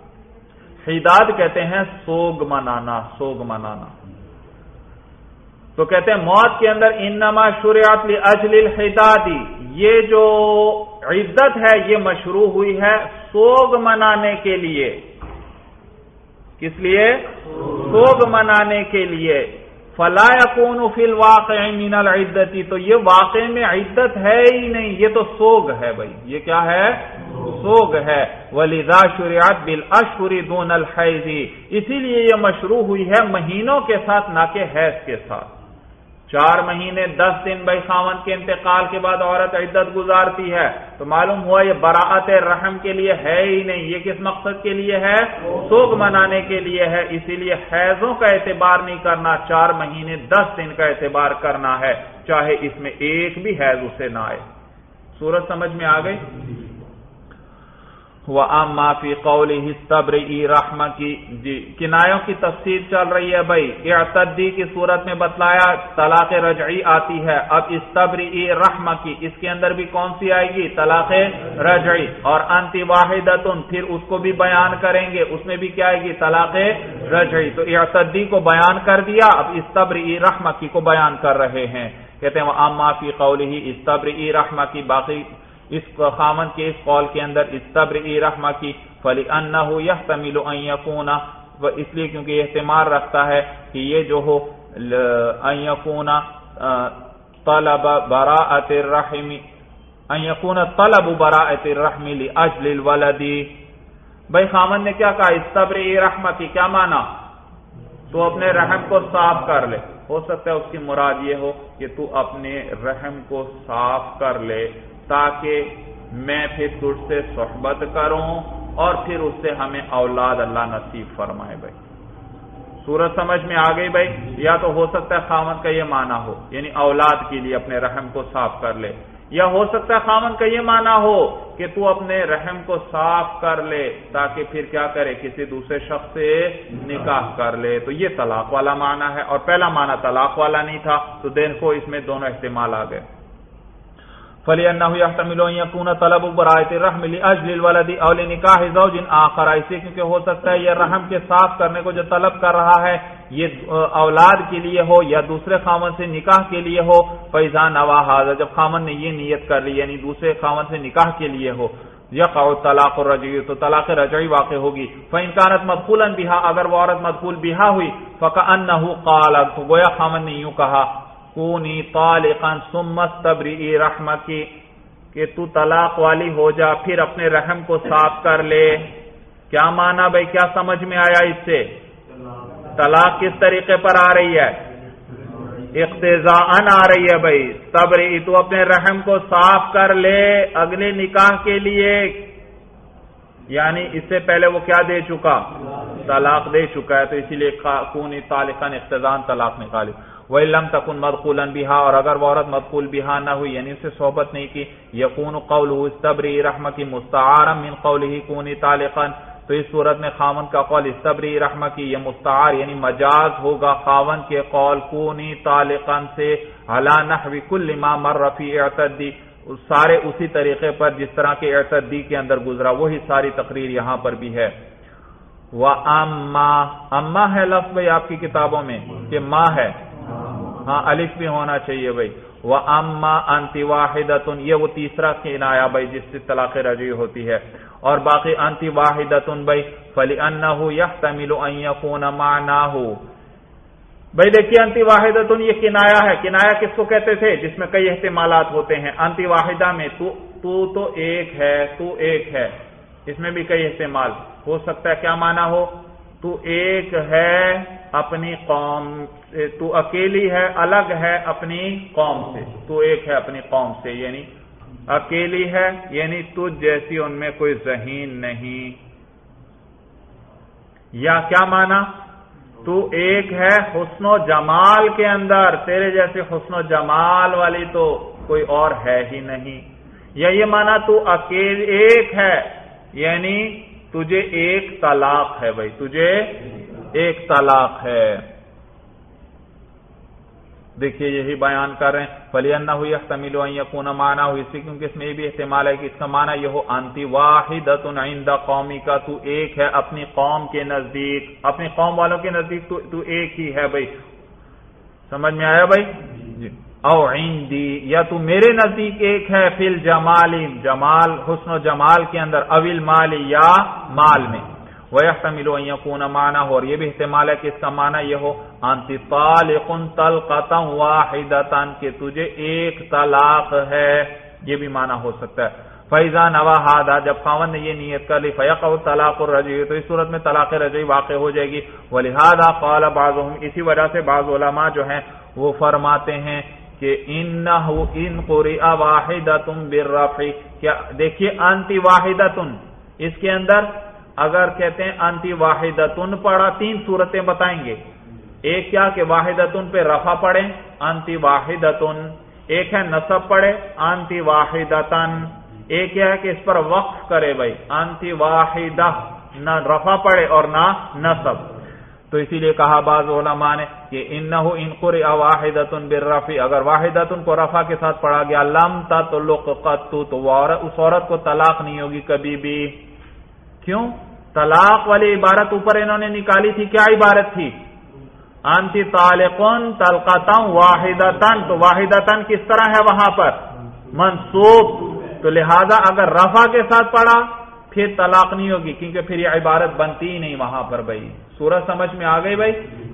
Speaker 1: حداد کہتے ہیں سوگ منانا، سوگ منانا، تو کہتے ہیں موت کے اندر انما شرعت لاجل الحداد، یہ جو عدت ہے یہ مشروع ہوئی ہے سوگ منانے کے لیے، کس لیے؟ سوگ منانے کے لیے۔ فلا يكون في الواقع من العدت، تو یہ واقع میں عدت ہے ہی نہیں، یہ تو سوگ ہے بھائی، یہ کیا ہے؟ سوگ ہے۔ ولذا شرعت بالاشهر دون الحیض، اسی لیے یہ مشروع ہوئی ہے مہینوں کے ساتھ، نہ کہ حیض کے ساتھ۔ چار مہینے دس دن بھائی خاوند کے انتقال کے بعد عورت عدت گزارتی ہے، تو معلوم ہوا یہ براءت رحم کے لیے ہے ہی نہیں، یہ کس مقصد کے لیے ہے؟ سوگ منانے کے لیے ہے، اسی لیے حیضوں کا اعتبار نہیں کرنا، چار مہینے دس دن کا اعتبار کرنا ہے، چاہے اس میں ایک بھی حیض اسے نہ آئے۔ صورت سمجھ میں آ گئی؟ وَأَمَّا فِي قَوْلِهِ اسْتَبْرِئِي رَحْمَ کی جی کنایوں کی تفسیر چل رہی ہے بھائی، اعتدی کی صورت میں بتلایا طلاق رجعی آتی ہے، اب استبرئی رحمہ کی، اس کے اندر بھی کون سی آئے گی؟ طلاق رجعی، اور انتی واحدتن، پھر اس کو بھی بیان کریں گے، اس میں بھی کیا آئے گی؟ طلاق رجعی۔ تو اعتدی کو بیان کر دیا، اب استبرئی رحمہ کی کو بیان کر رہے ہیں، کہتے ہیں وَأَمَّا فِي قَوْلِهِ اسْتَبْرِئِي رَحْمَ کی، باقی اس خامن کے اس قول کے اندر استبرئی رحمہ کی، فَلِأَنَّهُ يَحْتَمِلُ أَن يَكُونَ، اس لیے کیونکہ یہ احتمال رکھتا ہے کہ یہ جو ہو أن يكون طلب براءة الرحم، أن يكون طلب براءة الرحم لأجل الولد۔ بھائی خامن نے کیا کہا؟ استبرئی رحمہ کی، کیا معنی؟ تو اپنے رحم کو صاف کر لے، ہو سکتا ہے اس کی مراد یہ ہو کہ تو اپنے رحم کو صاف کر لے تاکہ میں پھر تجھ سے صحبت کروں اور پھر اس سے ہمیں اولاد اللہ نصیب فرمائے۔ بھائی صورت سمجھ میں آ گئی بھائی؟ یا تو ہو سکتا ہے خاوند کا یہ معنی ہو، یعنی اولاد کے لیے اپنے رحم کو صاف کر لے، یا ہو سکتا ہے خاوند کا یہ معنی ہو کہ تو اپنے رحم کو صاف کر لے تاکہ پھر کیا کرے؟ کسی دوسرے شخص سے نکاح کر لے، تو یہ طلاق والا معنی ہے، اور پہلا معنی طلاق والا نہیں تھا، تو دیکھو اس میں دونوں احتمال آ گئے۔ فَلِأَنَّهُ يَحْتَمِلُ أَن يَكُونَ طَلَبُ بَرَائَةِ الرَّحْمِ لِأَجْلِ الْوَلَدِ أَوْ لِنِكَاحِ زَوْجٍ آخَرَ، اسے کیونکہ ہو سکتا ہے یہ رحم کے صاف کرنے کو جو طلب کر رہا ہے یہ اولاد کے لیے ہو یا دوسرے خاوند سے نکاح کے لیے ہو. فَإِذَا نَوَى هَذَا، جب خاوند نے یہ نیت کر لی یعنی دوسرے خاوند سے نکاح کے لیے ہو، یقع الطلاق الرجعی، تو طلاق رجعی واقع ہوگی. فَإِنْ كَانَتْ مَدْخُولًا بِهَا، اگر وہ عورت مدخول بها ہوئی، فَكَأَنَّهُ قَالَ، تو گویا خاوند نے یوں کہا کونی طالقا ثم استبرئي رحمکی، کہ تو طلاق والی ہو جا پھر اپنے رحم کو صاف کر لے. کیا معنی بھائی، کیا سمجھ میں آیا اس سے؟ طلاق کس طریقے پر آ رہی ہے؟ اقتضاءً آ رہی ہے بھائی. استبرئي، تو اپنے رحم کو صاف کر لے اگلے نکاح کے لیے، یعنی اس سے پہلے وہ کیا دے چکا؟ طلاق دے چکا ہے، تو اسی لیے کونی طالقا اقتضاءً طلاق نکالی. وَإِن لَمْ تَكُنْ مَدْخُولًا بِهَا، اور اگر وہ عورت مدخول بها نہ ہوئی یعنی اس سے صحبت نہیں کی، يَكُونُ قَوْلُهُ اسْتَبْرِئِي رَحْمَكِ مُسْتَعَارًا مِنْ قَوْلِهِ كُونِي طَالِقًا، تو اس صورت میں خاوند کا قول استبری رحمہ کی یہ مستعار یعنی مجاز ہوگا خاوند کے قول کونی طالقاً سے، علی نحو کل ما مر فی اعتدی، سارے اسی طریقے پر جس طرح کے اعتدی کے اندر گزرا، وہی ساری تقریر یہاں پر بھی ہے. وَأَمَّا، اما ہے لفظ بھائی آپ کی کتابوں میں کہ ماں ہے، ہاں الف بھی ہونا چاہیے بھائی. وَأَمَّا أَنْتِ وَاحِدَةٌ، یہ وہ تیسرا کنایا بھائی جس سے طلاق رجعی ہوتی ہے. اور باقی أَنْتِ وَاحِدَةٌ بھائی فَلِأَنَّهُ يَحْتَمِلُ أَنْ يَكُونَ مَعْنَاهُ. بھائی دیکھیے أَنْتِ وَاحِدَةٌ یہ کنایا ہے. کنایا کس کو کہتے تھے؟ جس میں کئی احتمالات ہوتے ہیں. أَنْتِ وَاحِدَةٌ میں تو تو تو ایک ہے، تو ایک ہے، اس میں بھی کئی احتمال ہو سکتا ہے. کیا معنی ہو؟ تو ایک ہے اپنی قوم سے، تو اکیلی ہے الگ ہے اپنی قوم سے، تو ایک ہے اپنی قوم سے یعنی اکیلی ہے، یعنی تجھ جیسی ان میں کوئی ذہین نہیں. یا کیا معنی؟ تو ایک ہے حسن و جمال کے اندر، تیرے جیسے حسن و جمال والی تو کوئی اور ہے ہی نہیں. یا یہ معنی تو اکیلی ایک ہے یعنی تجھے ایک طلاق ہے بھائی، تجھے ایک طلاق ہے. دیکھیے یہی بیان کر رہے ہیں فَلِأَنَّهُ يَحْتَمِلُ أَن يَكُونَ مَعْنَاهُ، اس سے کیونکہ اس میں یہ بھی احتمال ہے کہ اس کا معنی یہ ہو أَنْتِ وَاحِدَةٌ عِنْدَ قَوْمِكَ، تو ایک ہے اپنی قوم کے نزدیک، اپنی قوم والوں کے نزدیک تو, تو ایک ہی ہے بھائی. سمجھ میں آیا بھائی جی. او عندی، یا تو میرے نزدیک ایک ہے فی الجمال، جمال حسن و جمال کے اندر، اوil مال یا مال میں. وَيَحْتَمِلُ أَن يَكُونَ مَعْنَاهُ، اور یہ بھی احتمال ہے کہ اس کا معنی یہ ہو أَنْتِ طَالِقٌ طَلْقَةً وَاحِدَةً، کہ تجھے ایک طلاق ہے، یہ بھی معنی ہو سکتا ہے. فَإِذَا نَوَى هَذَا، جب خاوند نے یہ نیت کر لی، فَيَقَعُ الطَّلَاقُ الرَّجْعِيُّ، تو اس صورت میں طلاق رجعی واقع ہو جائے گی. وَلِهَذَا قَالَ بَعْضُهُمْ، اسی وجہ سے بعض علماء جو ہیں وہ فرماتے ہیں کہ انہو ان قرئ واحدۃ بالرفع، کیا دیکھیے انتی واحدۃ، اس کے اندر اگر کہتے ہیں انتی واحدۃ پڑھا، تین صورتیں بتائیں گے. ایک کیا کہ واحدۃ پہ رفع پڑھیں انتی واحدۃ، ایک ہے نصب پڑھے انتی واحدۃ، ایک ہے کہ اس پر وقف کرے بھائی انتی واحدہ، نہ رفع پڑھے اور نہ نصب. تو اسی لیے کہا بعض علماء نے کہ انہو ان قرئ واحدۃ بالرفع، اگر واحدۃ کو رفع کے ساتھ پڑھا گیا لم تطلق قط، تو اس عورت کو طلاق نہیں ہوگی کبھی بھی. کیوں؟ طلاق والی عبارت اوپر انہوں نے نکالی تھی، کیا عبارت تھی؟ انتی طالقن طلقۃ واحدۃ، تو واحدۃ کس طرح ہے وہاں پر؟ منصوب. تو لہذا اگر رفع کے ساتھ پڑھا پھر طلاق نہیں ہوگی، کیونکہ پھر یہ عبارت بنتی ہی نہیں وہاں پر بھائی. سورت سمجھ میں آ گئی بھائی؟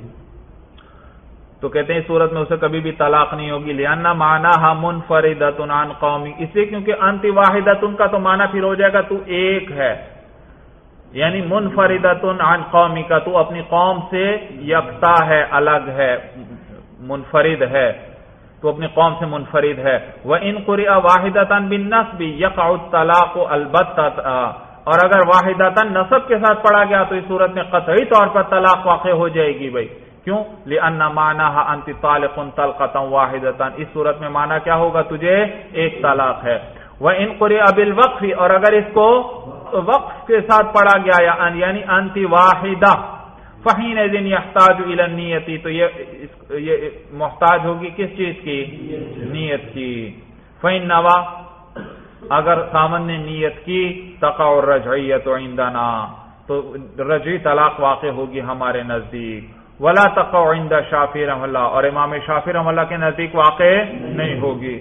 Speaker 1: تو کہتے ہیں اس صورت میں اسے کبھی بھی طلاق نہیں ہوگی. لأن معناها منفردۃ عن قومی، اس لیے کیونکہ انتی واحدۃ کا تو معنی پھر ہو جائے گا تو ایک ہے، یعنی منفردۃ عن قومی کا، تو اپنی قوم سے یکتا ہے، الگ ہے، منفرد ہے، تو اپنی قوم سے منفرد ہے. وَإِن قُرِئَ وَاحِدَةً بِالنَّصْبِ يَقَعُ الطَّلَاقُ الْبَتَّةً، اور اگر واحدۃ نصب کے ساتھ پڑھا گیا تو اس صورت میں قطعی طور پر طلاق واقع ہو جائے گی بھائی. کیوں؟ لأن معناها انت طالق طلقۃ واحدۃ، اس صورت میں معنی کیا ہوگا؟ تجھے ایک طلاق ہے. وَإِن قُرِئَ بِالْوَقْفِ، اور اگر اس کو وقف کے ساتھ پڑھا گیا یعنی انت واحدہ، فحینئذ یحتاج الی النیۃ، تو یہ یہ محتاج ہوگی کس چیز کی؟ نیت کی. فإن نوى، اگر خاوند نے نیت کی تقع الرجعیۃ عندنا تو رجعی طلاق واقع ہوگی ہمارے نزدیک، ولا تقع عند شافعی رحمہ اللہ، اور امام شافعی رحمہ اللہ کے نزدیک واقع نہیں ہوگی۔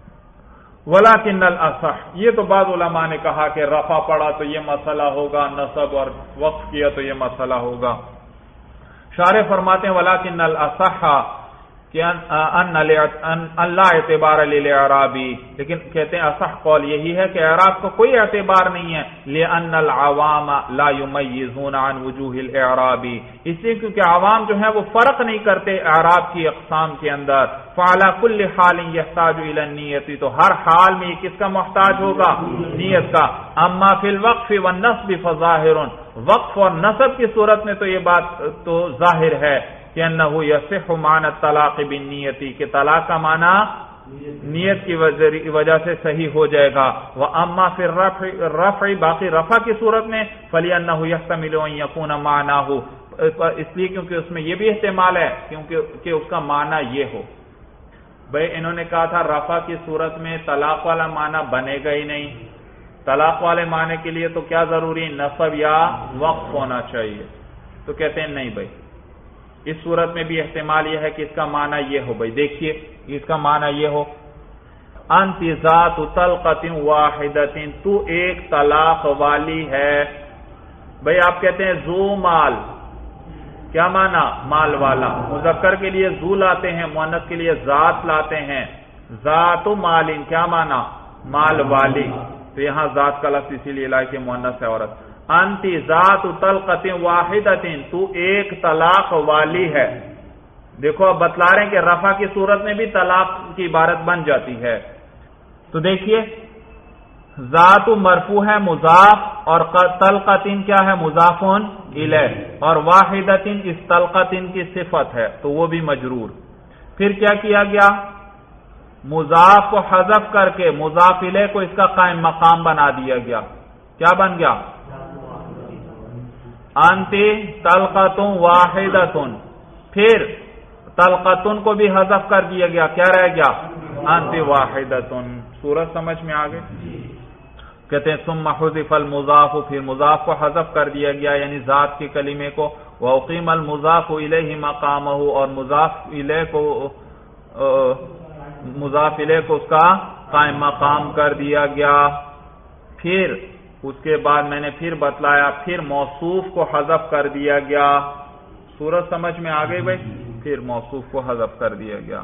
Speaker 1: ولکن الاصح، یہ تو بعض علماء نے کہا کہ رفع پڑا تو یہ مسئلہ ہوگا، نصب اور وقف کیا تو یہ مسئلہ ہوگا۔ شارح فرماتے ہیں ولکن الاصح کہ ان لا اعتبار للاعرابی، لیکن کہتے ہیں اصح قول یہی ہے کہ اعراب کو کوئی اعتبار نہیں ہے، لان العوام لا یمیزون عن وجوہ الاعراب، اس لیے کیونکہ عوام جو ہیں وہ فرق نہیں کرتے اعراب کی اقسام کے اندر۔ فعلی کل حال یحتاج الی النیۃ، تو ہر حال میں کس کا محتاج ہوگا؟ نیت کا۔ اما فی الوقف والنصب فظاہر، وقف اور نصب کی صورت میں تو یہ بات تو ظاہر ہے کہ انه یصح معنی الطلاق بالنیت، کہ طلاق کا معنی نیت کی وجہ سے صحیح ہو جائے گا۔ واما فی الرفع، الرفع باقی رفع کی صورت میں فلانه یحتمل ان یکون معناه، اس لیے کیونکہ اس میں یہ بھی احتمال ہے کیونکہ کہ اس کا معنی یہ ہو۔ بھئی انہوں نے کہا تھا رفع کی صورت میں طلاق والا معنی بنے گا ہی نہیں، طلاق والے معنی کے لیے تو کیا ضروری؟ نصب یا وقف ہونا چاہیے، تو کہتے ہیں نہیں بھائی، اس صورت میں بھی احتمال یہ ہے کہ اس کا معنی یہ ہو۔ بھائی دیکھیے اس کا معنی یہ ہو، انت ذات طلقۃ واحدۃ، تو ایک طلاق والی ہے۔ بھائی آپ کہتے ہیں ذو مال، کیا معنی؟ مال والا۔ مذکر کے لیے ذو لاتے ہیں، مؤنث کے لیے ذات لاتے ہیں۔ ذات مال کیا معنی؟ مال والی، تو یہاں ذات کا لفظ اسی لیے لائے کہ مؤنث ہے عورت۔ انت ذات طلقۃ واحدۃ، تو ایک طلاق والی ہے۔ دیکھو اب بتلا رہے ہیں کہ رفع کی صورت میں بھی طلاق کی عبارت بن جاتی ہے۔ تو دیکھیے ذات مرفوع ہے مضاف، اور طلقۃ کیا ہے؟ مضاف الیہ، اور واحدۃ اس طلقۃ کی صفت ہے تو وہ بھی مجرور۔ پھر کیا کیا گیا؟ مضاف کو حذف کر کے مضاف الیہ کو اس کا قائم مقام بنا دیا گیا۔ کیا بن گیا؟ انت طلقۃ واحدۃ، پھر طلقۃ کو بھی حذف کر دیا گیا، کیا رہ گیا؟ انت واحدۃ۔ سورج سمجھ میں آ گئی؟ کہتے ہیں ثم حذف المضاف، پھر مضاف کو حذف کر دیا گیا یعنی ذات کے کلمے کو، واقیم المضاف الیہ مقامہ، اور مضاف الیہ کو مضاف الیہ کو اس کا قائم مقام کر دیا گیا۔ پھر اس کے بعد میں نے پھر بتلایا، پھر موصوف کو حذف کر دیا گیا۔ سورج سمجھ میں آ گئی بھائی؟ پھر موصوف کو حذف کر دیا گیا۔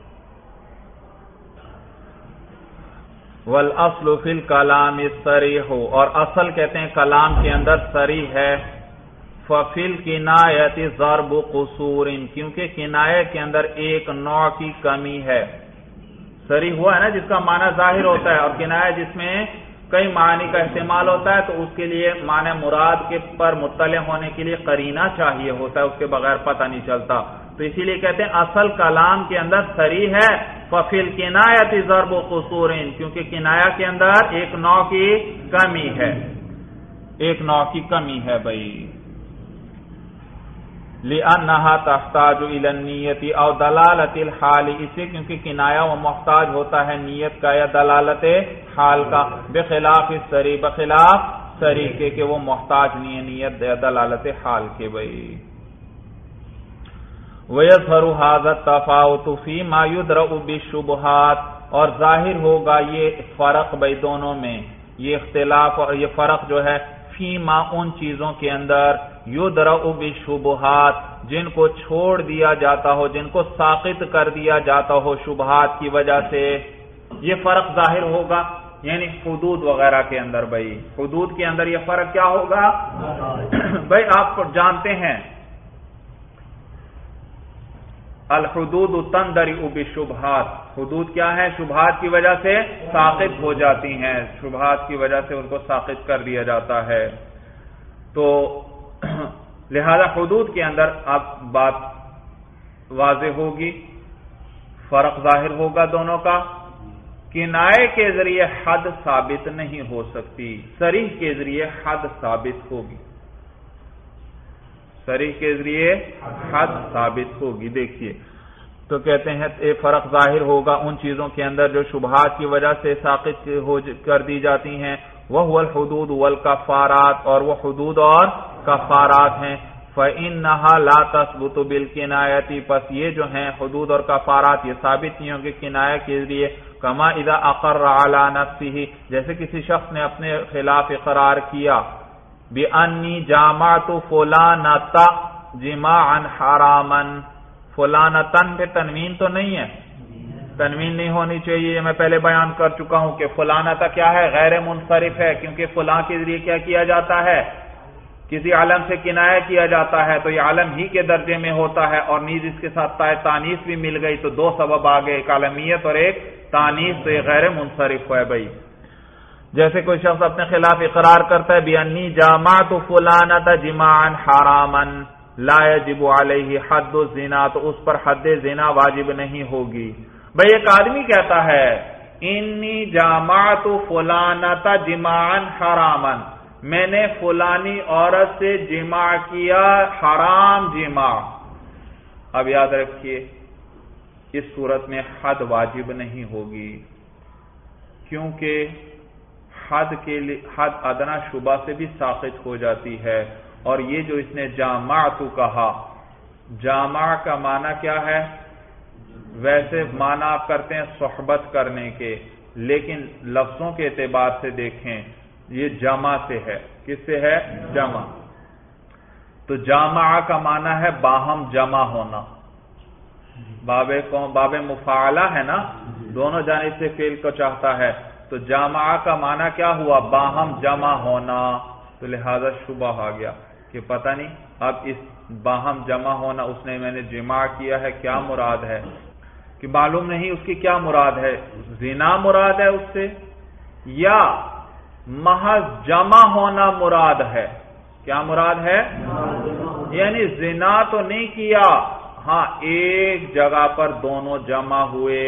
Speaker 1: والاصل فی الکلام الصریح، اور اصل کہتے ہیں کلام کے اندر صریح ہے۔ ففی الکنایۃ ضرب قصور، کیونکہ کنایہ کے اندر ایک نوع کی کمی ہے۔ صریح ہوا ہے نا جس کا معنی ظاہر ہوتا ہے، اور کنایہ جس میں کئی معنی کا استعمال ہوتا ہے تو اس کے لیے معنی مراد کے پر مطلع ہونے کے لیے قرینہ چاہیے ہوتا ہے، اس کے بغیر پتہ نہیں چلتا۔ تو اسی لیے کہتے ہیں اصل کلام کے اندر صریح ہے، ففی الکنایۃ ضرب قصور، کیونکہ کنایہ کے اندر ایک نوع کی کمی ہے، ایک نوع کی کمی ہے بھائی۔ لأنها تحتاج الى النیت او دلالت الحال، اسے کیونکہ کنایہ وہ محتاج ہوتا ہے نیت کا یا دلالت حال کا، بخلاف الصریح، بخلاف صریح کے کہ وہ محتاج نہیں ہے نیت یا دلالت حال کے بھائی۔ وَيَظْهَرُ هَذَا التَّفَاوُتُ فِيمَا يُدْرَأُ بِالشُّبُهَاتِ، اور ظاہر ہوگا یہ فرق بھائی دونوں میں، یہ اختلاف اور یہ فرق جو ہے فیما ان چیزوں کے اندر، یدرأ بالشبہات جن کو چھوڑ دیا جاتا ہو، جن کو ساقط کر دیا جاتا ہو شبہات کی وجہ سے، یہ فرق ظاہر ہوگا، یعنی حدود وغیرہ کے اندر بھائی، حدود کے اندر یہ فرق کیا ہوگا بھائی؟ آپ جانتے ہیں الحدود تندرئ بالشبہات، حدود کیا ہے؟ شبہات کی وجہ سے ساقط ہو جاتی ہیں، شبہات کی وجہ سے ان کو ساقط کر دیا جاتا ہے۔ تو لہذا حدود کے اندر اب بات واضح ہوگی، فرق ظاہر ہوگا دونوں کا۔ کنایے کے ذریعے حد ثابت نہیں ہو سکتی، صریح کے ذریعے حد ثابت ہوگی، صریح کے ذریعے حد ثابت ہوگی۔ دیکھیے تو کہتے ہیں یہ فرق ظاہر ہوگا ان چیزوں کے اندر جو شبہات کی وجہ سے ساقط کر دی جاتی ہیں، وہ الحدود والکفارات، اور وہ حدود اور کفارات ہیں۔ فإنها لا تثبت بالکنایۃ، پس یہ جو ہیں حدود اور کفارات یہ ثابت نہیں ہوں گے کنایہ کے ذریعے، کما اذا اقر علی نفسہ، جیسے کسی شخص نے اپنے خلاف اقرار کیا، بانی جامعت فلانۃ جماعا حراما، فلانتن پہ تنوین تو نہیں ہے، تنوین نہیں ہونی چاہیے، میں پہلے بیان کر چکا ہوں کہ فلانتا کیا ہے، غیر منصرف ہے، کیونکہ فلاں کے ذریعے کیا کیا جاتا ہے، کسی عالم سے کنایہ کیا جاتا ہے تو یہ عالم ہی کے درجے میں ہوتا ہے، اور نیز اس کے ساتھ تائے تانیث بھی مل گئی تو دو سبب آگئے، ایک عالمیت اور ایک تانیث، تو یہ غیر منصرف ہے بھائی۔ جیسے کوئی شخص اپنے خلاف اقرار کرتا ہے بِأَنِّي جَامَعْتُ فُلَانَةَ جِمَاعًا حَرَامًا لا يجب علیہ حد الزنا، تو اس پر حد زنا واجب نہیں ہوگی۔ بھئی ایک آدمی کہتا ہے انی جامعت فلانۃ جماعا حراما، میں نے فلانی عورت سے جماع کیا، حرام جماع۔ اب یاد رکھیے اس صورت میں حد واجب نہیں ہوگی، کیونکہ حد کے لیے حد ادنا شبہ سے بھی ساقط ہو جاتی ہے، اور یہ جو اس نے جامعت کہا، جامع کا معنی کیا ہے؟ ویسے معنی آپ کرتے ہیں صحبت کرنے کے، لیکن لفظوں کے اعتبار سے دیکھیں یہ جمع سے ہے، کس سے ہے؟ جمع۔ تو جامع کا معنی ہے باہم جمع ہونا، باب کون باب مفاعلہ ہے نا، دونوں جانب سے فعل کو چاہتا ہے، تو جامع کا معنی کیا ہوا؟ باہم جمع ہونا، تو لہذا شبہ آ گیا کہ پتہ نہیں اب اس باہم جمع ہونا اس نے میں نے جماع کیا ہے کیا مراد ہے، کہ معلوم نہیں اس کی کیا مراد ہے، زنا مراد ہے اس سے یا محض جمع ہونا مراد ہے؟ کیا مراد ہے؟ یعنی زنا تو نہیں کیا، ہاں ایک جگہ پر دونوں جمع ہوئے،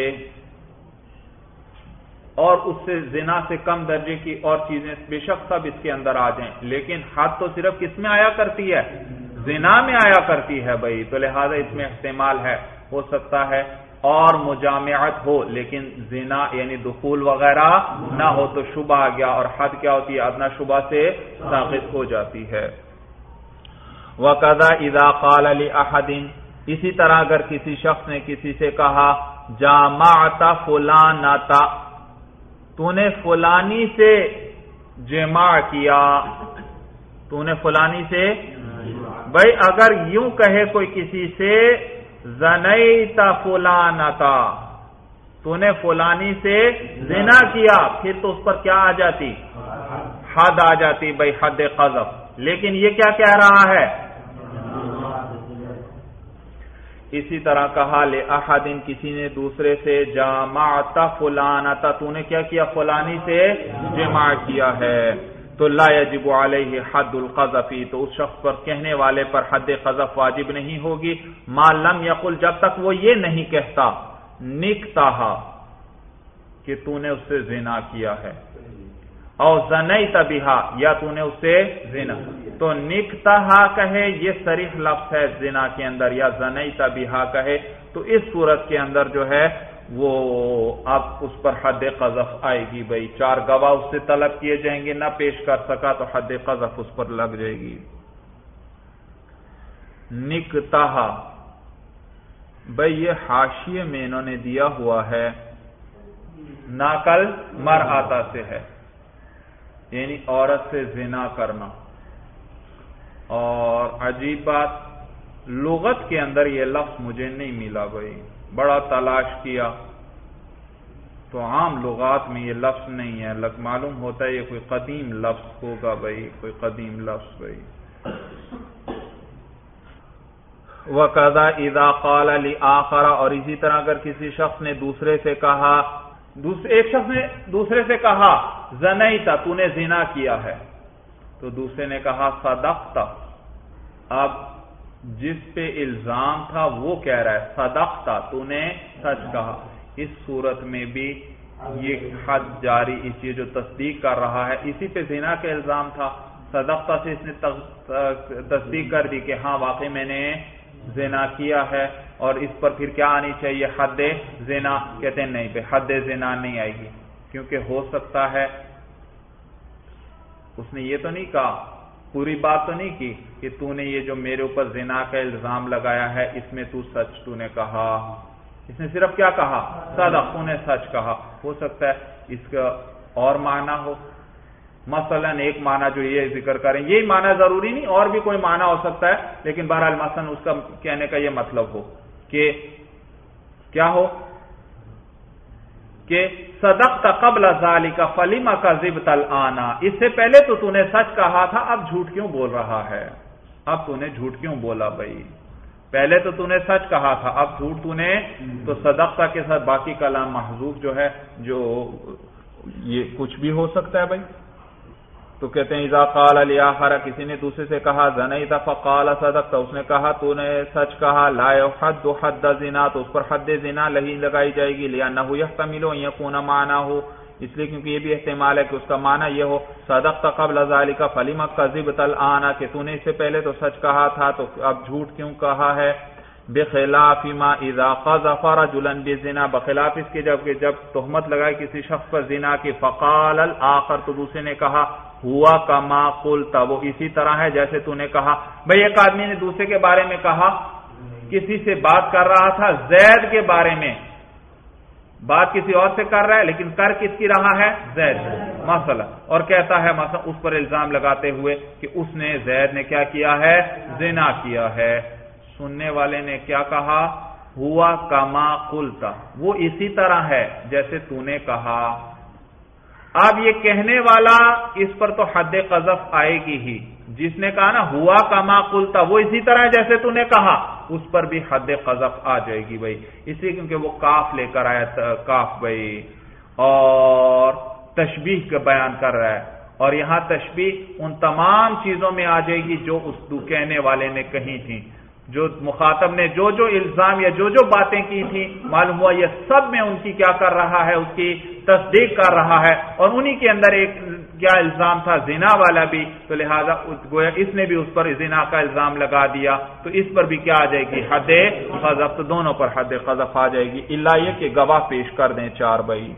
Speaker 1: اور اس سے زنا سے کم درجے کی اور چیزیں بے شک سب اس کے اندر آ جائیں، لیکن حد تو صرف کس میں آیا کرتی ہے؟ زنا میں آیا کرتی ہے بھائی، تو لہذا اس میں احتمال ہے، ہو سکتا ہے اور مجامعت ہو لیکن زنا یعنی دخول وغیرہ نہ ہو، تو شبہ آ گیا، اور حد کیا ہوتی ہے؟ ادنا شبہ سے ساقط ہو جاتی ہے۔ وَقَذَا إِذَا قَالَ لِأَحَدٍ، اسی طرح اگر کسی شخص نے کسی سے کہا جامعت فلانۃ، تو نے فلانی سے جماع کیا، تو نے فلانی سے، بھائی اگر یوں کہے کوئی کسی سے زنیت فلانۃ، تو نے فلانی سے زنا کیا، پھر تو اس پر کیا آ جاتی؟ حد آ جاتی بھائی، حد قذف۔ لیکن یہ کیا کہہ رہا ہے؟ اسی طرح کہا لے احد، کسی نے دوسرے سے جامعت فلانۃ، تو نے کیا کیا؟ فلانی سے جماع کیا ہے، تو لا یجب علیہ حد القذف، تو اس شخص پر کہنے والے پر حد قذف واجب نہیں ہوگی، ما لم یقل، جب تک وہ یہ نہیں کہتا نکتہ کہ تو نے اس سے زنا کیا ہے، اور زنیت بہا، یا تو نے اس سے زنا، تو نکتہ کہے یہ صریح لفظ ہے زنا کے اندر، یا زنیت بہا کہے تو اس صورت کے اندر جو ہے وہ اب اس پر حد قذف آئے گی بھائی، چار گواہ اس سے طلب کیے جائیں گے، نہ پیش کر سکا تو حد قذف اس پر لگ جائے گی۔ نکتہ بھائی یہ حاشیے میں انہوں نے دیا ہوا ہے ناقل مرآتا سے ہے، یعنی عورت سے زنا کرنا، اور عجیب بات لغت کے اندر یہ لفظ مجھے نہیں ملا بھائی، بڑا تلاش کیا تو عام لغات میں یہ لفظ نہیں ہے، لگ معلوم ہوتا ہے یہ کوئی قدیم لفظ ہوگا بھائی، کوئی قدیم لفظ بھائی۔ وَقَذَا إِذَا قَالَ لِآخَرَ، اور اسی طرح اگر کسی شخص نے دوسرے سے کہا، ایک شخص نے دوسرے سے کہا زنیت، تو نے زنا کیا ہے، تو دوسرے نے کہا صدقت، اب جس پہ الزام تھا وہ کہہ رہا ہے صدقت، تو نے سچ کہا، اس صورت میں بھی یہ حد جاری، اس یہ جو تصدیق کر رہا ہے اسی پہ زنا کا الزام تھا، صدقت سے اس نے تصدیق کر دی کہ ہاں واقعی میں نے زنا کیا ہے، اور اس پر پھر کیا آنی چاہیے؟ حد زنا. کہتے ہیں نہیں پہ حد زنا نہیں آئے گی، کیونکہ ہو سکتا ہے اس نے یہ تو نہیں کہا، پوری بات تو نہیں کی کہ تو نے یہ جو میرے اوپر زنا کا الزام لگایا ہے اس میں تو سچ تو نے کہا. اس نے صرف کیا کہا؟ صدق، تو نے سچ کہا. ہو سکتا ہے اس کا اور معنی ہو، مثلا ایک معنی جو یہ ذکر کریں، یہی معنی ضروری نہیں، اور بھی کوئی معنی ہو سکتا ہے، لیکن بہرحال مثلا اس کا کہنے کا یہ مطلب ہو کہ کیا ہو کہ صدقت قبل ذالک فلم کذبت الآن، اس سے پہلے تو تو نے سچ کہا تھا، اب جھوٹ کیوں بول رہا ہے؟ اب تو نے جھوٹ کیوں بولا بھائی؟ پہلے تو تو نے سچ کہا تھا، اب جھوٹ تو نے. تو صدقت کے ساتھ باقی کلام محذوف جو ہے، جو یہ کچھ بھی ہو سکتا ہے بھائی. تو کہتے ہیں اذا قال لآخر، کسی نے دوسرے سے کہا زنیت فقال صدقت، اس نے کہا تو نے سچ کہا، لا يحد حد زنا، تو اس پر حد زنا نہیں لگائی جائے گی، لأنه يحتمل ان يكون معناه، اس لیے کیونکہ یہ بھی احتمال ہے کہ اس کا معنی یہ ہو صدقت قبل ذلك فلم كذبت الآن، کہ تو نے اس سے پہلے تو سچ کہا تھا تو اب جھوٹ کیوں کہا ہے. بخلاف ما اذا قذف رجلا بزنا، بخلاف اس کے جب کہ جب تہمت لگائے کسی شخص پر زنا کی، فقال الاخر، تو دوسرے نے کہا ہوا کما قلت، وہ اسی طرح ہے جیسے تو نے کہا. بھئی ایک آدمی نے دوسرے کے بارے میں کہا، کسی سے بات کر رہا تھا زید کے بارے میں، بات کسی اور سے کر رہا ہے لیکن کر کس کی رہا ہے؟ زید مثلا، اور کہتا ہے مثلا اس پر الزام لگاتے ہوئے کہ اس نے زید نے کیا کیا ہے؟ زنا کیا ہے. سننے والے نے کیا کہا؟ ہوا کما قلت، وہ اسی طرح ہے جیسے تو نے کہا. اب یہ کہنے والا اس پر تو حد قذف آئے گی ہی، جس نے کہا نا ہوا کما قلت وہ اسی طرح ہے جیسے تو نے کہا، اس پر بھی حد قذف آ جائے گی بھائی، اس لیے کیونکہ وہ کاف لے کر آیا، کاف بھائی، اور تشبیہ کا بیان کر رہا ہے، اور یہاں تشبیہ ان تمام چیزوں میں آ جائے گی جو اس تو کہنے والے نے کہی تھی، جو مخاطب نے جو جو الزام یا جو جو باتیں کی تھی، معلوم ہوا یہ سب میں ان کی کیا کر رہا ہے؟ اس کی تصدیق کر رہا ہے، اور انہی کے اندر ایک کیا الزام تھا؟ زنا والا بھی، تو لہذا گویا اس نے بھی اس پر زنا کا الزام لگا دیا، تو اس پر بھی کیا آ جائے گی؟ حد قذف. تو دونوں پر حد قذف آ جائے گی، الا یہ کہ گواہ پیش کر دیں چار بھائی.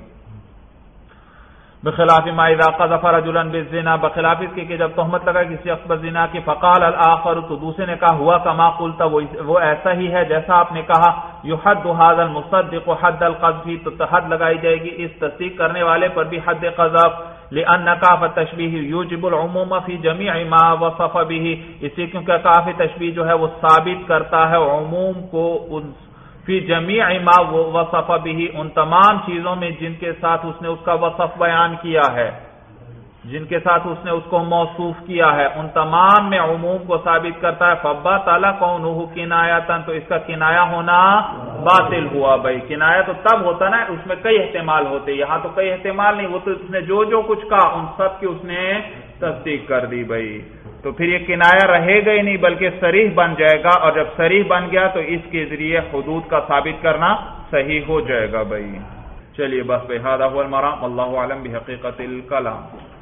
Speaker 1: بخلاف ما اذا قذف رجلا بالزنا، بخلاف اس کے کہ جب تہمت لگا کسی شخص پر زنا کی، فقال الاخر، تو دوسرے نے کہا ہوا کما قلت، وہ ایسا ہی ہے جیسا آپ نے کہا. يحد هذا المصدق حد القذف، تو حد لگائی جائے گی اس تصدیق کرنے والے پر بھی حد قذف. لأن کاف التشبیہ یوجب العموم فی جمیع ما وصف به، اس لیے کیونکہ کاف تشبیہ جو ہے وہ ثابت کرتا ہے عموم کو فی جمیع ما وصف به، ان تمام چیزوں میں جن کے ساتھ اس نے اس کا وصف بیان کیا ہے، جن کے ساتھ اس نے اس کو موصوف کیا ہے، ان تمام میں عموم کو ثابت کرتا ہے. فبا تعالیٰ کونہ کنایتن، تو اس کا کنایا ہونا باطل ہوا بھائی. کنایا تو تب ہوتا نا اس میں کئی احتمال ہوتے، یہاں تو کئی احتمال نہیں، وہ تو اس نے جو جو کچھ کہا ان سب کی اس نے تصدیق کر دی بھائی. تو پھر یہ کنایا رہے گا ہی نہیں بلکہ صریح بن جائے گا، اور جب صریح بن گیا تو اس کے ذریعے حدود کا ثابت کرنا صحیح ہو جائے گا بھائی. چلیے بس بھائی، ھذا ھو المرام، واللہ اعلم بحقیقت الکلام.